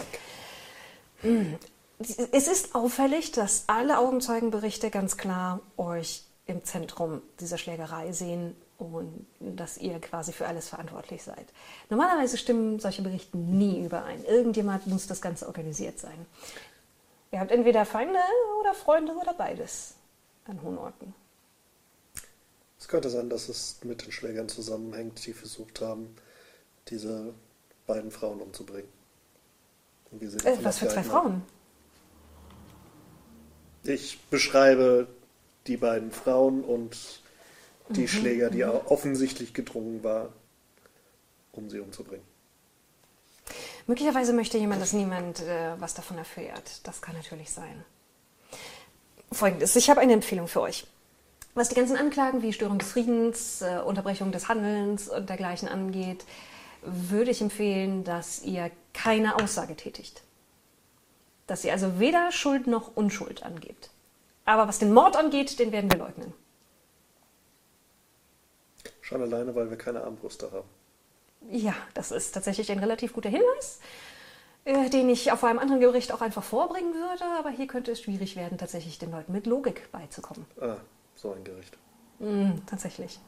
Es ist auffällig, dass alle Augenzeugenberichte ganz klar euch im Zentrum dieser Schlägerei sehen und dass ihr quasi für alles verantwortlich seid. Normalerweise stimmen solche Berichte nie überein. Irgendjemand muss das Ganze organisiert sein. Ihr habt entweder Feinde oder Freunde oder beides an hohen Orten. Es könnte sein, dass es mit den Schlägern zusammenhängt, die versucht haben, diese beiden Frauen umzubringen. Und wie sie Äh, davon was für zwei abgehalten haben. Frauen? Ich beschreibe die beiden Frauen und die Mhm. Schläger, die auch offensichtlich gedrungen war, um sie umzubringen. Möglicherweise möchte jemand, dass niemand äh, was davon erfährt. Das kann natürlich sein. Folgendes, ich habe eine Empfehlung für euch. Was die ganzen Anklagen wie Störung des Friedens, äh, Unterbrechung des Handelns und dergleichen angeht, würde ich empfehlen, dass ihr keine Aussage tätigt. Dass ihr also weder Schuld noch Unschuld angebt. Aber was den Mord angeht, den werden wir leugnen. Schon alleine, weil wir keine Armbrüste haben. Ja, das ist tatsächlich ein relativ guter Hinweis, äh, den ich auf einem anderen Gericht auch einfach vorbringen würde. Aber hier könnte es schwierig werden, tatsächlich den Leuten mit Logik beizukommen. Ah, so ein Gericht. Mm, tatsächlich.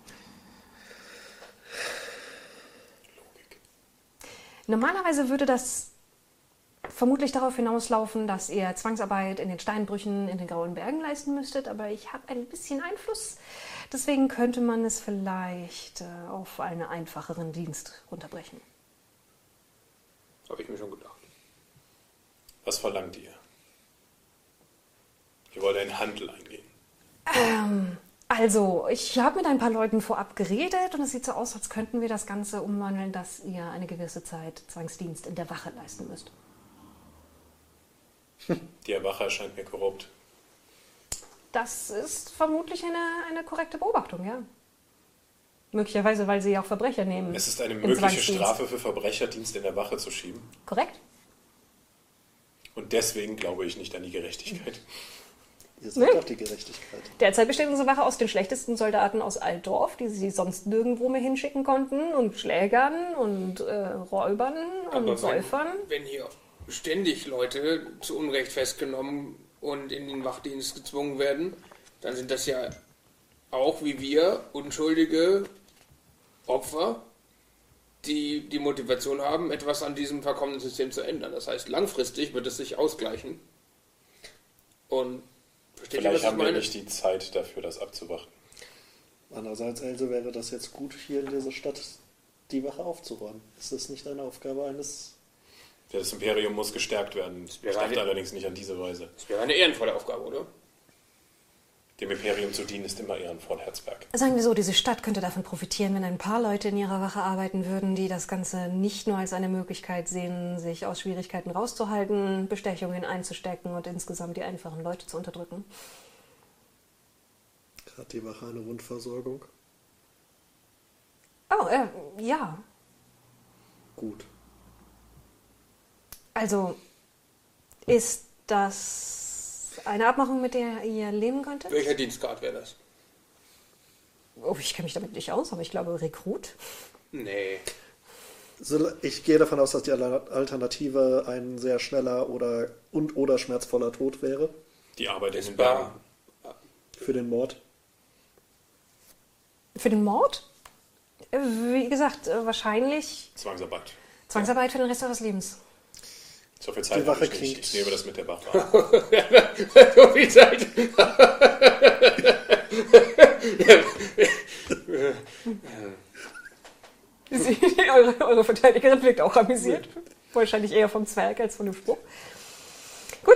Logik. Normalerweise würde das vermutlich darauf hinauslaufen, dass ihr Zwangsarbeit in den Steinbrüchen in den Grauen Bergen leisten müsstet, aber ich habe ein bisschen Einfluss. Deswegen könnte man es vielleicht äh, auf einen einfacheren Dienst runterbrechen. habe ich mir schon gedacht. Was verlangt ihr? Ihr wollt einen Handel eingehen. Ähm, also, ich habe mit ein paar Leuten vorab geredet und es sieht so aus, als könnten wir das Ganze umwandeln, dass ihr eine gewisse Zeit Zwangsdienst in der Wache leisten müsst. Die Wache erscheint mir korrupt. Das ist vermutlich eine, eine korrekte Beobachtung, ja. Möglicherweise, weil sie auch Verbrecher nehmen. Es ist eine in mögliche Zwangsdienst. Strafe für Verbrecher, Dienst in der Wache zu schieben. Korrekt? Und deswegen glaube ich nicht an die Gerechtigkeit. Ihr seid Nee. doch die Gerechtigkeit. Derzeit besteht unsere Wache aus den schlechtesten Soldaten aus Altdorf, die sie sonst nirgendwo mehr hinschicken konnten, und Schlägern und äh, Räubern und Aber Säufern. wenn, wenn hier ständig Leute zu Unrecht festgenommen und in den Wachdienst gezwungen werden, dann sind das ja auch wie wir unschuldige Opfer, die die Motivation haben, etwas an diesem verkommenen System zu ändern. Das heißt, langfristig wird es sich ausgleichen. Und versteht ihr, was Vielleicht ich haben wir meine? nicht die Zeit dafür, das abzuwarten. Andererseits, also wäre das jetzt gut, hier in dieser Stadt die Wache aufzuräumen. Ist das nicht eine Aufgabe eines... Das Imperium muss gestärkt werden. Ich wäre dachte eine- allerdings nicht an diese Weise. Das wäre eine ehrenvolle Aufgabe, oder? Dem Imperium zu dienen ist immer ehrenvoll, Herzberg. Sagen wir so, diese Stadt könnte davon profitieren, wenn ein paar Leute in ihrer Wache arbeiten würden, die das Ganze nicht nur als eine Möglichkeit sehen, sich aus Schwierigkeiten rauszuhalten, Bestechungen einzustecken und insgesamt die einfachen Leute zu unterdrücken. Hat die Wache eine Wundversorgung? Oh, äh, ja. Gut. Also, ist das eine Abmachung, mit der ihr leben könntet? Welcher Dienstgrad wäre das? Oh, ich kenne mich damit nicht aus, aber ich glaube Rekrut. Nee. So, ich gehe davon aus, dass die Alternative ein sehr schneller oder und oder schmerzvoller Tod wäre Die Arbeit in Ist den Bergen. bar. für den Mord. Für den Mord? Äh, Wie gesagt, äh, wahrscheinlich Zwangsarbeit. Zwangsarbeit für den Rest eures Lebens. So viel Zeit Die Wache habe ich nicht. klingt- Ich nehme das mit der Wache an. So viel Zeit. Sie, eure, eure Verteidigerin wirkt auch amüsiert. Wahrscheinlich eher vom Zwerg als von dem Spruch. Gut.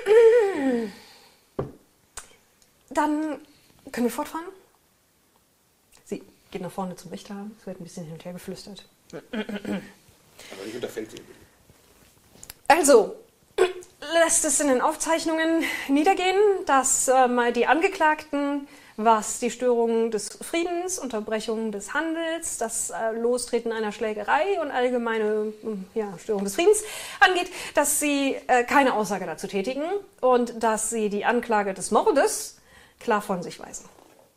Dann können wir fortfahren. Sie geht nach vorne zum Richter. Es wird ein bisschen hin und her geflüstert. Aber nicht unter Feldzügen. Also, lässt es in den Aufzeichnungen niedergehen, dass äh, mal die Angeklagten, was die Störung des Friedens, Unterbrechung des Handels, das äh, Lostreten einer Schlägerei und allgemeine äh, ja, Störung des Friedens angeht, dass sie äh, keine Aussage dazu tätigen und dass sie die Anklage des Mordes klar von sich weisen.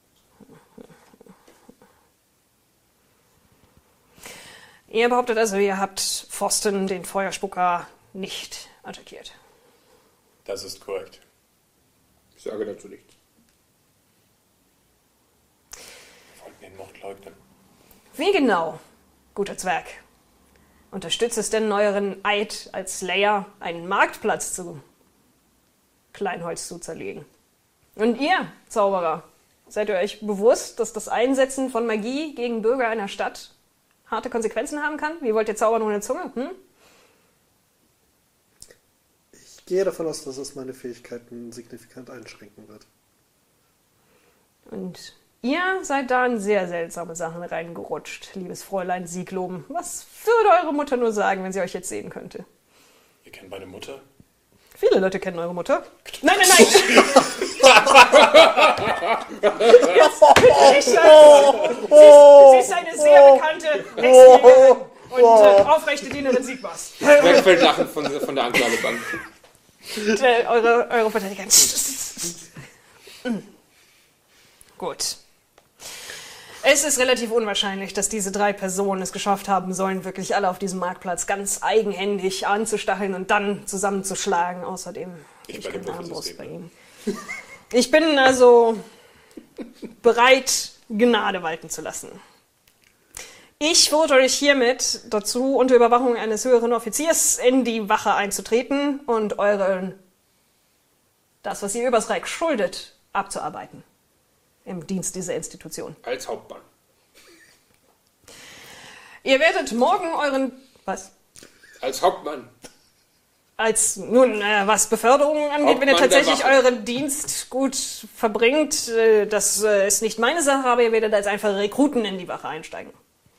Ihr behauptet also, ihr habt Forsten, den Feuerspucker, nicht attackiert. Das ist korrekt. Ich sage dazu nichts. Wir wollten den Mord leugnen. Wie genau, guter Zwerg, unterstützt es denn euren Eid als Slayer, einen Marktplatz zu Kleinholz zu zerlegen? Und ihr, Zauberer, seid ihr euch bewusst, dass das Einsetzen von Magie gegen Bürger einer Stadt harte Konsequenzen haben kann? Wie wollt ihr zaubern ohne Zunge? Hm? Ich gehe davon aus, dass es meine Fähigkeiten signifikant einschränken wird. Und ihr seid da in sehr seltsame Sachen reingerutscht, liebes Fräulein Siegloben. Was würde eure Mutter nur sagen, wenn sie euch jetzt sehen könnte? Ihr kennt meine Mutter? Viele Leute kennen eure Mutter. Nein, nein, nein! Jetzt bitte nicht sagen. Sie, sie ist eine sehr bekannte Hexenjägerin und äh, aufrechte Dienerin Sigmars. Wegfällt lachen von, von der Anklagebank. Und, äh, eure, eure Verteidiger. Gut. Es ist relativ unwahrscheinlich, dass diese drei Personen es geschafft haben sollen, wirklich alle auf diesem Marktplatz ganz eigenhändig anzustacheln und dann zusammenzuschlagen. Außerdem Ich ich bei dem keine Armbrust Würfelsystem, bei ne? ihm. Ich bin also bereit, Gnade walten zu lassen. Ich fordere euch hiermit dazu, unter Überwachung eines höheren Offiziers in die Wache einzutreten und euren, das, was ihr übers Reich schuldet, abzuarbeiten. Im Dienst dieser Institution. Als Hauptmann. Ihr werdet morgen euren, was? Als Hauptmann. Als, nun, äh, was Beförderungen angeht, wenn ihr Hauptmann der tatsächlich Wache. euren Dienst gut verbringt, äh, das äh, ist nicht meine Sache, aber ihr werdet als einfache Rekruten in die Wache einsteigen.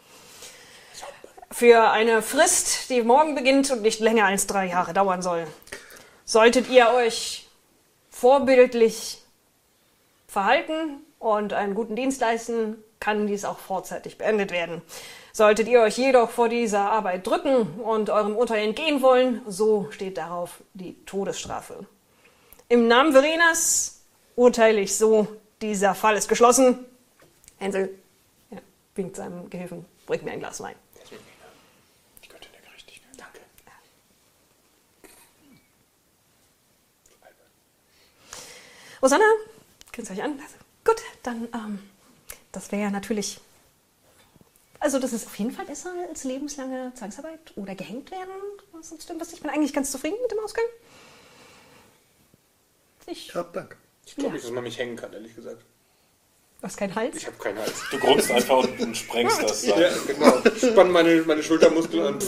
Für eine Frist, die morgen beginnt und nicht länger als drei Jahre dauern soll. Solltet ihr euch vorbildlich verhalten und einen guten Dienst leisten, kann dies auch vorzeitig beendet werden. Solltet ihr euch jedoch vor dieser Arbeit drücken und eurem Urteil entgehen wollen, so steht darauf die Todesstrafe. Im Namen Verenas urteile ich so, dieser Fall ist geschlossen. Hänsel, ja, winkt seinem Gehilfen, bringt mir ein Glas Wein. Die Göttin der Gerechtigkeit. Danke. Rosanna, könnt ihr euch an? Also, gut, dann, ähm, das wäre ja natürlich Also das ist auf jeden Fall besser als lebenslange Zwangsarbeit oder gehängt werden. Was sonst irgendwas. Ich bin eigentlich ganz zufrieden mit dem Ausgang. Ich, Ja, danke. Ich glaube Ja. nicht, dass man mich hängen kann, ehrlich gesagt. du hast keinen Hals. Ich habe keinen Hals. Du grunzt einfach und, und sprengst das. Ja, Seil. genau. Spann meine, meine Schultermuskeln an.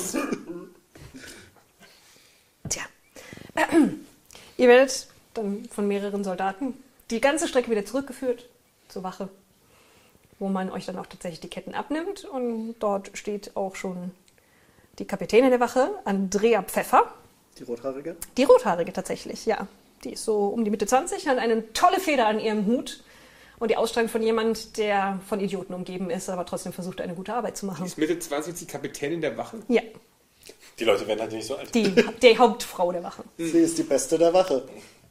Tja. Ihr werdet dann von mehreren Soldaten die ganze Strecke wieder zurückgeführt zur Wache, wo man euch dann auch tatsächlich die Ketten abnimmt. Und dort steht auch schon die Kapitänin der Wache, Andrea Pfeffer. Die Rothaarige? Die Rothaarige tatsächlich, ja. Die ist so um die Mitte zwanzig, hat eine tolle Feder an ihrem Hut und die Ausstrahlung von jemand, der von Idioten umgeben ist, aber trotzdem versucht, eine gute Arbeit zu Die machen. ist Mitte zwanzig die Kapitänin der Wache. Ja, Die Leute werden halt nicht so alt. die, die Hauptfrau der Wache. Sie ist die Beste der Wache.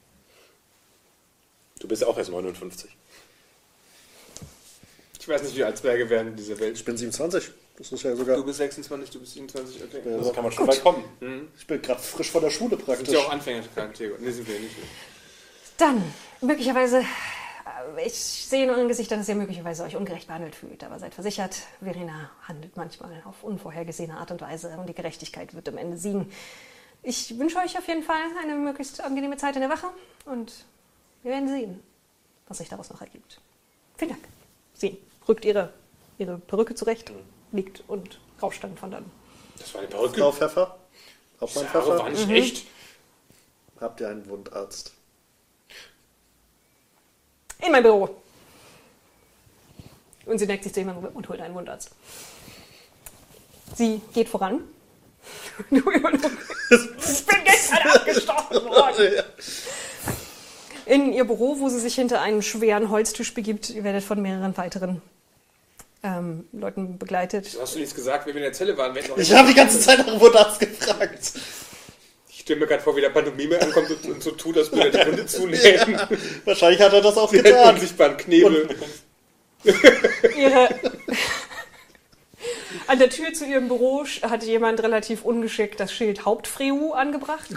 Du bist auch erst neunundfünfzig. Ich weiß nicht, wie alt Zwerge werden in dieser Welt. Ich bin siebenundzwanzig. Das ist ja sogar. Du bist sechsundzwanzig, du bist siebenundzwanzig, okay. Ja, Das kann man schon weit kommen. Ich bin gerade frisch von der Schule Sind praktisch. ja auch Anfängercharaktere. Ne, sind wir nicht. Dann, möglicherweise, äh, ich sehe in euren Gesichtern, dass ihr möglicherweise euch ungerecht behandelt fühlt, aber seid versichert, Verena handelt manchmal auf unvorhergesehene Art und Weise und die Gerechtigkeit wird am Ende siegen. Ich wünsche euch auf jeden Fall eine möglichst angenehme Zeit in der Wache und wir werden sehen, was sich daraus noch ergibt. Vielen Dank. Sie rückt ihre, ihre Perücke zurecht, liegt und rauscht dann von dann. Das war eine Perücke. Frau Pfeffer? Hauptmann Die Haare Pfeffer? waren nicht echt. Habt ihr einen Wundarzt? In mein Büro. Und sie neigt sich zu jemandem und holt einen Wundarzt. Sie geht voran. Du immer noch. Ich bin gestern abgestochen worden. In ihr Büro, wo sie sich hinter einen schweren Holztisch begibt. Ihr werdet von mehreren weiteren ähm, Leuten begleitet. Du hast du nichts gesagt, wenn wir in der Zelle waren. Wir hätten auch Ich habe die ganze Zeit nach dem Wundarzt gefragt. Ich stelle mir gerade vor, wie der Pantomime ankommt und, und so tut, als würde er die Hunde zunehmen. Wahrscheinlich hat er das auch Den getan. unsichtbaren Knebel. Ihre An der Tür zu ihrem Büro hat jemand relativ ungeschickt das Schild Hauptfreu angebracht.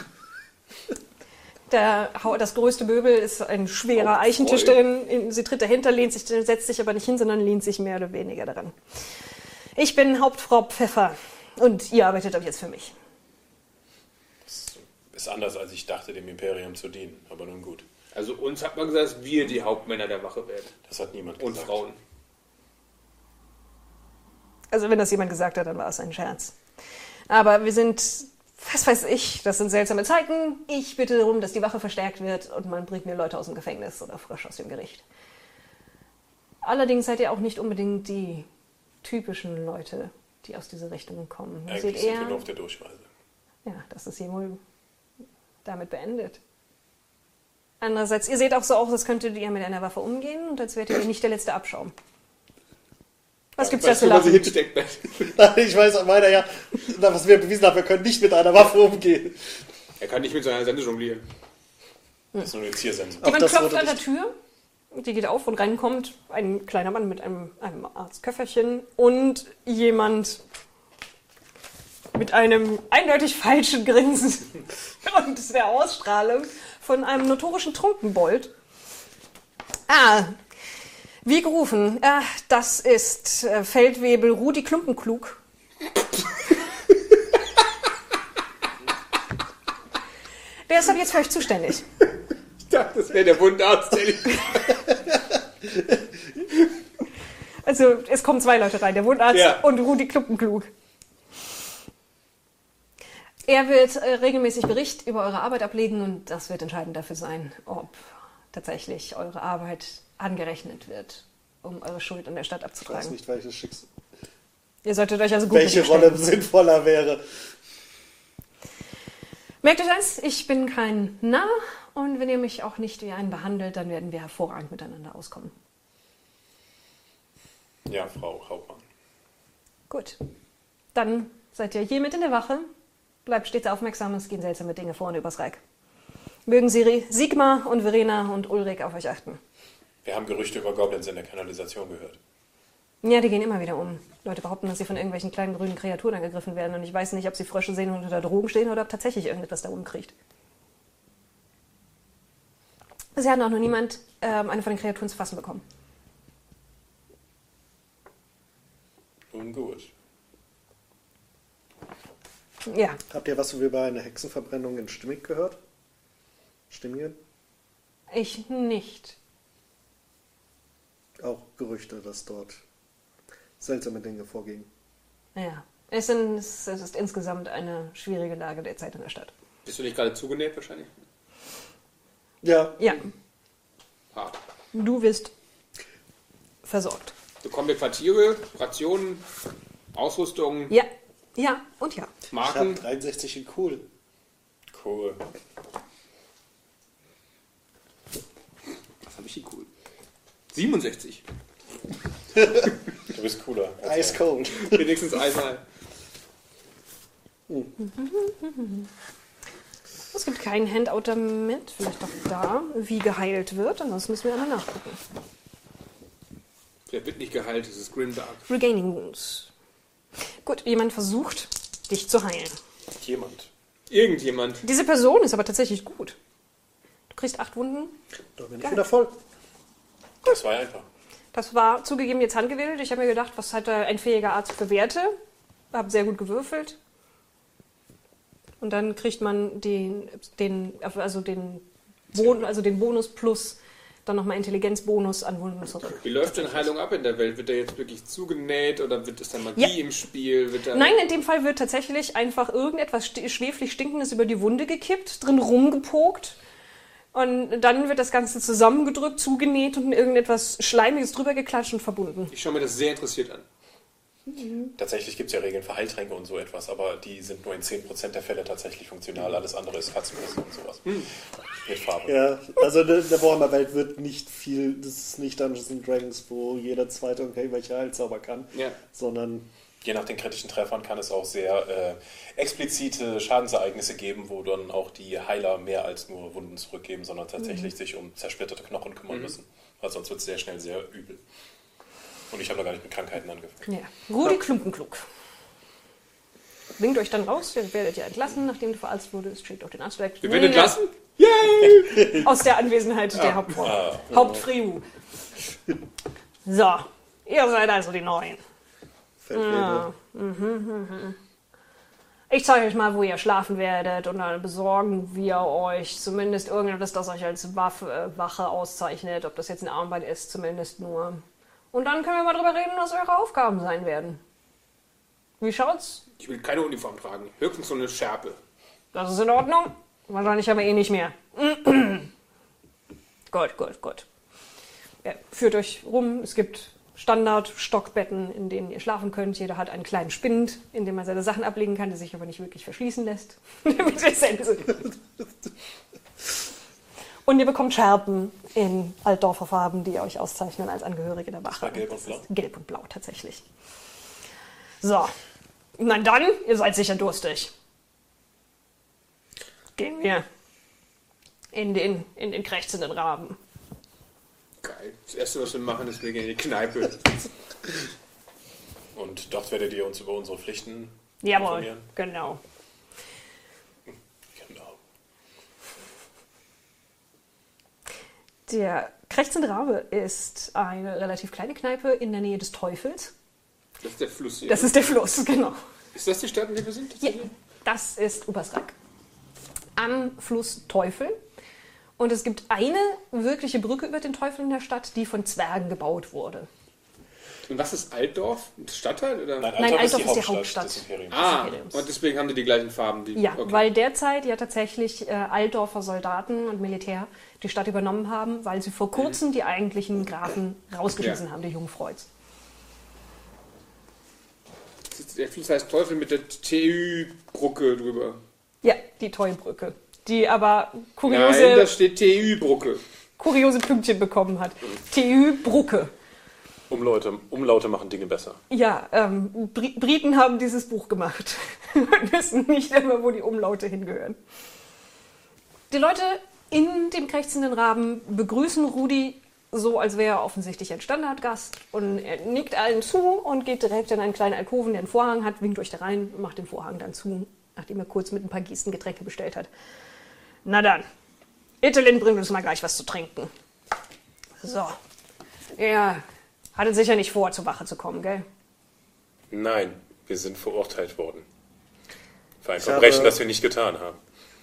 Der, das größte Möbel ist ein schwerer Eichentisch drin. Sie tritt dahinter, lehnt sich, setzt sich aber nicht hin, sondern lehnt sich mehr oder weniger daran. Ich bin Hauptfrau Pfeffer und ihr arbeitet ab jetzt für mich. Ist anders, als ich dachte, dem Imperium zu dienen. Aber nun gut. Also uns hat man gesagt, dass wir die Hauptmänner der Wache werden. Das hat niemand Und gesagt. Frauen. Also wenn das jemand gesagt hat, dann war es ein Scherz. Aber wir sind, was weiß ich, das sind seltsame Zeiten. Ich bitte darum, dass die Wache verstärkt wird und man bringt mir Leute aus dem Gefängnis oder frisch aus dem Gericht. Allerdings seid ihr auch nicht unbedingt die typischen Leute, die aus dieser Richtung kommen. Ihr Eigentlich seht sind eher, wir nur auf der Durchreise. ja, das ist hier wohl damit beendet. Andererseits, ihr seht auch so aus, als könntet ihr mit einer Waffe umgehen und als wärt ihr nicht der letzte Abschaum. Was gibt's da Weißt zu du, was sie lachen? hinsteckt? Nein, ich weiß meiner ja, was wir bewiesen haben, wir können nicht mit einer Waffe umgehen. Er kann nicht mit seiner Sende jonglieren. Das ist nur eine Ziersendung. Auch Jemand das klopft wurde an der nicht- Tür, die geht auf und reinkommt ein kleiner Mann mit einem, einem Arztköfferchen und jemand mit einem eindeutig falschen Grinsen und der Ausstrahlung von einem notorischen Trunkenbold. Ah, wie gerufen, äh, das ist äh, Feldwebel Rudi Klumpenklug. Der ist ab jetzt für euch zuständig. Ich dachte, das wäre der Wundarzt. Der Also es kommen zwei Leute rein, der Wundarzt Ja. und Rudi Klumpenklug. Er wird äh, regelmäßig Bericht über eure Arbeit ablegen und das wird entscheidend dafür sein, ob tatsächlich eure Arbeit angerechnet wird, um eure Schuld in der Stadt Ich weiß abzutragen. nicht, welches Schicksal, Ihr solltet euch also gut welche mit ihm Rolle stellen. sinnvoller wäre. Merkt euch eins, ich bin kein Narr und wenn ihr mich auch nicht wie einen behandelt, dann werden wir hervorragend miteinander auskommen. Ja, Frau Hauptmann. Gut, dann seid ihr hier mit in der Wache. Bleibt stets aufmerksam, es gehen seltsame Dinge vor und übers Reich. Mögen Sie Sigmar und Verena und Ulrich auf euch achten. Wir haben Gerüchte über Goblins in der Kanalisation gehört. Ja, die gehen immer wieder um. Leute behaupten, dass sie von irgendwelchen kleinen grünen Kreaturen angegriffen werden und ich weiß nicht, ob sie Frösche sehen und unter Drogen stehen oder ob tatsächlich irgendetwas da oben kriecht. Sie hat auch noch niemand ähm, eine von den Kreaturen zu fassen bekommen. Nun Nun gut. Ja, Habt ihr was über eine Hexenverbrennung in Stimmig gehört? Stimmingen? ich nicht. Auch Gerüchte, dass dort seltsame Dinge vorgingen. Ja, es, sind, es ist insgesamt eine schwierige Lage derzeit in der Stadt. Bist du nicht gerade zugenäht wahrscheinlich? Ja, Ja, Hart. du wirst versorgt. Bekommen wir Quartiere, Rationen, Ausrüstung, Ja, ja und ja. ich Marken? habe dreiundsechzig in cool. Cool. Was habe ich hier cool? siebenundsechzig. Du bist cooler. Ice cold. Wenigstens einmal. Es gibt kein Handout damit, vielleicht doch da, wie geheilt wird. Ansonsten müssen wir einmal nachgucken. Der wird nicht geheilt, es ist Grimdark. Regaining Wounds. Gut, jemand versucht, dich zu heilen. Jemand. Irgendjemand. Diese Person ist aber tatsächlich gut. Du kriegst acht Wunden. Da bin ich Geil. wieder voll. Das war ja einfach. Das war zugegeben jetzt handgewählt. Ich habe mir gedacht, was hat da ein fähiger Arzt für Werte? Hab sehr gut gewürfelt. Und dann kriegt man den, den, also den, Bon, also den Bonus plus dann nochmal Intelligenzbonus an Wunden zurück. Wie läuft denn Heilung ab in der Welt? Wird der jetzt wirklich zugenäht oder wird es dann Magie Ja. im Spiel? Wird da Nein, in dem Fall wird tatsächlich einfach irgendetwas sti- schweflich Stinkendes über die Wunde gekippt, drin rumgepokt. Und dann wird das Ganze zusammengedrückt, zugenäht und in irgendetwas Schleimiges drüber geklatscht und verbunden. Ich schaue mir das sehr interessiert an. Tatsächlich gibt es ja Regeln für Heiltränke und so etwas, aber die sind nur in zehn Prozent der Fälle tatsächlich funktional. Alles andere ist Katzenbiss und sowas. Mit Farbe. Ja, also in der Warhammer-Welt wird nicht viel, das ist nicht Dungeons and Dragons, wo jeder Zweite irgendwelche Heilzauber kann, Ja. sondern Je nach den kritischen Treffern kann es auch sehr äh, explizite Schadensereignisse geben, wo dann auch die Heiler mehr als nur Wunden zurückgeben, sondern tatsächlich sich um zersplitterte Knochen kümmern müssen. Weil sonst wird es sehr schnell sehr übel. Und ich habe noch gar nicht mit Krankheiten angefangen. Ja. Rudi Klumpenklug. Winkt euch dann raus, ihr werdet ja entlassen, nachdem du verarztet wurdest, schickt auch den Arzt weg. Wir werden entlassen? Yay! Aus der Anwesenheit der Hauptfrau. Ah, Hauptfriu. So, ihr seid also die Neuen. Feldwebel. Ich zeige euch mal, wo ihr schlafen werdet und dann besorgen wir euch zumindest irgendetwas, das euch als Waffe, äh, Wache auszeichnet. Ob das jetzt ein Armband ist, zumindest nur. Und dann können wir mal drüber reden, was eure Aufgaben sein werden. Wie schaut's? Ich will keine Uniform tragen. Höchstens so eine Schärpe. Das ist in Ordnung? Wahrscheinlich aber eh nicht mehr. Gut, gut, gut. Ja, führt euch rum. Es gibt Standard-Stockbetten, in denen ihr schlafen könnt. Jeder hat einen kleinen Spind, in dem man seine Sachen ablegen kann, der sich aber nicht wirklich verschließen lässt. Damit ihr Sense. Und ihr bekommt Schärpen in Altdorfer Farben, die euch auszeichnen als Angehörige der Wache. war gelb und blau? Das ist Gelb und blau, tatsächlich. So. Na dann, ihr seid sicher durstig. Gehen wir in den, in den krächzenden Raben. Geil. Das erste, was wir machen, ist, wir gehen in die Kneipe. Und dort werdet ihr uns über unsere Pflichten Jawohl, informieren. genau. Genau. Der krächzende Rabe ist eine relativ kleine Kneipe in der Nähe des Teufels. Das ist der Fluss hier. Das ist der Fluss, genau. Ist das die Stadt, in der wir sind? Ja, das ist Oberstrak. Am Fluss Teufel. Und es gibt eine wirkliche Brücke über den Teufel in der Stadt, die von Zwergen gebaut wurde. Und was ist Altdorf? Ein Stadtteil? Oder? Nein, Nein, Altdorf Altdorf ist die Hauptstadt. des Imperiums. Ah, Imperiums. und deswegen haben die die gleichen Farben. Die, Ja, okay. weil derzeit ja tatsächlich äh, Altdorfer Soldaten und Militär die Stadt übernommen haben, weil sie vor kurzem die eigentlichen Grafen rausgeschmissen Ja. haben, die Jungfreuds. Der Fluss heißt Teufel mit der T Ü-Brücke drüber. Ja, die Teubrücke. Die aber Nein, kuriose, da steht T Ü-Brücke. kuriose Pünktchen bekommen hat. T Ü-Brücke. Umlaute, Umlaute machen Dinge besser. Ja, ähm, Bri- Briten haben dieses Buch gemacht und wissen nicht immer, wo die Umlaute hingehören. Die Leute in dem krächzenden Raben begrüßen Rudi so, als wäre er offensichtlich ein Standardgast. Und er nickt allen zu und geht direkt in einen kleinen Alkoven, der einen Vorhang hat, winkt euch da rein und macht den Vorhang dann zu, nachdem er kurz mit ein paar Gießen Getränke bestellt hat. Na dann, Italin bringt uns mal gleich was zu trinken. So, ja. Hattet sicher nicht vor, zur Wache zu kommen, gell? Nein, wir sind verurteilt worden. Für ein Ich Verbrechen, habe- das wir nicht getan haben.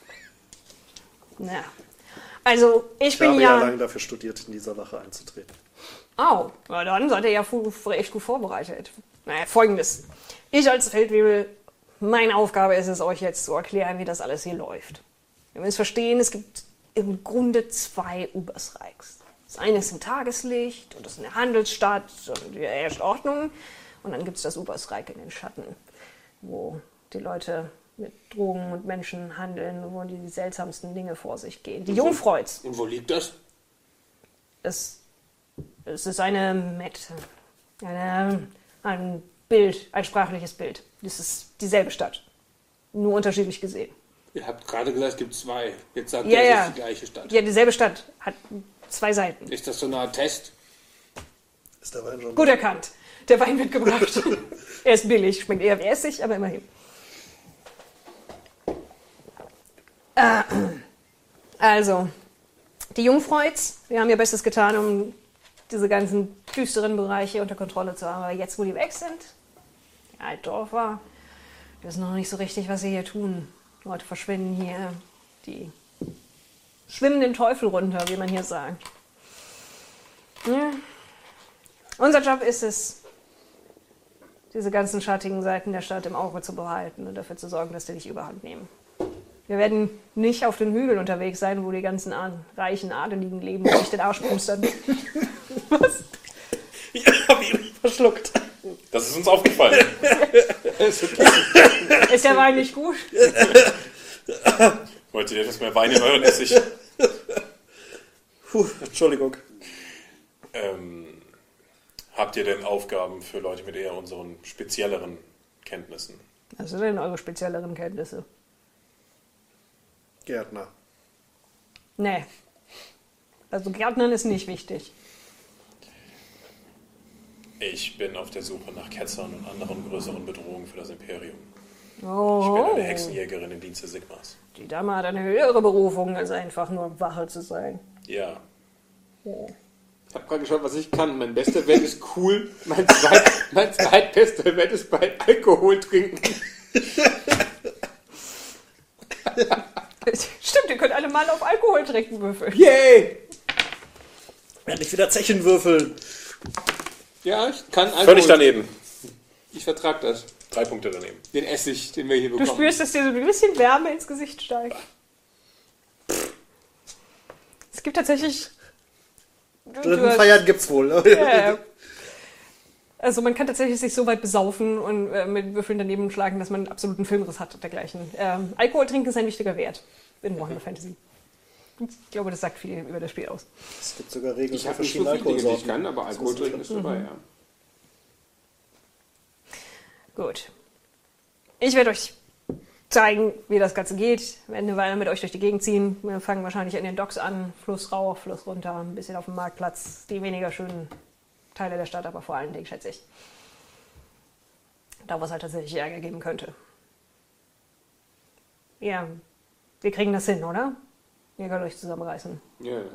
Na. Also, ich, Ich bin habe ja... ja lange dafür studiert, in dieser Wache einzutreten. Oh, na dann seid ihr ja fu- echt gut vorbereitet. Naja, folgendes. Ich als Feldwebel, meine Aufgabe ist es, euch jetzt zu erklären, wie das alles hier läuft. Ihr müsst verstehen, es gibt im Grunde zwei Ubersreichs. Das eine ist im Tageslicht und das ist eine Handelsstadt und hier herrscht Ordnung. Und dann gibt es das Ubersreich in den Schatten, wo die Leute mit Drogen und Menschen handeln, wo die seltsamsten Dinge vor sich gehen. Die Jungfreuz. Und wo liegt das? Es, es ist eine Mette, eine, ein Bild, ein sprachliches Bild. Das ist dieselbe Stadt, nur unterschiedlich gesehen. Ihr habt gerade gesagt, es gibt zwei. Jetzt sagt Ja, ihr, es ja. ist die gleiche Stadt. Ja, dieselbe Stadt hat zwei Seiten. Ist das so eine Art Test? Ist der Wein schon Gut erkannt. Der Wein wird gebracht. Er ist billig, schmeckt eher wie Essig, aber immerhin. Äh, Also, die Jungfreuz, wir haben ihr Bestes getan, um diese ganzen düsteren Bereiche unter Kontrolle zu haben. Aber jetzt, wo die weg sind, die Altdorfer, wir wissen noch nicht so richtig, was sie hier tun. Leute verschwinden hier, die schwimmen den Teufel runter, wie man hier sagt. Ja. Unser Job ist es, diese ganzen schattigen Seiten der Stadt im Auge zu behalten und dafür zu sorgen, dass die nicht überhand nehmen. Wir werden nicht auf den Hügeln unterwegs sein, wo die ganzen Ad- reichen Adeligen leben und sich den Arsch pustern. Was? Ich hab ihn verschluckt. Das ist uns aufgefallen. Ist okay. Ist der Wein nicht gut? Wollt ihr etwas mehr Wein in euren Essig? Puh, Entschuldigung. Ähm, habt ihr denn Aufgaben für Leute mit eher unseren spezielleren Kenntnissen? Was sind denn eure spezielleren Kenntnisse? Gärtner. Nee. Also Gärtnern ist nicht wichtig. Ich bin auf der Suche nach Ketzern und anderen größeren Bedrohungen für das Imperium. Ich bin Oh, eine Hexenjägerin im Dienste Sigmas. die Dame hat eine höhere Berufung, als einfach nur Wache zu sein. Ja. Ich habe gerade geschaut, was ich kann. Mein bester Wert ist cool. Mein, zweit, mein zweitbester Wert ist bei Alkohol trinken. Stimmt, ihr könnt alle mal auf Alkohol trinken würfeln. Yay! Endlich wieder Zechen würfeln. Ja, ich kann Alkohol. Völlig daneben. Ich vertrag das. Drei Punkte daneben. Den Essig, den wir hier Du bekommen. spürst, dass dir so ein bisschen Wärme ins Gesicht steigt. Es gibt tatsächlich... Du, Dritten du hast- Feiern gibt's wohl. Ja, ja. Also man kann tatsächlich sich so weit besaufen und äh, mit Würfeln daneben schlagen, dass man einen absoluten Filmriss hat und dergleichen. Ähm, Alkohol trinken ist ein wichtiger Wert in Warhammer Fantasy. Ich glaube, das sagt viel über das Spiel aus. Es gibt sogar Regeln Ich für habe nicht so verschiedene viele Dinge, die ich Alkoholsorten. kann, aber Alkohol trinken ist dabei, ja. Gut. Ich werde euch zeigen, wie das Ganze geht. Wir werden eine Weile mit euch durch die Gegend ziehen. Wir fangen wahrscheinlich in den Docks an. Fluss rauf, Fluss runter, ein bisschen auf dem Marktplatz. Die weniger schönen Teile der Stadt, aber vor allen Dingen, schätze ich. Da, wo es halt tatsächlich Ärger geben könnte. Ja, wir kriegen das hin, oder? Ihr könnt euch zusammenreißen. Ja, ja.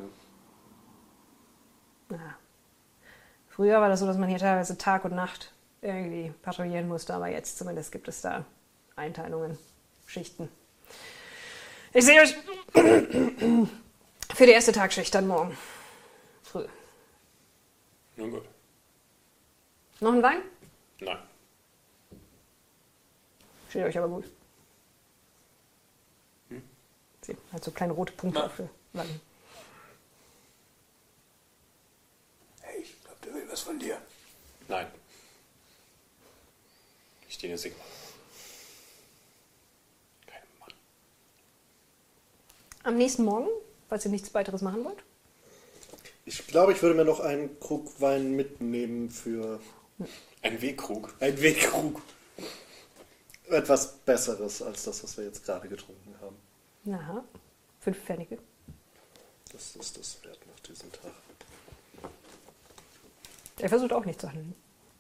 Ja. Früher war das so, dass man hier teilweise Tag und Nacht irgendwie patrouillieren musste, aber jetzt zumindest gibt es da Einteilungen, Schichten. Ich sehe euch für die erste Tagschicht dann morgen früh. Nun gut. Noch ein Wein? Nein. Steht euch aber gut. Sie hat so kleine rote Punkte Na. auf der Wangen. Hey, ich glaube, der will was von dir. Nein. Ich diene Sigma. Kein Mann. Am nächsten Morgen, falls ihr nichts weiteres machen wollt. Ich glaube, ich würde mir noch einen Krug Wein mitnehmen für Ein Wegkrug. einen Wegkrug. Etwas Besseres als das, was wir jetzt gerade getrunken haben. Aha, fünf Pfennige. Das ist das wert nach diesem Tag. Er versucht auch nicht zu handeln.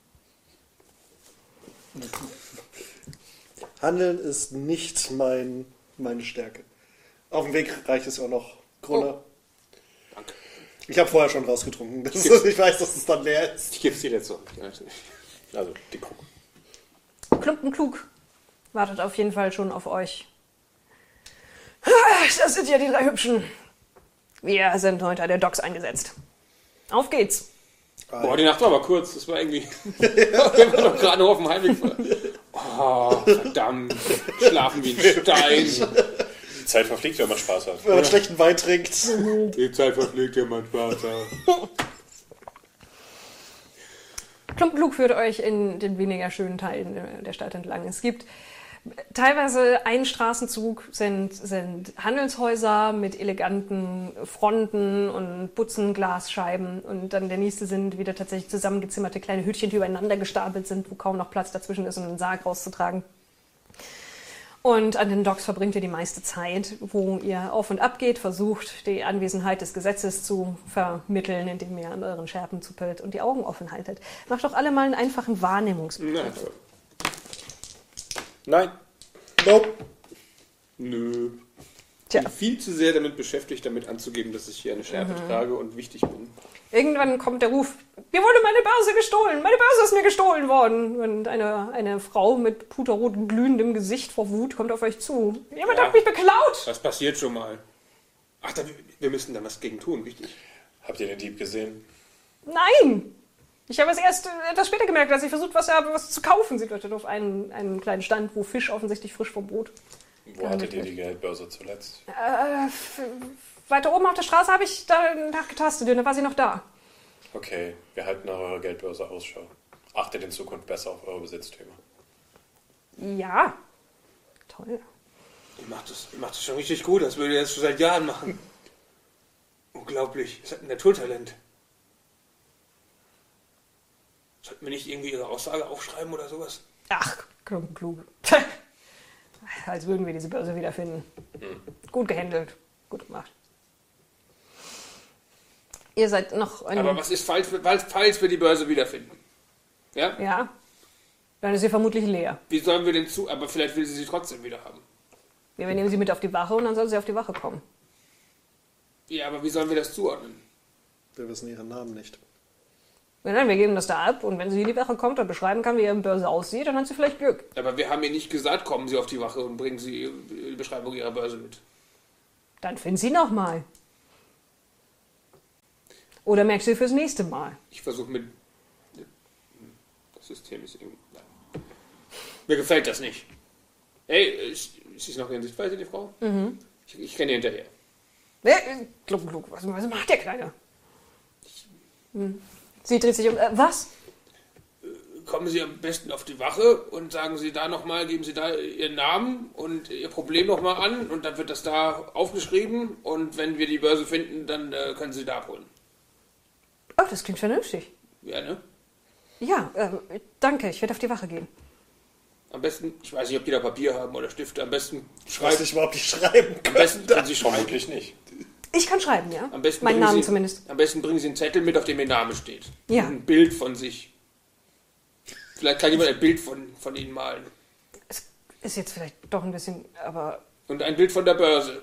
Handeln ist nicht mein, meine Stärke. Auf dem Weg reicht es auch noch. Grunner. Oh. Danke. Ich habe vorher schon rausgetrunken. Das ist, ich weiß, dass es dann leer ist. Ich gebe es dir jetzt so. Ja, natürlich. Also, die Krug. Klumpenklug wartet auf jeden Fall schon auf euch. Das sind ja die drei Hübschen. Wir sind heute an der Docks eingesetzt. Auf geht's. Boah, die Nacht war aber kurz. Das war irgendwie... Wir waren doch gerade noch auf dem Heimweg. Oh, verdammt. Schlafen wie ein Stein. Die Zeit verfliegt, wenn man Spaß hat. Wenn man ja. schlechten Wein trinkt. Die Zeit verfliegt, wenn man Spaß hat. Klumpenklug führt euch in den weniger schönen Teilen der Stadt entlang. Es gibt teilweise einen Straßenzug, sind, sind Handelshäuser mit eleganten Fronten und Butzenglasscheiben. Und dann der nächste sind wieder tatsächlich zusammengezimmerte kleine Hütchen, die übereinander gestapelt sind, wo kaum noch Platz dazwischen ist, um einen Sarg rauszutragen. Und an den Docks verbringt ihr die meiste Zeit, wo ihr auf und ab geht, versucht, die Anwesenheit des Gesetzes zu vermitteln, indem ihr an euren Scherben zuppelt und die Augen offen haltet. Macht doch alle mal einen einfachen Wahrnehmungsprüf. Nein. Nope. Nö. Tja. Ich bin viel zu sehr damit beschäftigt, damit anzugeben, dass ich hier eine Schärpe mhm. trage und wichtig bin. Irgendwann kommt der Ruf, mir wurde meine Börse gestohlen, meine Börse ist mir gestohlen worden. Und eine, eine Frau mit puterrotem, glühendem Gesicht vor Wut kommt auf euch zu. Jemand ja, hat mich beklaut. Das passiert schon mal. Ach, da, wir müssen da was gegen tun, richtig? Habt ihr den Dieb gesehen? Nein! Ich habe es erst etwas später gemerkt, als ich versucht habe, was zu kaufen. Sie deutet auf einen, einen kleinen Stand, wo Fisch offensichtlich frisch vom Boot. Wo hattet ihr die Geldbörse zuletzt? Äh, f- weiter oben auf der Straße habe ich da nachgetastet und da war sie noch da. Okay, wir halten nach eurer Geldbörse Ausschau. Achtet in Zukunft besser auf eure Besitztümer. Ja. Toll. Ihr macht das, ihr macht das schon richtig gut, das würde ihr jetzt schon seit Jahren machen. Unglaublich. Ihr seid ein Naturtalent. Sollten wir nicht irgendwie Ihre Aussage aufschreiben oder sowas? Ach, klug. Als würden wir diese Börse wiederfinden. Hm. Gut gehandelt. Gut gemacht. Ihr seid noch ein... Aber was ist, falls, falls wir die Börse wiederfinden? Ja? Ja. Dann ist sie vermutlich leer. Wie sollen wir denn zu... Aber vielleicht will sie sie trotzdem wieder haben. Ja, wir nehmen sie mit auf die Wache und dann soll sie auf die Wache kommen. Ja, aber wie sollen wir das zuordnen? Wir wissen ihren Namen nicht. Ja, nein, wir geben das da ab und wenn sie in die Wache kommt und beschreiben kann, wie ihre Börse aussieht, dann hat sie vielleicht Glück. Aber wir haben ihr nicht gesagt, kommen Sie auf die Wache und bringen Sie die Beschreibung Ihrer Börse mit. Dann find sie noch mal. Oder merkst du sie fürs nächste Mal? Ich versuche mit... Das System ist irgendwie... Nein. Mir gefällt das nicht. Hey, ist, ist sie noch in Sichtweise, die Frau? Mhm. Ich, ich renne hinterher. Äh, Gluck, gluck, was, was macht der Kleine? Hm. Sie dreht sich um. Äh, was? Kommen Sie am besten auf die Wache und sagen Sie da nochmal, geben Sie da Ihren Namen und Ihr Problem nochmal an und dann wird das da aufgeschrieben und wenn wir die Börse finden, dann äh, können Sie da abholen. Oh, das klingt vernünftig. Ja, ne? Ja, äh, danke, ich werde auf die Wache gehen. Am besten, ich weiß nicht, ob die da Papier haben oder Stifte, am besten Ich weiß nicht überhaupt nicht schreiben Am besten können Sie schreiben. Vermutlich nicht. Ich kann schreiben, ja? Am besten Meinen bringen Namen Sie, zumindest. Am besten bringen Sie einen Zettel mit, auf dem Ihr Name steht. Ja. Und ein Bild von sich. Vielleicht kann jemand ein Bild von, von Ihnen malen. Es ist jetzt vielleicht doch ein bisschen, aber... Und ein Bild von der Börse.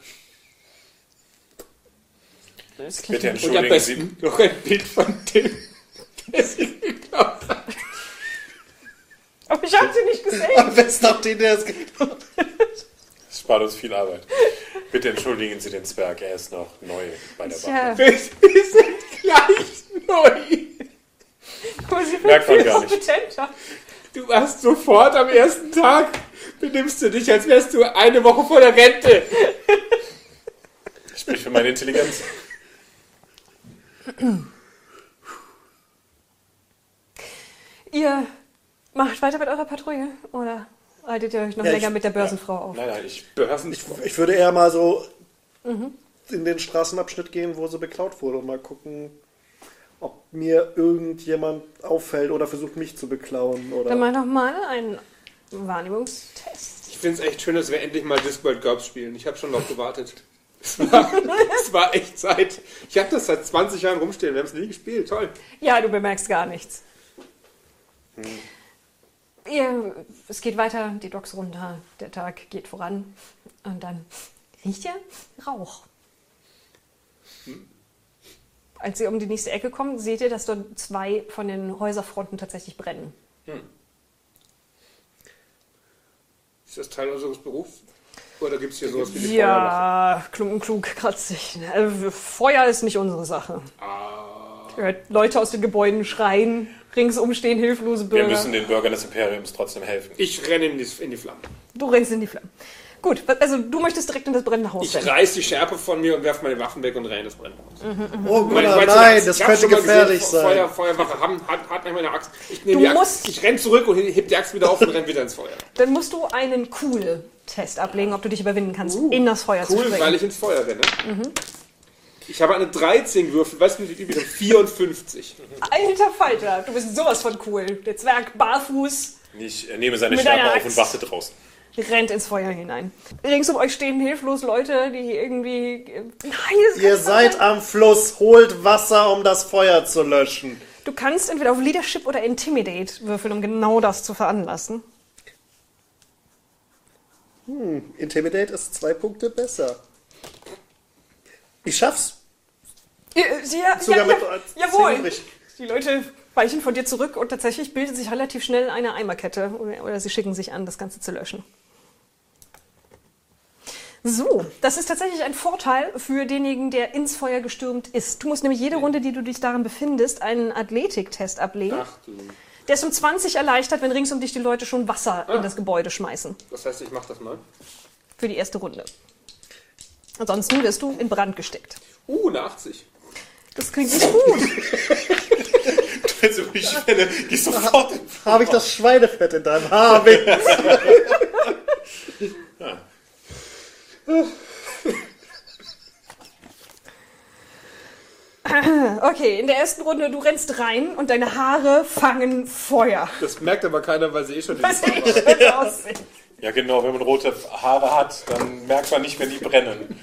Das Bitte Und am entschuldigen besten Sie. noch ein Bild von dem, der Sie geklaut hat. Aber ich habe sie nicht gesehen. Am besten auch den, der es geklaut hat. Das spart uns viel Arbeit. Bitte entschuldigen Sie den Zwerg, er ist noch neu bei der Tja. Wache. Wir, wir sind gleich neu. Aber sie Merkt man viel gar nicht. kompetenter. Du warst sofort am ersten Tag, benimmst du dich, als wärst du eine Woche vor der Rente. Sprich für meine Intelligenz. Ihr macht weiter mit eurer Patrouille oder haltet ihr euch noch Ja, länger ich- mit der Börsenfrau auf? Nein, nein, ich... Börsen. Ich, ich würde eher mal so in den Straßenabschnitt gehen, wo sie beklaut wurde und mal gucken, ob mir irgendjemand auffällt oder versucht, mich zu beklauen. Oder Dann mach doch mal einen Wahrnehmungstest. Ich finde es echt schön, dass wir endlich mal Discworld GURPS spielen. Ich habe schon darauf gewartet. Es war, es war echt Zeit. Ich habe das seit zwanzig Jahren rumstehen. Wir haben es nie gespielt. Toll. Ja, du bemerkst gar nichts. Ihr, es geht weiter, die Docks runter, der Tag geht voran und dann riecht ihr Rauch. Als ihr um die nächste Ecke kommt, seht ihr, dass dort zwei von den Häuserfronten tatsächlich brennen. Ist das Teil unseres Berufs? Oder gibt es hier sowas wie die Ja, klug und klug, kratzig. Also, Feuer ist nicht unsere Sache. Ah. Hört Leute aus den Gebäuden schreien, ringsum stehen hilflose Bürger. Wir müssen den Bürgern des Imperiums trotzdem helfen. Ich renne in die, in die Flammen. Du rennst in die Flammen. Gut, also du möchtest direkt in das brennende Haus Ich rennen. reiß die Schärpe von mir und werfe meine Waffen weg und renne in das brennende Haus. Oh Meine- Gunnar, meine- nein, ich das hab könnte schon mal gefährlich gesehen, sein. Feuer, Feuerwache haben, hat, hat manchmal eine Axt. Ich nehme Du die musst- Axt, ich renne zurück und heb die Axt wieder auf und renne wieder ins Feuer. Dann musst du einen Cool-Test ablegen, ob du dich überwinden kannst, in das Feuer zu Cool, springen. weil ich ins Feuer renne. Ich habe eine dreizehn gewürfelt, weißt du, wie viel ich wieder? vierundfünfzig. Alter Falter, du bist sowas von cool. Der Zwerg barfuß Ich äh, nehme seine Mit Schärpe einer auf Axt. und warte draußen. rennt ins Feuer hinein. Rings um euch stehen hilflos Leute, die irgendwie... Nein, das Ihr kannst du seid nicht. am Fluss, holt Wasser, um das Feuer zu löschen. Du kannst entweder auf Leadership oder Intimidate würfeln, um genau das zu veranlassen. Intimidate ist zwei Punkte besser. Ich schaff's. Ja, ja, Sogar ja, mit ja, jawohl. ziemlich. Die Leute weichen von dir zurück und tatsächlich bildet sich relativ schnell eine Eimerkette oder, oder sie schicken sich an, das Ganze zu löschen. So, das ist tatsächlich ein Vorteil für denjenigen, der ins Feuer gestürmt ist. Du musst nämlich jede Runde, die du dich darin befindest, einen Athletiktest ablegen. Ach du. Der ist um zwanzig erleichtert, wenn rings um dich die Leute schon Wasser in das Gebäude schmeißen. Das heißt, ich mach das mal. Für die erste Runde. Ansonsten wirst du in Brand gesteckt. Uh, eine achtzig. Das klingt nicht gut. Also ich finde, die sofort. Habe ich das Schweinefett in deinem Haar? Vince? Okay, in der ersten Runde, du rennst rein und deine Haare fangen Feuer. Das merkt aber keiner, weil sie eh schon in Was ich schön aussehen. Ja genau, wenn man rote Haare hat, dann merkt man nicht, wenn die brennen.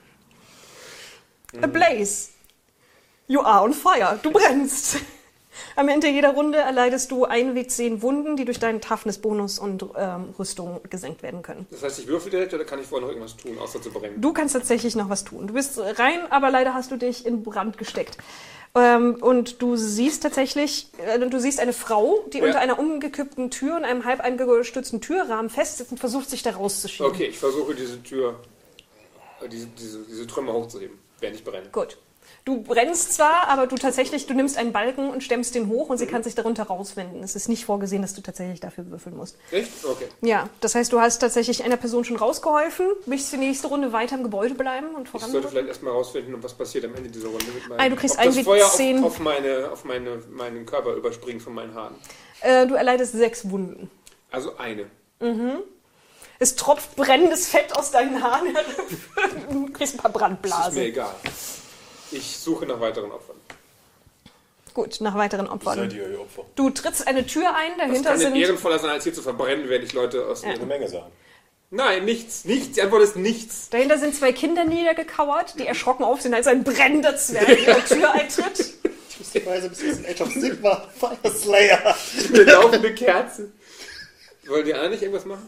Ablaze. You are on fire. Du brennst. Am Ende jeder Runde erleidest du ein W zehn Wunden, die durch deinen Toughness-Bonus und ähm, Rüstung gesenkt werden können. Das heißt, ich würfel direkt oder kann ich vorher noch irgendwas tun, außer zu brennen? Du kannst tatsächlich noch was tun. Du bist rein, aber leider hast du dich in Brand gesteckt. Ähm, und du siehst tatsächlich, äh, du siehst eine Frau, die Ja. unter einer umgekippten Tür und einem halb eingestürzten Türrahmen festsitzt und versucht, sich da rauszuschieben. Okay, ich versuche diese Tür, äh, diese, diese, diese Trümmer hochzuheben, während ich brenne. Gut. Du brennst zwar, aber du tatsächlich, du nimmst einen Balken und stemmst den hoch und sie kann sich darunter rauswinden. Es ist nicht vorgesehen, dass du tatsächlich dafür würfeln musst. Echt? Okay. Ja, das heißt, du hast tatsächlich einer Person schon rausgeholfen. Möchtest du die nächste Runde weiter im Gebäude bleiben und Ich sollte voran? vielleicht erstmal rausfinden, was passiert am Ende dieser Runde mit meinem... Ah, du kriegst ob das ein Feuer W zehn. auf, auf, meine, auf meine, meinen Körper überspringt von meinen Haaren. Äh, du erleidest sechs Wunden. Also eine. Es tropft brennendes Fett aus deinen Haaren. Du kriegst ein paar Das ist mir Brandblasen. egal. Ich suche nach weiteren Opfern. Gut, nach weiteren Seid Opfern. ihr ihr Opfer? Du trittst eine Tür ein, Das dahinter kann nicht sind... ehrenvoller sein, als hier zu verbrennen, wenn ich Leute aus... Eine Menge Sachen. Nein, nichts. Nichts. Die Antwort ist nichts. Dahinter sind zwei Kinder niedergekauert, die erschrocken aufsehen, als ein brennender Zwerg in die Tür eintritt. Ich weiß, du bist ein Age of Sigmar Fire Slayer. Eine laufende Kerze. Wollen die anderen nicht irgendwas machen?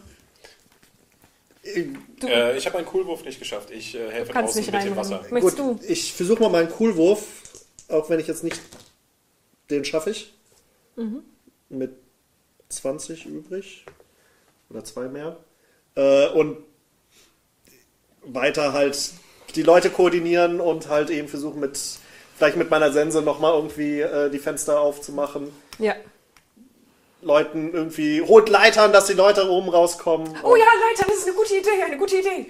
Äh, ich habe einen Coolwurf nicht geschafft. Ich äh, helfe Kannst draußen nicht mit dem reinrennen. Wasser. Möchtest Gut, du? ich versuche mal meinen Coolwurf, auch wenn ich jetzt nicht... Den schaffe ich. Mit zwanzig übrig. Oder zwei mehr. Äh, und weiter halt die Leute koordinieren und halt eben versuchen mit... Vielleicht mit meiner Sense nochmal irgendwie äh, die Fenster aufzumachen. Ja. Leuten irgendwie... Holt Leitern, dass die Leute oben rauskommen. Oh ja, Leiter, das ist eine gute Idee, eine gute Idee.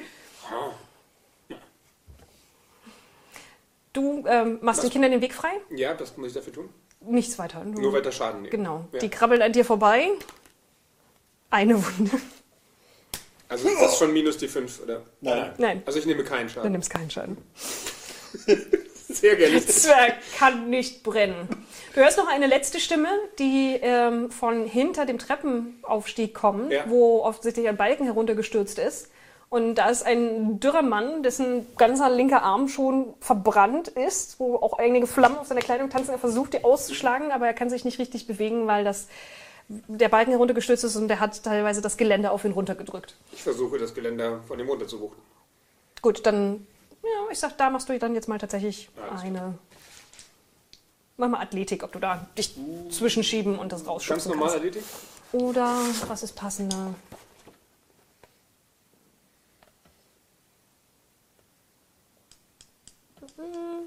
Du ähm, machst den Kindern den Weg frei? Ja, das muss ich dafür tun. Nichts weiter. Du, Nur weiter Schaden nehmen. Genau. Ja. Die krabbeln an dir vorbei. Eine Wunde. Also ist das schon minus die fünf, oder? Nein. Nein, Also ich nehme keinen du Schaden. nimmst keinen Schaden. Sehr gerne. Zwerg kann nicht brennen. Du hörst noch eine letzte Stimme, die ähm, von hinter dem Treppenaufstieg kommt, Ja. wo offensichtlich ein Balken heruntergestürzt ist. Und da ist ein dürrer Mann, dessen ganzer linker Arm schon verbrannt ist, wo auch einige Flammen auf seiner Kleidung tanzen. Er versucht, die auszuschlagen, aber er kann sich nicht richtig bewegen, weil das, der Balken heruntergestürzt ist und der hat teilweise das Geländer auf ihn runtergedrückt. Ich versuche, das Geländer von dem runter zu wuchten. Gut, dann, ja, ich sag, da machst du dann jetzt mal tatsächlich Alles eine... Mach mal Athletik, ob du da dich zwischenschieben und das Ganz rausschubsen normal kannst. Athletik? Oder was ist passender?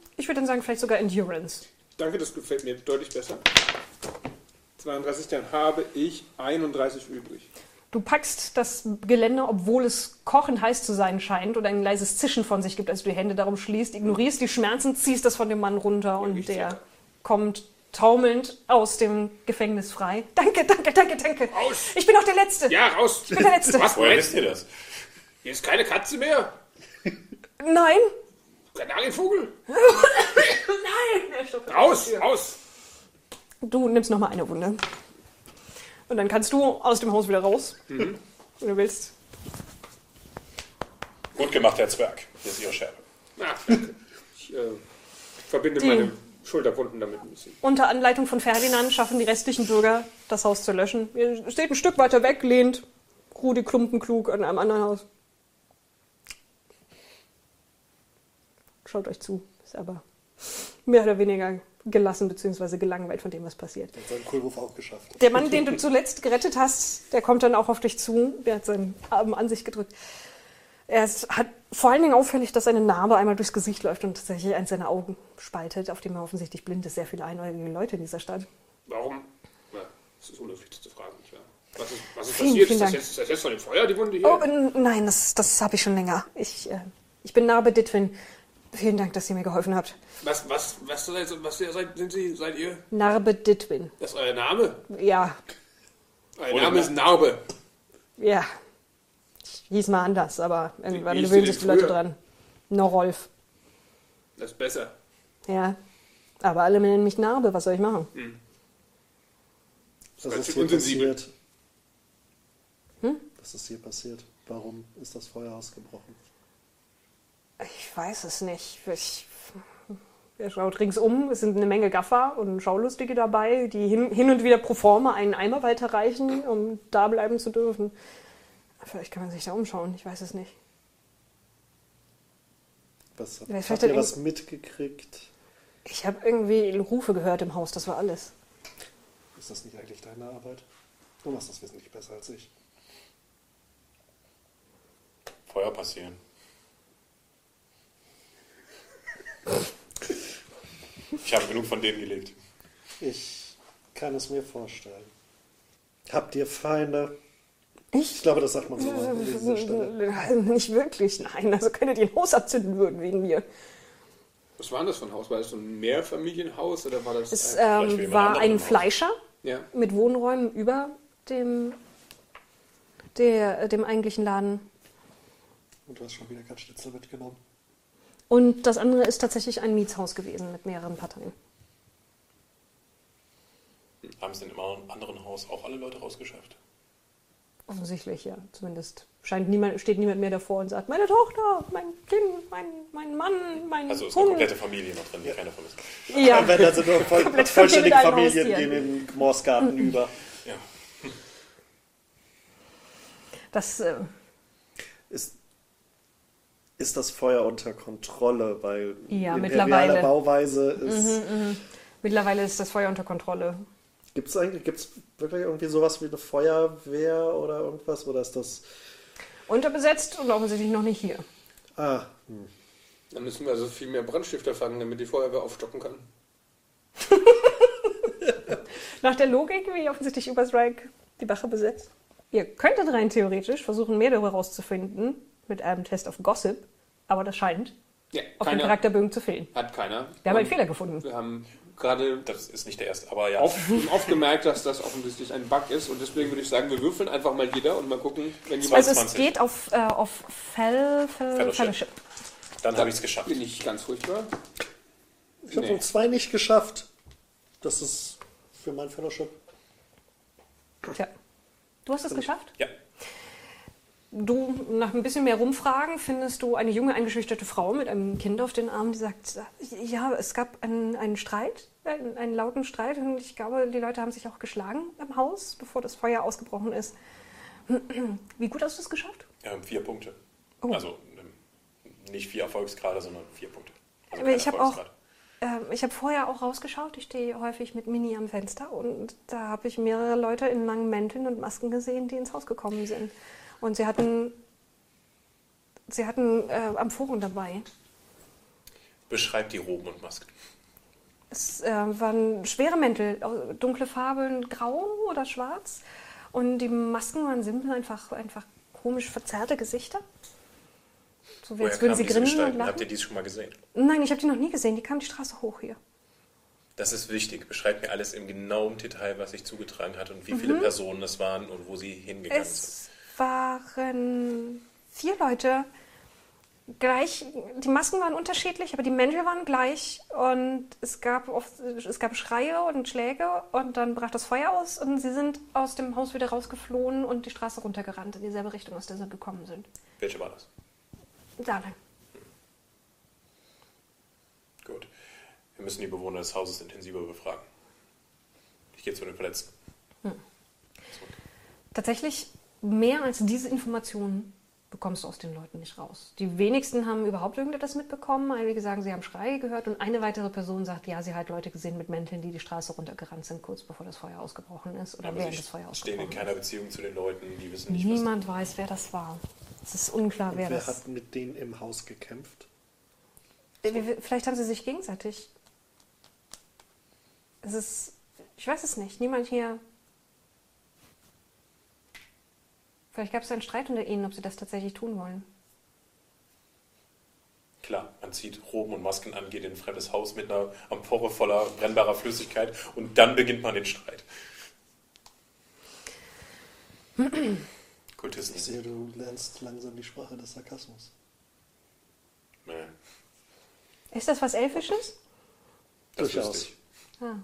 ich würde dann sagen, vielleicht sogar Endurance. Danke, das gefällt mir deutlich besser. zweiunddreißig, dann habe ich einunddreißig übrig. Du packst das Geländer, obwohl es kochend heiß zu sein scheint oder ein leises Zischen von sich gibt, als du die Hände darum schließt, ignorierst die Schmerzen, ziehst das von dem Mann runter und ich der zitter. kommt taumelnd aus dem Gefängnis frei. Danke, danke, danke, danke. Raus! Ich bin auch der Letzte. Ja, raus! Ich bin der Letzte. Was, Woher Moment? wisst ihr das? Hier ist keine Katze mehr. Nein. Kanarienvogel. Nein. Raus, raus. Du nimmst noch mal eine Wunde. Und dann kannst du aus dem Haus wieder raus, mhm. wenn du willst. Gut gemacht, Herr Zwerg. Hier ist Ihre Scherbe. Ach, danke. Ich äh, verbinde Die- meine Schulterwunden damit ein bisschen. Unter Anleitung von Ferdinand schaffen die restlichen Bürger, das Haus zu löschen. Ihr steht ein Stück weiter weg, lehnt Rudi Klumpenklug an einem anderen Haus. Schaut euch zu, ist aber mehr oder weniger gelassen bzw. gelangweilt von dem, was passiert. Der hat seinen Kohlwurf auch geschafft. Der Mann, den du zuletzt gerettet hast, der kommt dann auch auf dich zu. Der hat seinen Arm an sich gedrückt. Er ist, hat vor allen Dingen auffällig, dass eine Narbe einmal durchs Gesicht läuft und tatsächlich eins seiner Augen spaltet, auf dem er offensichtlich blind ist. Sehr viele einäugige Leute in dieser Stadt. Warum? Na, das ist unhöflich, das zu fragen, nicht wahr? Was ist, was ist Vielen, passiert? vielen ist, das Dank. jetzt, ist das jetzt von dem Feuer, die Wunde hier? Oh, n- nein, das, das habe ich schon länger. Ich, äh, ich bin Narbe Ditwin. Vielen Dank, dass ihr mir geholfen habt. Was, was, was, seid, was seid, sind Sie, seid ihr? Narbe Ditwin. Das ist euer Name? Ja, Euer Oder Name na- ist Narbe. ja. Ich hieß mal anders, aber irgendwann Wie hieß gewöhnen du sich die denn Leute früher? dran. Norolf. Das ist besser. Ja. Aber alle nennen mich Narbe, was soll ich machen? Was ganz ist schön hier unsensibel. passiert? Hm? Was ist hier passiert? Warum ist das Feuer ausgebrochen? Ich weiß es nicht. Ich, er schaut ringsum, es sind eine Menge Gaffer und Schaulustige dabei, die hin, hin und wieder pro forma einen Eimer weiterreichen, um da bleiben zu dürfen. Vielleicht kann man sich da umschauen, ich weiß es nicht. Was, Ja, vielleicht habt hat ihr er was mitgekriegt? Ich habe irgendwie Rufe gehört im Haus, das war alles. Ist das nicht eigentlich deine Arbeit? Du machst das wesentlich besser als ich. Feuer passieren. Ich habe genug von denen gelegt. Ich kann es mir vorstellen. Habt ihr Feinde? Ich? Ich glaube, das sagt man so an dieser Stelle. Nicht wirklich, nein. Also könntet ihr ein Haus abzünden würden wegen mir. Was war denn das für ein Haus? War das so ein Mehrfamilienhaus oder war das Es ein... Vielleicht wie ähm, in war einem ein anderen Haus. Fleischer Ja. mit Wohnräumen über dem, der, dem eigentlichen Laden. Und du hast schon wieder kein Schnitzel mitgenommen. Und das andere ist tatsächlich ein Mietshaus gewesen mit mehreren Parteien. Haben es denn im anderen Haus auch alle Leute rausgeschafft? Offensichtlich, ja. Zumindest scheint niemand, steht niemand mehr davor und sagt, meine Tochter, mein Kind, mein, mein Mann, mein Also ist eine Hund. komplette Familie noch drin, die keiner vermisst. Ja, Wenn also nur voll, Komplett vollständige Familie mit Familien allen gehen in den Morsgarten über. Ja. das... Äh, Ist, ist das Feuer unter Kontrolle? Weil Ja, in mittlerweile. realer Bauweise ist... mittlerweile ist das Feuer unter Kontrolle. Gibt es eigentlich gibt's wirklich irgendwie sowas wie eine Feuerwehr oder irgendwas? Oder ist das... Unterbesetzt und offensichtlich noch nicht hier. Ah, hm. Dann müssen wir also viel mehr Brandstifter fangen, damit die Feuerwehr aufstocken kann. Nach der Logik, wie offensichtlich Überstrike die Wache besetzt. Ihr könntet rein theoretisch versuchen, mehr darüber herauszufinden mit einem Test auf Gossip, aber das scheint Ja, auf den keiner. Charakterbögen zu fehlen. Hat keiner. Wir haben einen Und Fehler gefunden. Wir haben gerade Das ist nicht der erste, aber ja. auf, aufgemerkt, dass das offensichtlich ein Bug ist und deswegen würde ich sagen, wir würfeln einfach mal jeder und mal gucken, wenn jemand... Also es zwanzig. geht auf, äh, auf Fel, Fel, Fellowship. Fellowship. Dann habe ich es geschafft. Bin ich ganz furchtbar. Ich habe Nee. um zwei nicht geschafft. Das ist für mein Fellowship. Tja. Du hast es geschafft? Ja. Du, nach ein bisschen mehr Rumfragen, findest du eine junge, eingeschüchterte Frau mit einem Kind auf den Armen, die sagt, ja, es gab einen, einen Streit, einen, einen lauten Streit und ich glaube, die Leute haben sich auch geschlagen im Haus, bevor das Feuer ausgebrochen ist. Wie gut hast du es geschafft? Ähm, vier Punkte. Oh. Also ähm, nicht vier Erfolgsgrade, sondern vier Punkte. Also Aber kein ich habe auch, Erfolgsgrad. ähm, ich habe vorher auch rausgeschaut, ich stehe häufig mit Mini am Fenster und da habe ich mehrere Leute in langen Mänteln und Masken gesehen, die ins Haus gekommen sind. Und sie hatten, sie hatten äh, Amphoren dabei. Beschreibt die Roben und Masken. Es äh, waren schwere Mäntel, dunkle Farben, grau oder schwarz. Und die Masken waren simpel, einfach, einfach komisch verzerrte Gesichter. So wie Woher jetzt würden kamen sie diese grinsen und Gestalten? lachen. Habt ihr dies schon mal gesehen? Nein, ich habe die noch nie gesehen. Die kamen die Straße hoch hier. Das ist wichtig. Beschreibt mir alles im genauen Detail, was sich zugetragen hat und wie viele Personen es waren und wo sie hingegangen sind. Es waren vier Leute. Gleich, die Masken waren unterschiedlich, aber die Mäntel waren gleich und es gab, oft, es gab Schreie und Schläge und dann brach das Feuer aus und sie sind aus dem Haus wieder rausgeflohen und die Straße runtergerannt in dieselbe Richtung, aus der sie gekommen sind. Welche war das? Da lang. Gut. Wir müssen die Bewohner des Hauses intensiver befragen. Ich gehe zu den Verletzten. Hm. Tatsächlich, mehr als diese Informationen bekommst du aus den Leuten nicht raus. Die wenigsten haben überhaupt irgendetwas mitbekommen. Einige sagen, sie haben Schreie gehört und eine weitere Person sagt, ja, sie hat Leute gesehen mit Mänteln, die die Straße runtergerannt sind, kurz bevor das Feuer ausgebrochen ist oder Aber während sie das Feuer stehen ausgebrochen in keiner ist. Beziehung zu den Leuten, die wissen nicht, Niemand weiß, wer das war. Es ist unklar, Und wer, wer das hat mit denen im Haus gekämpft? Vielleicht haben sie sich gegenseitig. Es ist, ich weiß es nicht, niemand hier. Vielleicht gab es einen Streit unter ihnen, ob sie das tatsächlich tun wollen. was. Klar, man zieht Roben und Masken an, geht in ein fremdes Haus mit einer Amphore voller brennbarer Flüssigkeit und dann beginnt man den Streit. Kultisten. Ich sehe, du lernst langsam die Sprache des Sarkasmus. Nee, Ist das was Elfisches? das Durchaus. wüsste ich. Ah.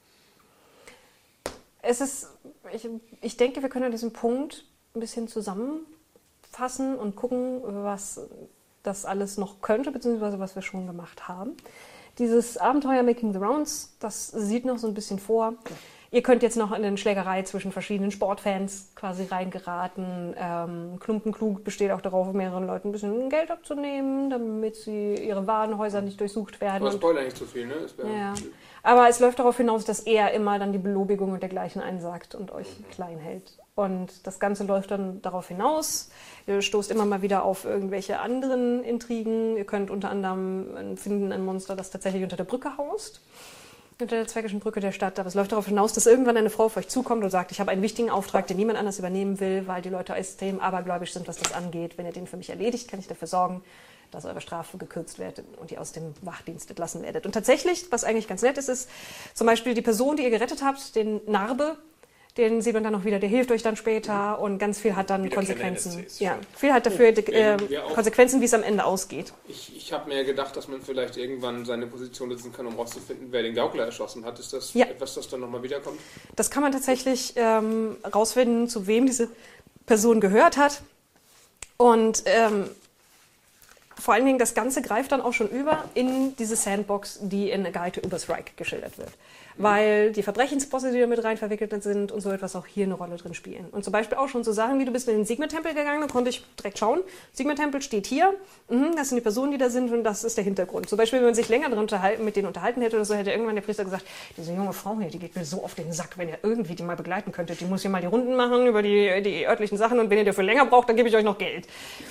Es ist, ich, ich denke, wir können an diesem Punkt ein bisschen zusammenfassen und gucken, was das alles noch könnte, beziehungsweise was wir schon gemacht haben. Dieses Abenteuer Making the Rounds, das sieht noch so ein bisschen vor. Ihr könnt jetzt noch in eine Schlägerei zwischen verschiedenen Sportfans quasi reingeraten. Ähm, Klumpenklug besteht auch darauf, mehreren Leuten ein bisschen Geld abzunehmen, damit sie ihre Warenhäuser nicht durchsucht werden. Aber Und- Spoiler nicht zu viel, ne? Das wär- ja. Aber es läuft darauf hinaus, dass er immer dann die Belobigung und dergleichen einsagt und euch klein hält. Und das Ganze läuft dann darauf hinaus. Ihr stoßt immer mal wieder auf irgendwelche anderen Intrigen. Ihr könnt unter anderem finden ein Monster, das tatsächlich unter der Brücke haust. Unter der Zwergischen Brücke der Stadt. Aber es läuft darauf hinaus, dass irgendwann eine Frau auf euch zukommt und sagt, ich habe einen wichtigen Auftrag, den niemand anders übernehmen will, weil die Leute extrem abergläubisch sind, was das angeht. Wenn ihr den für mich erledigt, kann ich dafür sorgen, dass eure Strafe gekürzt wird und ihr aus dem Wachdienst entlassen werdet. Und tatsächlich, was eigentlich ganz nett ist, ist zum Beispiel die Person, die ihr gerettet habt, den Narbe, den sieht man dann noch wieder, der hilft euch dann später und ganz viel hat dann Wieder Konsequenzen. kleine N S Cs. Ja, viel hat dafür äh, wir auch- Konsequenzen, wie es am Ende ausgeht. Ich, ich habe mir gedacht, dass man vielleicht irgendwann seine Position nutzen kann, um rauszufinden, wer den Gaukler erschossen hat. Ist das Ja. etwas, das dann nochmal wiederkommt? Das kann man tatsächlich ähm, rausfinden, zu wem diese Person gehört hat. Und ähm, vor allen Dingen, das Ganze greift dann auch schon über in diese Sandbox, die in A Guide to Uberstrike geschildert wird. Weil die Verbrechensbosse, die da mit rein verwickelt sind und so etwas auch hier eine Rolle drin spielen. Und zum Beispiel auch schon so Sachen wie, du bist in den Sigma-Tempel gegangen, da konnte ich direkt schauen. Sigma-Tempel steht hier, mhm, das sind die Personen, die da sind und das ist der Hintergrund. Zum Beispiel, wenn man sich länger drin unterhalten, mit denen unterhalten hätte oder so, hätte irgendwann der Priester gesagt, diese junge Frau hier, die geht mir so auf den Sack, wenn ihr irgendwie die mal begleiten könntet. Die muss hier mal die Runden machen über die, die örtlichen Sachen und wenn ihr dafür länger braucht, dann gebe ich euch noch Geld.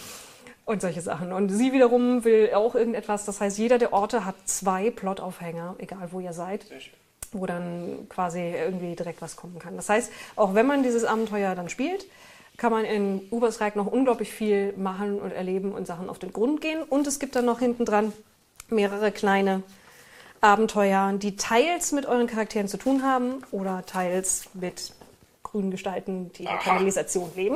Und solche Sachen. Und sie wiederum will auch irgendetwas. Das heißt, jeder der Orte hat zwei Plotaufhänger, egal wo ihr seid, wo dann quasi irgendwie direkt was kommen kann. Das heißt, auch wenn man dieses Abenteuer dann spielt, kann man in Uberstrike noch unglaublich viel machen und erleben und Sachen auf den Grund gehen. Und es gibt dann noch hinten dran mehrere kleine Abenteuer, die teils mit euren Charakteren zu tun haben oder teils mit grünen Gestalten, die in der Kanalisation leben.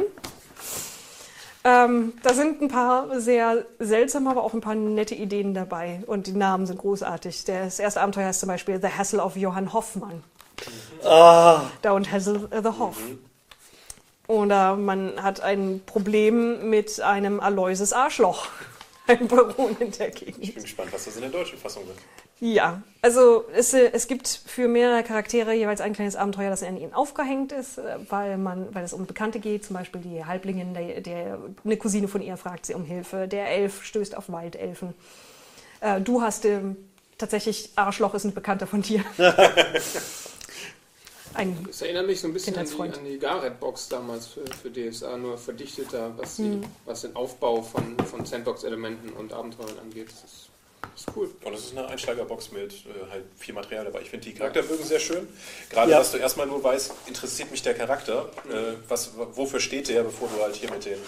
Ähm, da sind ein paar sehr seltsame, aber auch ein paar nette Ideen dabei. Und die Namen sind großartig. Das erste Abenteuer heißt zum Beispiel The Hassle of Johann Hoffmann. Ah, Don't Hassle the Hoff. Oder man hat ein Problem mit einem Aloyses Arschloch. Ein Baron in der Ich Gegend. bin gespannt, was das in der deutschen Fassung wird. Ja, also es, äh, es gibt für mehrere Charaktere jeweils ein kleines Abenteuer, das an ihnen aufgehängt ist, äh, weil man, weil es um Bekannte geht, zum Beispiel die Halblingin, der, der, eine Cousine von ihr fragt sie um Hilfe, der Elf stößt auf Waldelfen. Äh, du hast ähm, tatsächlich, Arschloch ist ein Bekannter von dir. Ein, Das erinnert mich so ein bisschen an die, Kindheitsfreund. an die Garrett-Box damals für, für D S A, nur verdichteter, was, die, Mhm. was den Aufbau von, von Sandbox-Elementen und Abenteuern angeht. Das ist Das ist cool. Und es ist eine Einsteigerbox mit äh, halt viel Material dabei. Ich finde die Charakterbögen sehr schön. Gerade, Ja. dass du erstmal nur weißt, interessiert mich der Charakter, äh, was, wofür steht der, bevor du halt hier mit den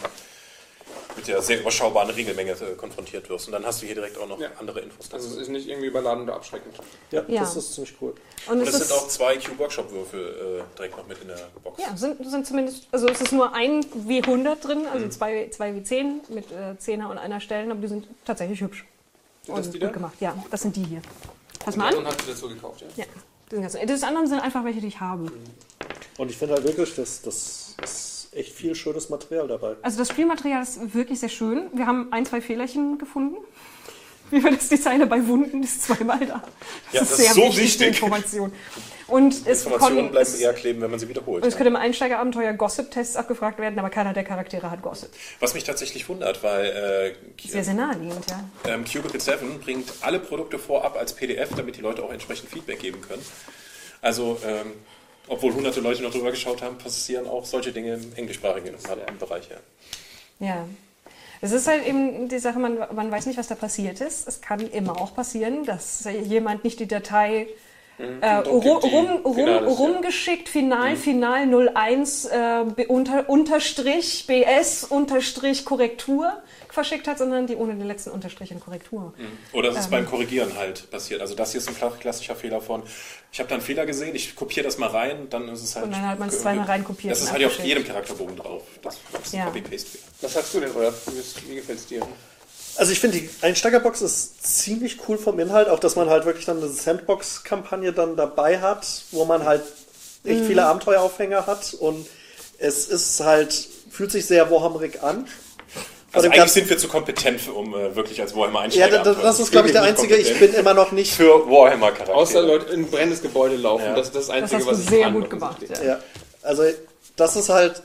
mit der sehr überschaubaren Regelmenge äh, konfrontiert wirst. Und dann hast du hier direkt auch noch Ja. andere Infos. Also es ist nicht irgendwie überladen oder abschreckend. Ja, Ja. das ist ziemlich cool. Und Und es es sind ist, auch zwei Cube-Workshop-Würfel äh, direkt noch mit in der Box. ja, sind, sind zumindest, also es ist nur ein W hundert drin, also zwei, zwei W zehn mit äh, Zehner und einer Stellen, aber die sind tatsächlich hübsch. Sind das Und die gut da? gemacht, ja, das sind die hier. Pass Und mal an. dann hast du das so gekauft, ja? Ja, die sind ganz, das anderen sind einfach welche, die ich habe. Und ich finde halt wirklich, das, das ist echt viel schönes Material dabei. Also das Spielmaterial ist wirklich sehr schön. Wir haben ein, zwei Fehlerchen gefunden. Wie war das, die Zeile bei Wunden ist zweimal da. Ja, das ist so wichtig, die wichtig. Information. Und es, Informationen konnten, bleiben es, eher kleben, wenn man sie wiederholt. und es könnte im Einsteigerabenteuer Gossip-Tests abgefragt werden, aber keiner der Charaktere hat Gossip. Was mich tatsächlich wundert, weil äh, Sehr, sehr naheliegend, ja. ähm, Cubicle sieben bringt alle Produkte vorab als P D F, damit die Leute auch entsprechend Feedback geben können. Also, ähm, obwohl hunderte Leute noch drüber geschaut haben, passieren auch solche Dinge im englischsprachigen Bereich. Ja. Ja. Es ist halt eben die Sache, man, man weiß nicht, was da passiert ist. Es kann immer auch passieren, dass jemand nicht die Datei äh, und rum, gibt die rum, rum, Finales, ja. rumgeschickt, final, final null eins äh, B- unter, unterstrich B S unterstrich Korrektur verschickt hat, sondern die ohne den letzten Unterstrich in Korrektur. Oder es ist Ähm. beim Korrigieren halt passiert. Also das hier ist ein kla- klassischer Fehler von, ich habe da einen Fehler gesehen, ich kopiere das mal rein, dann ist es halt... Und dann hat man es zweimal reinkopiert Das ist und halt auf abgeschickt. jedem Charakterbogen drauf. Das ist ein Ja. Copy-Paste-Fehler. Was sagst du denn, Olaf? Wie, wie gefällt es dir? Also ich finde, die Einsteigerbox ist ziemlich cool vom Inhalt, auch dass man halt wirklich dann eine Sandbox-Kampagne dann dabei hat, wo man halt echt Mhm. viele Abenteueraufhänger hat und es ist halt, fühlt sich sehr Warhammerig an. Von Also dem eigentlich ganzen- sind wir zu kompetent, für, um äh, wirklich als Warhammer ja, Einsteiger das, das ist glaube ich der einzige, ich bin immer noch nicht... für Warhammer-Charaktere. Außer Leute in ein brennendes Gebäude laufen. Ja. Das ist das Das Einzige, hast du was ich sehr kann, gut gemacht. offensichtlich. Ja. Ja, also das ist halt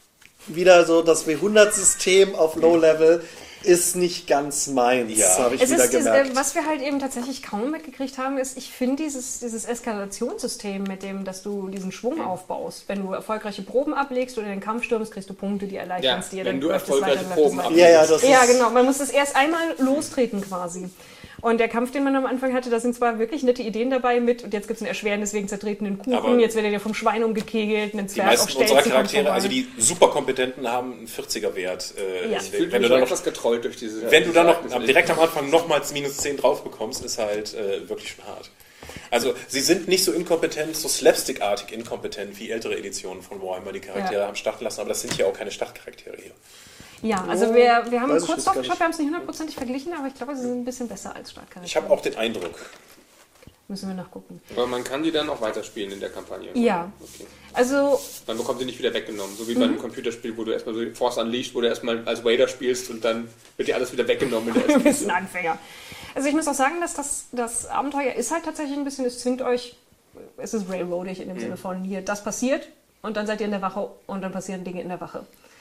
wieder so, das W hundert-System auf Low-Level ist nicht ganz meins, Ja. habe ich Es wieder ist, diese, gemerkt. was wir halt eben tatsächlich kaum mitgekriegt haben, ist, ich finde dieses, dieses Eskalationssystem mit dem, dass du diesen Schwung aufbaust. Wenn du erfolgreiche Proben ablegst oder in den Kampf stürmst, kriegst du Punkte, die erleichtern es Ja, dir. wenn dann du läuft es erfolgreiche weiter, läuft Proben es weiter. ablegst. Ja, ja, das Ja, ist... genau. Man muss das erst einmal lostreten quasi. Und der Kampf, den man am Anfang hatte, da sind zwar wirklich nette Ideen dabei mit, und jetzt gibt es ein Erschweren, deswegen zertretenen Kuchen, Aber jetzt wird er dir vom Schwein umgekegelt, einen Die Zwerg meisten auf unserer Stelzen kommt Charaktere, vorbei. also die superkompetenten, haben einen vierziger-Wert. Äh, Ja. deswegen, Fühlt wenn mich du dann auch noch, etwas getrollt durch diese... wenn du dann noch diese am- direkt am Anfang nochmals minus zehn drauf bekommst, ist halt äh, wirklich schon hart. Also sie sind nicht so inkompetent, so slapstickartig inkompetent wie ältere Editionen von Warhammer, die Charaktere Ja. am Start lassen, aber das sind ja auch keine Startcharaktere hier. Ja, also wir, wir haben Weiß ich kurz jetzt drauf gar geschaut, nicht. wir haben es nicht hundertprozentig verglichen, aber ich glaube, sie sind ein bisschen besser als Startcharaktere. Ich habe auch den Eindruck. Müssen wir nachgucken. Aber man kann die dann auch weiterspielen in der Kampagne. Ja. Okay. Also, Man bekommt sie nicht wieder weggenommen. So wie bei einem Computerspiel, wo du erstmal so Force Unleashed, wo du erstmal als Wader spielst und dann wird dir alles wieder weggenommen in der du ersten bist ein Anfänger. Also ich muss auch sagen, dass das, das Abenteuer ist halt tatsächlich ein bisschen, es zwingt euch, es ist railroadig in dem Sinne von hier, das passiert und dann seid ihr in der Wache und dann passieren Dinge in der Wache.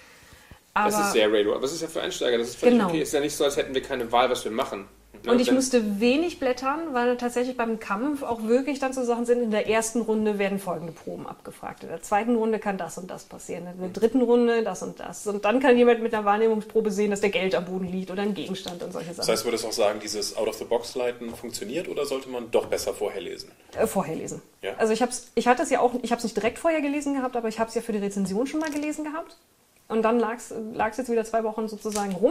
Aber, Das ist sehr Railroad. Aber es ist ja für Einsteiger, das ist völlig Genau. okay. Es ist ja nicht so, als hätten wir keine Wahl, was wir machen. Ne? und ich Wenn- musste wenig blättern, weil tatsächlich beim Kampf auch wirklich dann so Sachen sind, in der ersten Runde werden folgende Proben abgefragt. In der zweiten Runde kann das und das passieren. In der dritten Runde das und das. Und dann kann jemand mit einer Wahrnehmungsprobe sehen, dass der Geld am Boden liegt oder ein Gegenstand und solche Sachen. Das heißt, würdest du auch sagen, dieses Out-of-the-Box-Leiten funktioniert oder sollte man doch besser vorher lesen? Äh, vorher lesen. Ja. Also ich hab's, ich hatte es ja auch, ich habe es nicht direkt vorher gelesen gehabt, aber ich habe es ja für die Rezension schon mal gelesen gehabt. Und dann lag es jetzt wieder zwei Wochen sozusagen rum.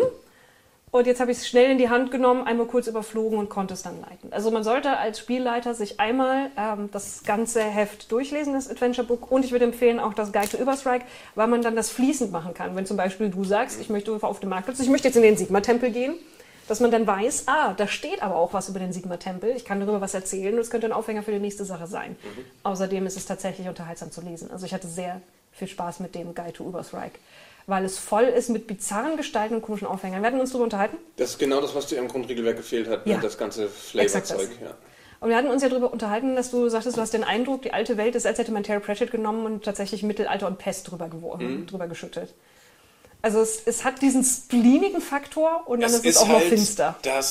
Und jetzt habe ich es schnell in die Hand genommen, einmal kurz überflogen und konnte es dann leiten. Also man sollte als Spielleiter sich einmal ähm, das ganze Heft durchlesen, das Adventure Book. Und ich würde empfehlen auch das Guide to Überstrike, weil man dann das fließend machen kann. Wenn zum Beispiel du sagst, ich möchte auf dem Marktplatz, ich möchte jetzt in den Sigma-Tempel gehen, dass man dann weiß, ah, da steht aber auch was über den Sigma-Tempel. Ich kann darüber was erzählen und es könnte ein Aufhänger für die nächste Sache sein. Mhm. Außerdem ist es tatsächlich unterhaltsam zu lesen. Also ich hatte sehr viel Spaß mit dem Guide to Überstrike, weil es voll ist mit bizarren Gestalten und komischen Aufhängern. Wir hatten uns darüber unterhalten. Das ist genau das, was dir im Grundregelwerk gefehlt hat, Ja. ne? Das ganze Exakt Flavorzeug. das. Ja. Und wir hatten uns ja darüber unterhalten, dass du sagtest, du hast den Eindruck, die alte Welt ist, als hätte man Terry Pratchett genommen und tatsächlich Mittelalter und Pest drüber geworfen, Mhm. drüber geschüttet. Also es, es hat diesen spleenigen Faktor und dann Es ist es auch noch halt finster. das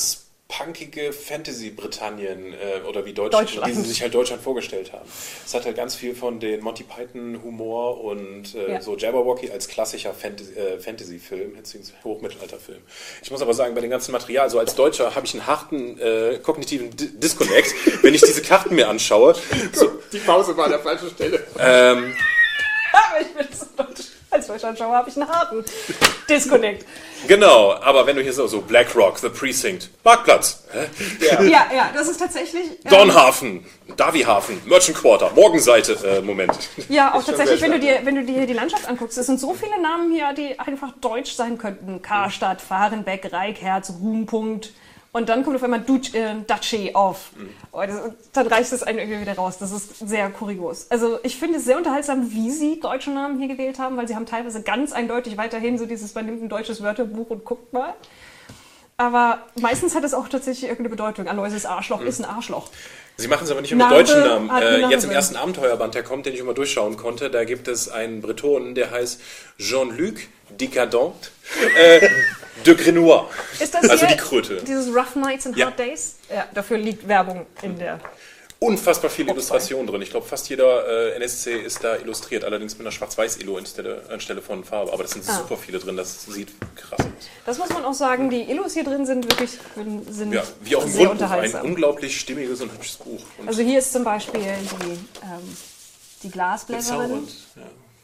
punkige Fantasy-Britannien äh, oder wie Deutschland, Deutschland. wie sie sich halt Deutschland vorgestellt haben. Es hat halt ganz viel von den Monty Python-Humor und äh, Ja. so Jabberwocky als klassischer Fantasy, äh, Fantasy-Film, beziehungsweise Hochmittelalter-Film. Ich muss aber sagen, bei dem ganzen Material, so als Deutscher habe ich einen harten äh, kognitiven D- Disconnect, wenn ich diese Karten mir anschaue. So, Die Pause war an der falschen Stelle. ähm, Aber ich bin so deutsch. Als Deutschlandschauer habe ich einen harten Disconnect. genau, aber wenn du hier so, so BlackRock, The Precinct, Marktplatz, hä? Ja. Ja, ja, das ist tatsächlich... ähm, Dornhafen, Davihafen, Merchant Quarter, Morgenseite, äh, Moment. Ja, auch Ist schon tatsächlich, sehr wenn du, dir, wenn du dir die Landschaft anguckst, es sind so viele Namen hier, die einfach deutsch sein könnten. Karstadt, Fahrenbeck, Reichherz, Ruhmpunkt. Und dann kommt auf einmal Duc- äh, Duchy auf. Und das- dann reißt es einen irgendwie wieder raus. Das ist sehr kurios. Also ich finde es sehr unterhaltsam, wie sie deutsche Namen hier gewählt haben, weil sie haben teilweise ganz eindeutig weiterhin so dieses, man nimmt ein deutsches Wörterbuch und guckt mal. Aber meistens hat es auch tatsächlich irgendeine Bedeutung. Aloysius Arschloch ist ein Arschloch. Sie machen es aber nicht immer mit Narbe deutschen Namen. hat Äh, Narbe. jetzt im ersten Abenteuerband, der kommt, den ich immer durchschauen konnte, da gibt es einen Bretonen, der heißt Jean-Luc Decadent äh, de Grenoir. Ist das Also hier die Kröte. dieses Rough Nights and Ja. Hard Days? Ja, dafür liegt Werbung in der... Unfassbar viele Illustrationen drin. Ich glaube, fast jeder äh, N S C ist da illustriert, allerdings mit einer Schwarz-Weiß-Illo anstelle, anstelle von Farbe. Aber das sind Ah. super viele drin, das sieht krass aus. Das muss man auch sagen, die Illus hier drin sind wirklich sind Ja, wie auch im sehr Grundbuch, ein unterhaltsam. unglaublich stimmiges und hübsches Buch. Und Also hier ist zum Beispiel die, ähm, die Glasbläserin. bezaubernd. Ja.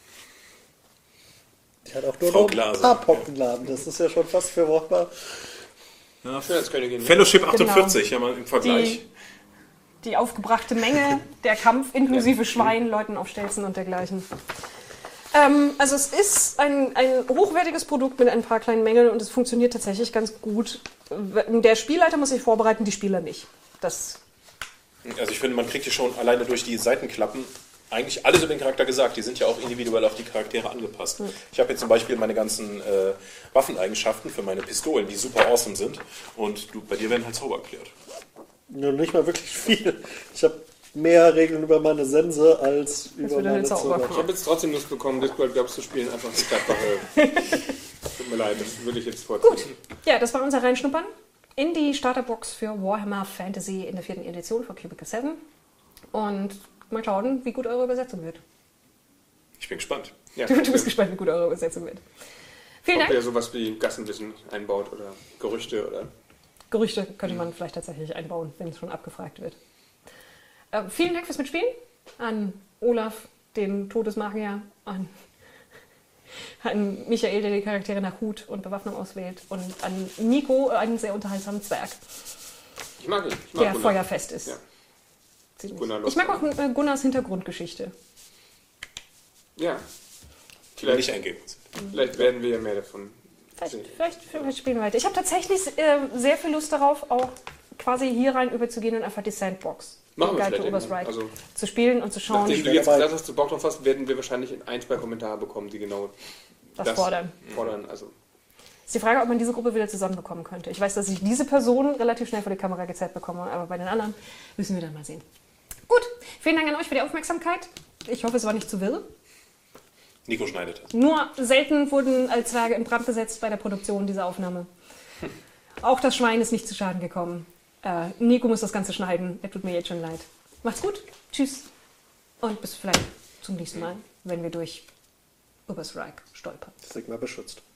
Die hat auch nur Frau noch Glaser. ein paar Pockenladen. Das ist ja schon fast verwortbar. Schönheitskönigin. Fellowship achtundvierzig, ja mal im Vergleich. Die, die aufgebrachte Menge, der Kampf inklusive Schwein, Leuten auf Stelzen und dergleichen. Ähm, also es ist ein, ein hochwertiges Produkt mit ein paar kleinen Mängeln und es funktioniert tatsächlich ganz gut. Der Spielleiter muss sich vorbereiten, die Spieler nicht. Das Also ich finde, man kriegt hier schon alleine durch die Seitenklappen eigentlich alles über den Charakter gesagt. Die sind ja auch individuell auf die Charaktere angepasst. Mhm. Ich habe jetzt zum Beispiel meine ganzen äh, Waffeneigenschaften für meine Pistolen, die super awesome sind. Und du, bei dir werden halt Zauber erklärt. Nur nicht mal wirklich viel. Ich habe mehr Regeln über meine Sense als über wieder meine eine Zauber. Zauber. Ich habe jetzt trotzdem Lust bekommen, Discord Jobs zu spielen, einfach nicht einfach. Tut mir leid, das würde ich jetzt vorziehen. Ja, das war unser Reinschnuppern in die Starterbox für Warhammer Fantasy in der vierten Edition von Cubicle sieben. Und mal schauen, wie gut eure Übersetzung wird. Ich bin gespannt. Ja, Du, du bist gespannt, wie gut eure Übersetzung wird. Vielen ob Dank. ihr sowas wie Gassenwissen einbaut oder Gerüchte oder... Gerüchte könnte man vielleicht tatsächlich einbauen, wenn es schon abgefragt wird. Äh, vielen Dank fürs Mitspielen an Olaf, den Todesmagier, an, an Michael, der die Charaktere nach Hut und Bewaffnung auswählt, und an Nico, einen sehr unterhaltsamen Zwerg, Ich mag ihn. Ich mag der Gunnar. feuerfest ist. Ja. Ziemlich. Gunnar Ich mag auch äh, Gunnars Hintergrundgeschichte. Ja. Die wir nicht Vielleicht, eingehen. vielleicht werden wir ja mehr davon Vielleicht, sehen. vielleicht, vielleicht spielen wir weiter. Ich habe tatsächlich äh, sehr viel Lust darauf, auch quasi hier rein überzugehen und einfach die Sandbox Machen wir Guide to vielleicht Oberstrike irgendwann. Also, zu spielen und zu schauen, nachdem du bin jetzt dabei. gesagt hast, du Bock drauf hast, werden wir wahrscheinlich ein, zwei Kommentare bekommen, die genau was fordern. fordern. Also, Ist die Frage, ob man diese Gruppe wieder zusammenbekommen könnte. Ich weiß, dass ich diese Person relativ schnell vor die Kamera gezeigt bekomme, aber bei den anderen müssen wir dann mal sehen. Gut, vielen Dank an euch für die Aufmerksamkeit. Ich hoffe, es war nicht zu wirr. Nico schneidet das. Nur selten wurden als Zwerge in Brand gesetzt bei der Produktion dieser Aufnahme. Auch das Schwein ist nicht zu Schaden gekommen. Äh, Nico muss das Ganze schneiden. Er tut mir jetzt schon leid. Macht's gut. Tschüss. Und bis vielleicht zum nächsten Mal, wenn wir durch Oberstrike stolpern. Sigma beschützt.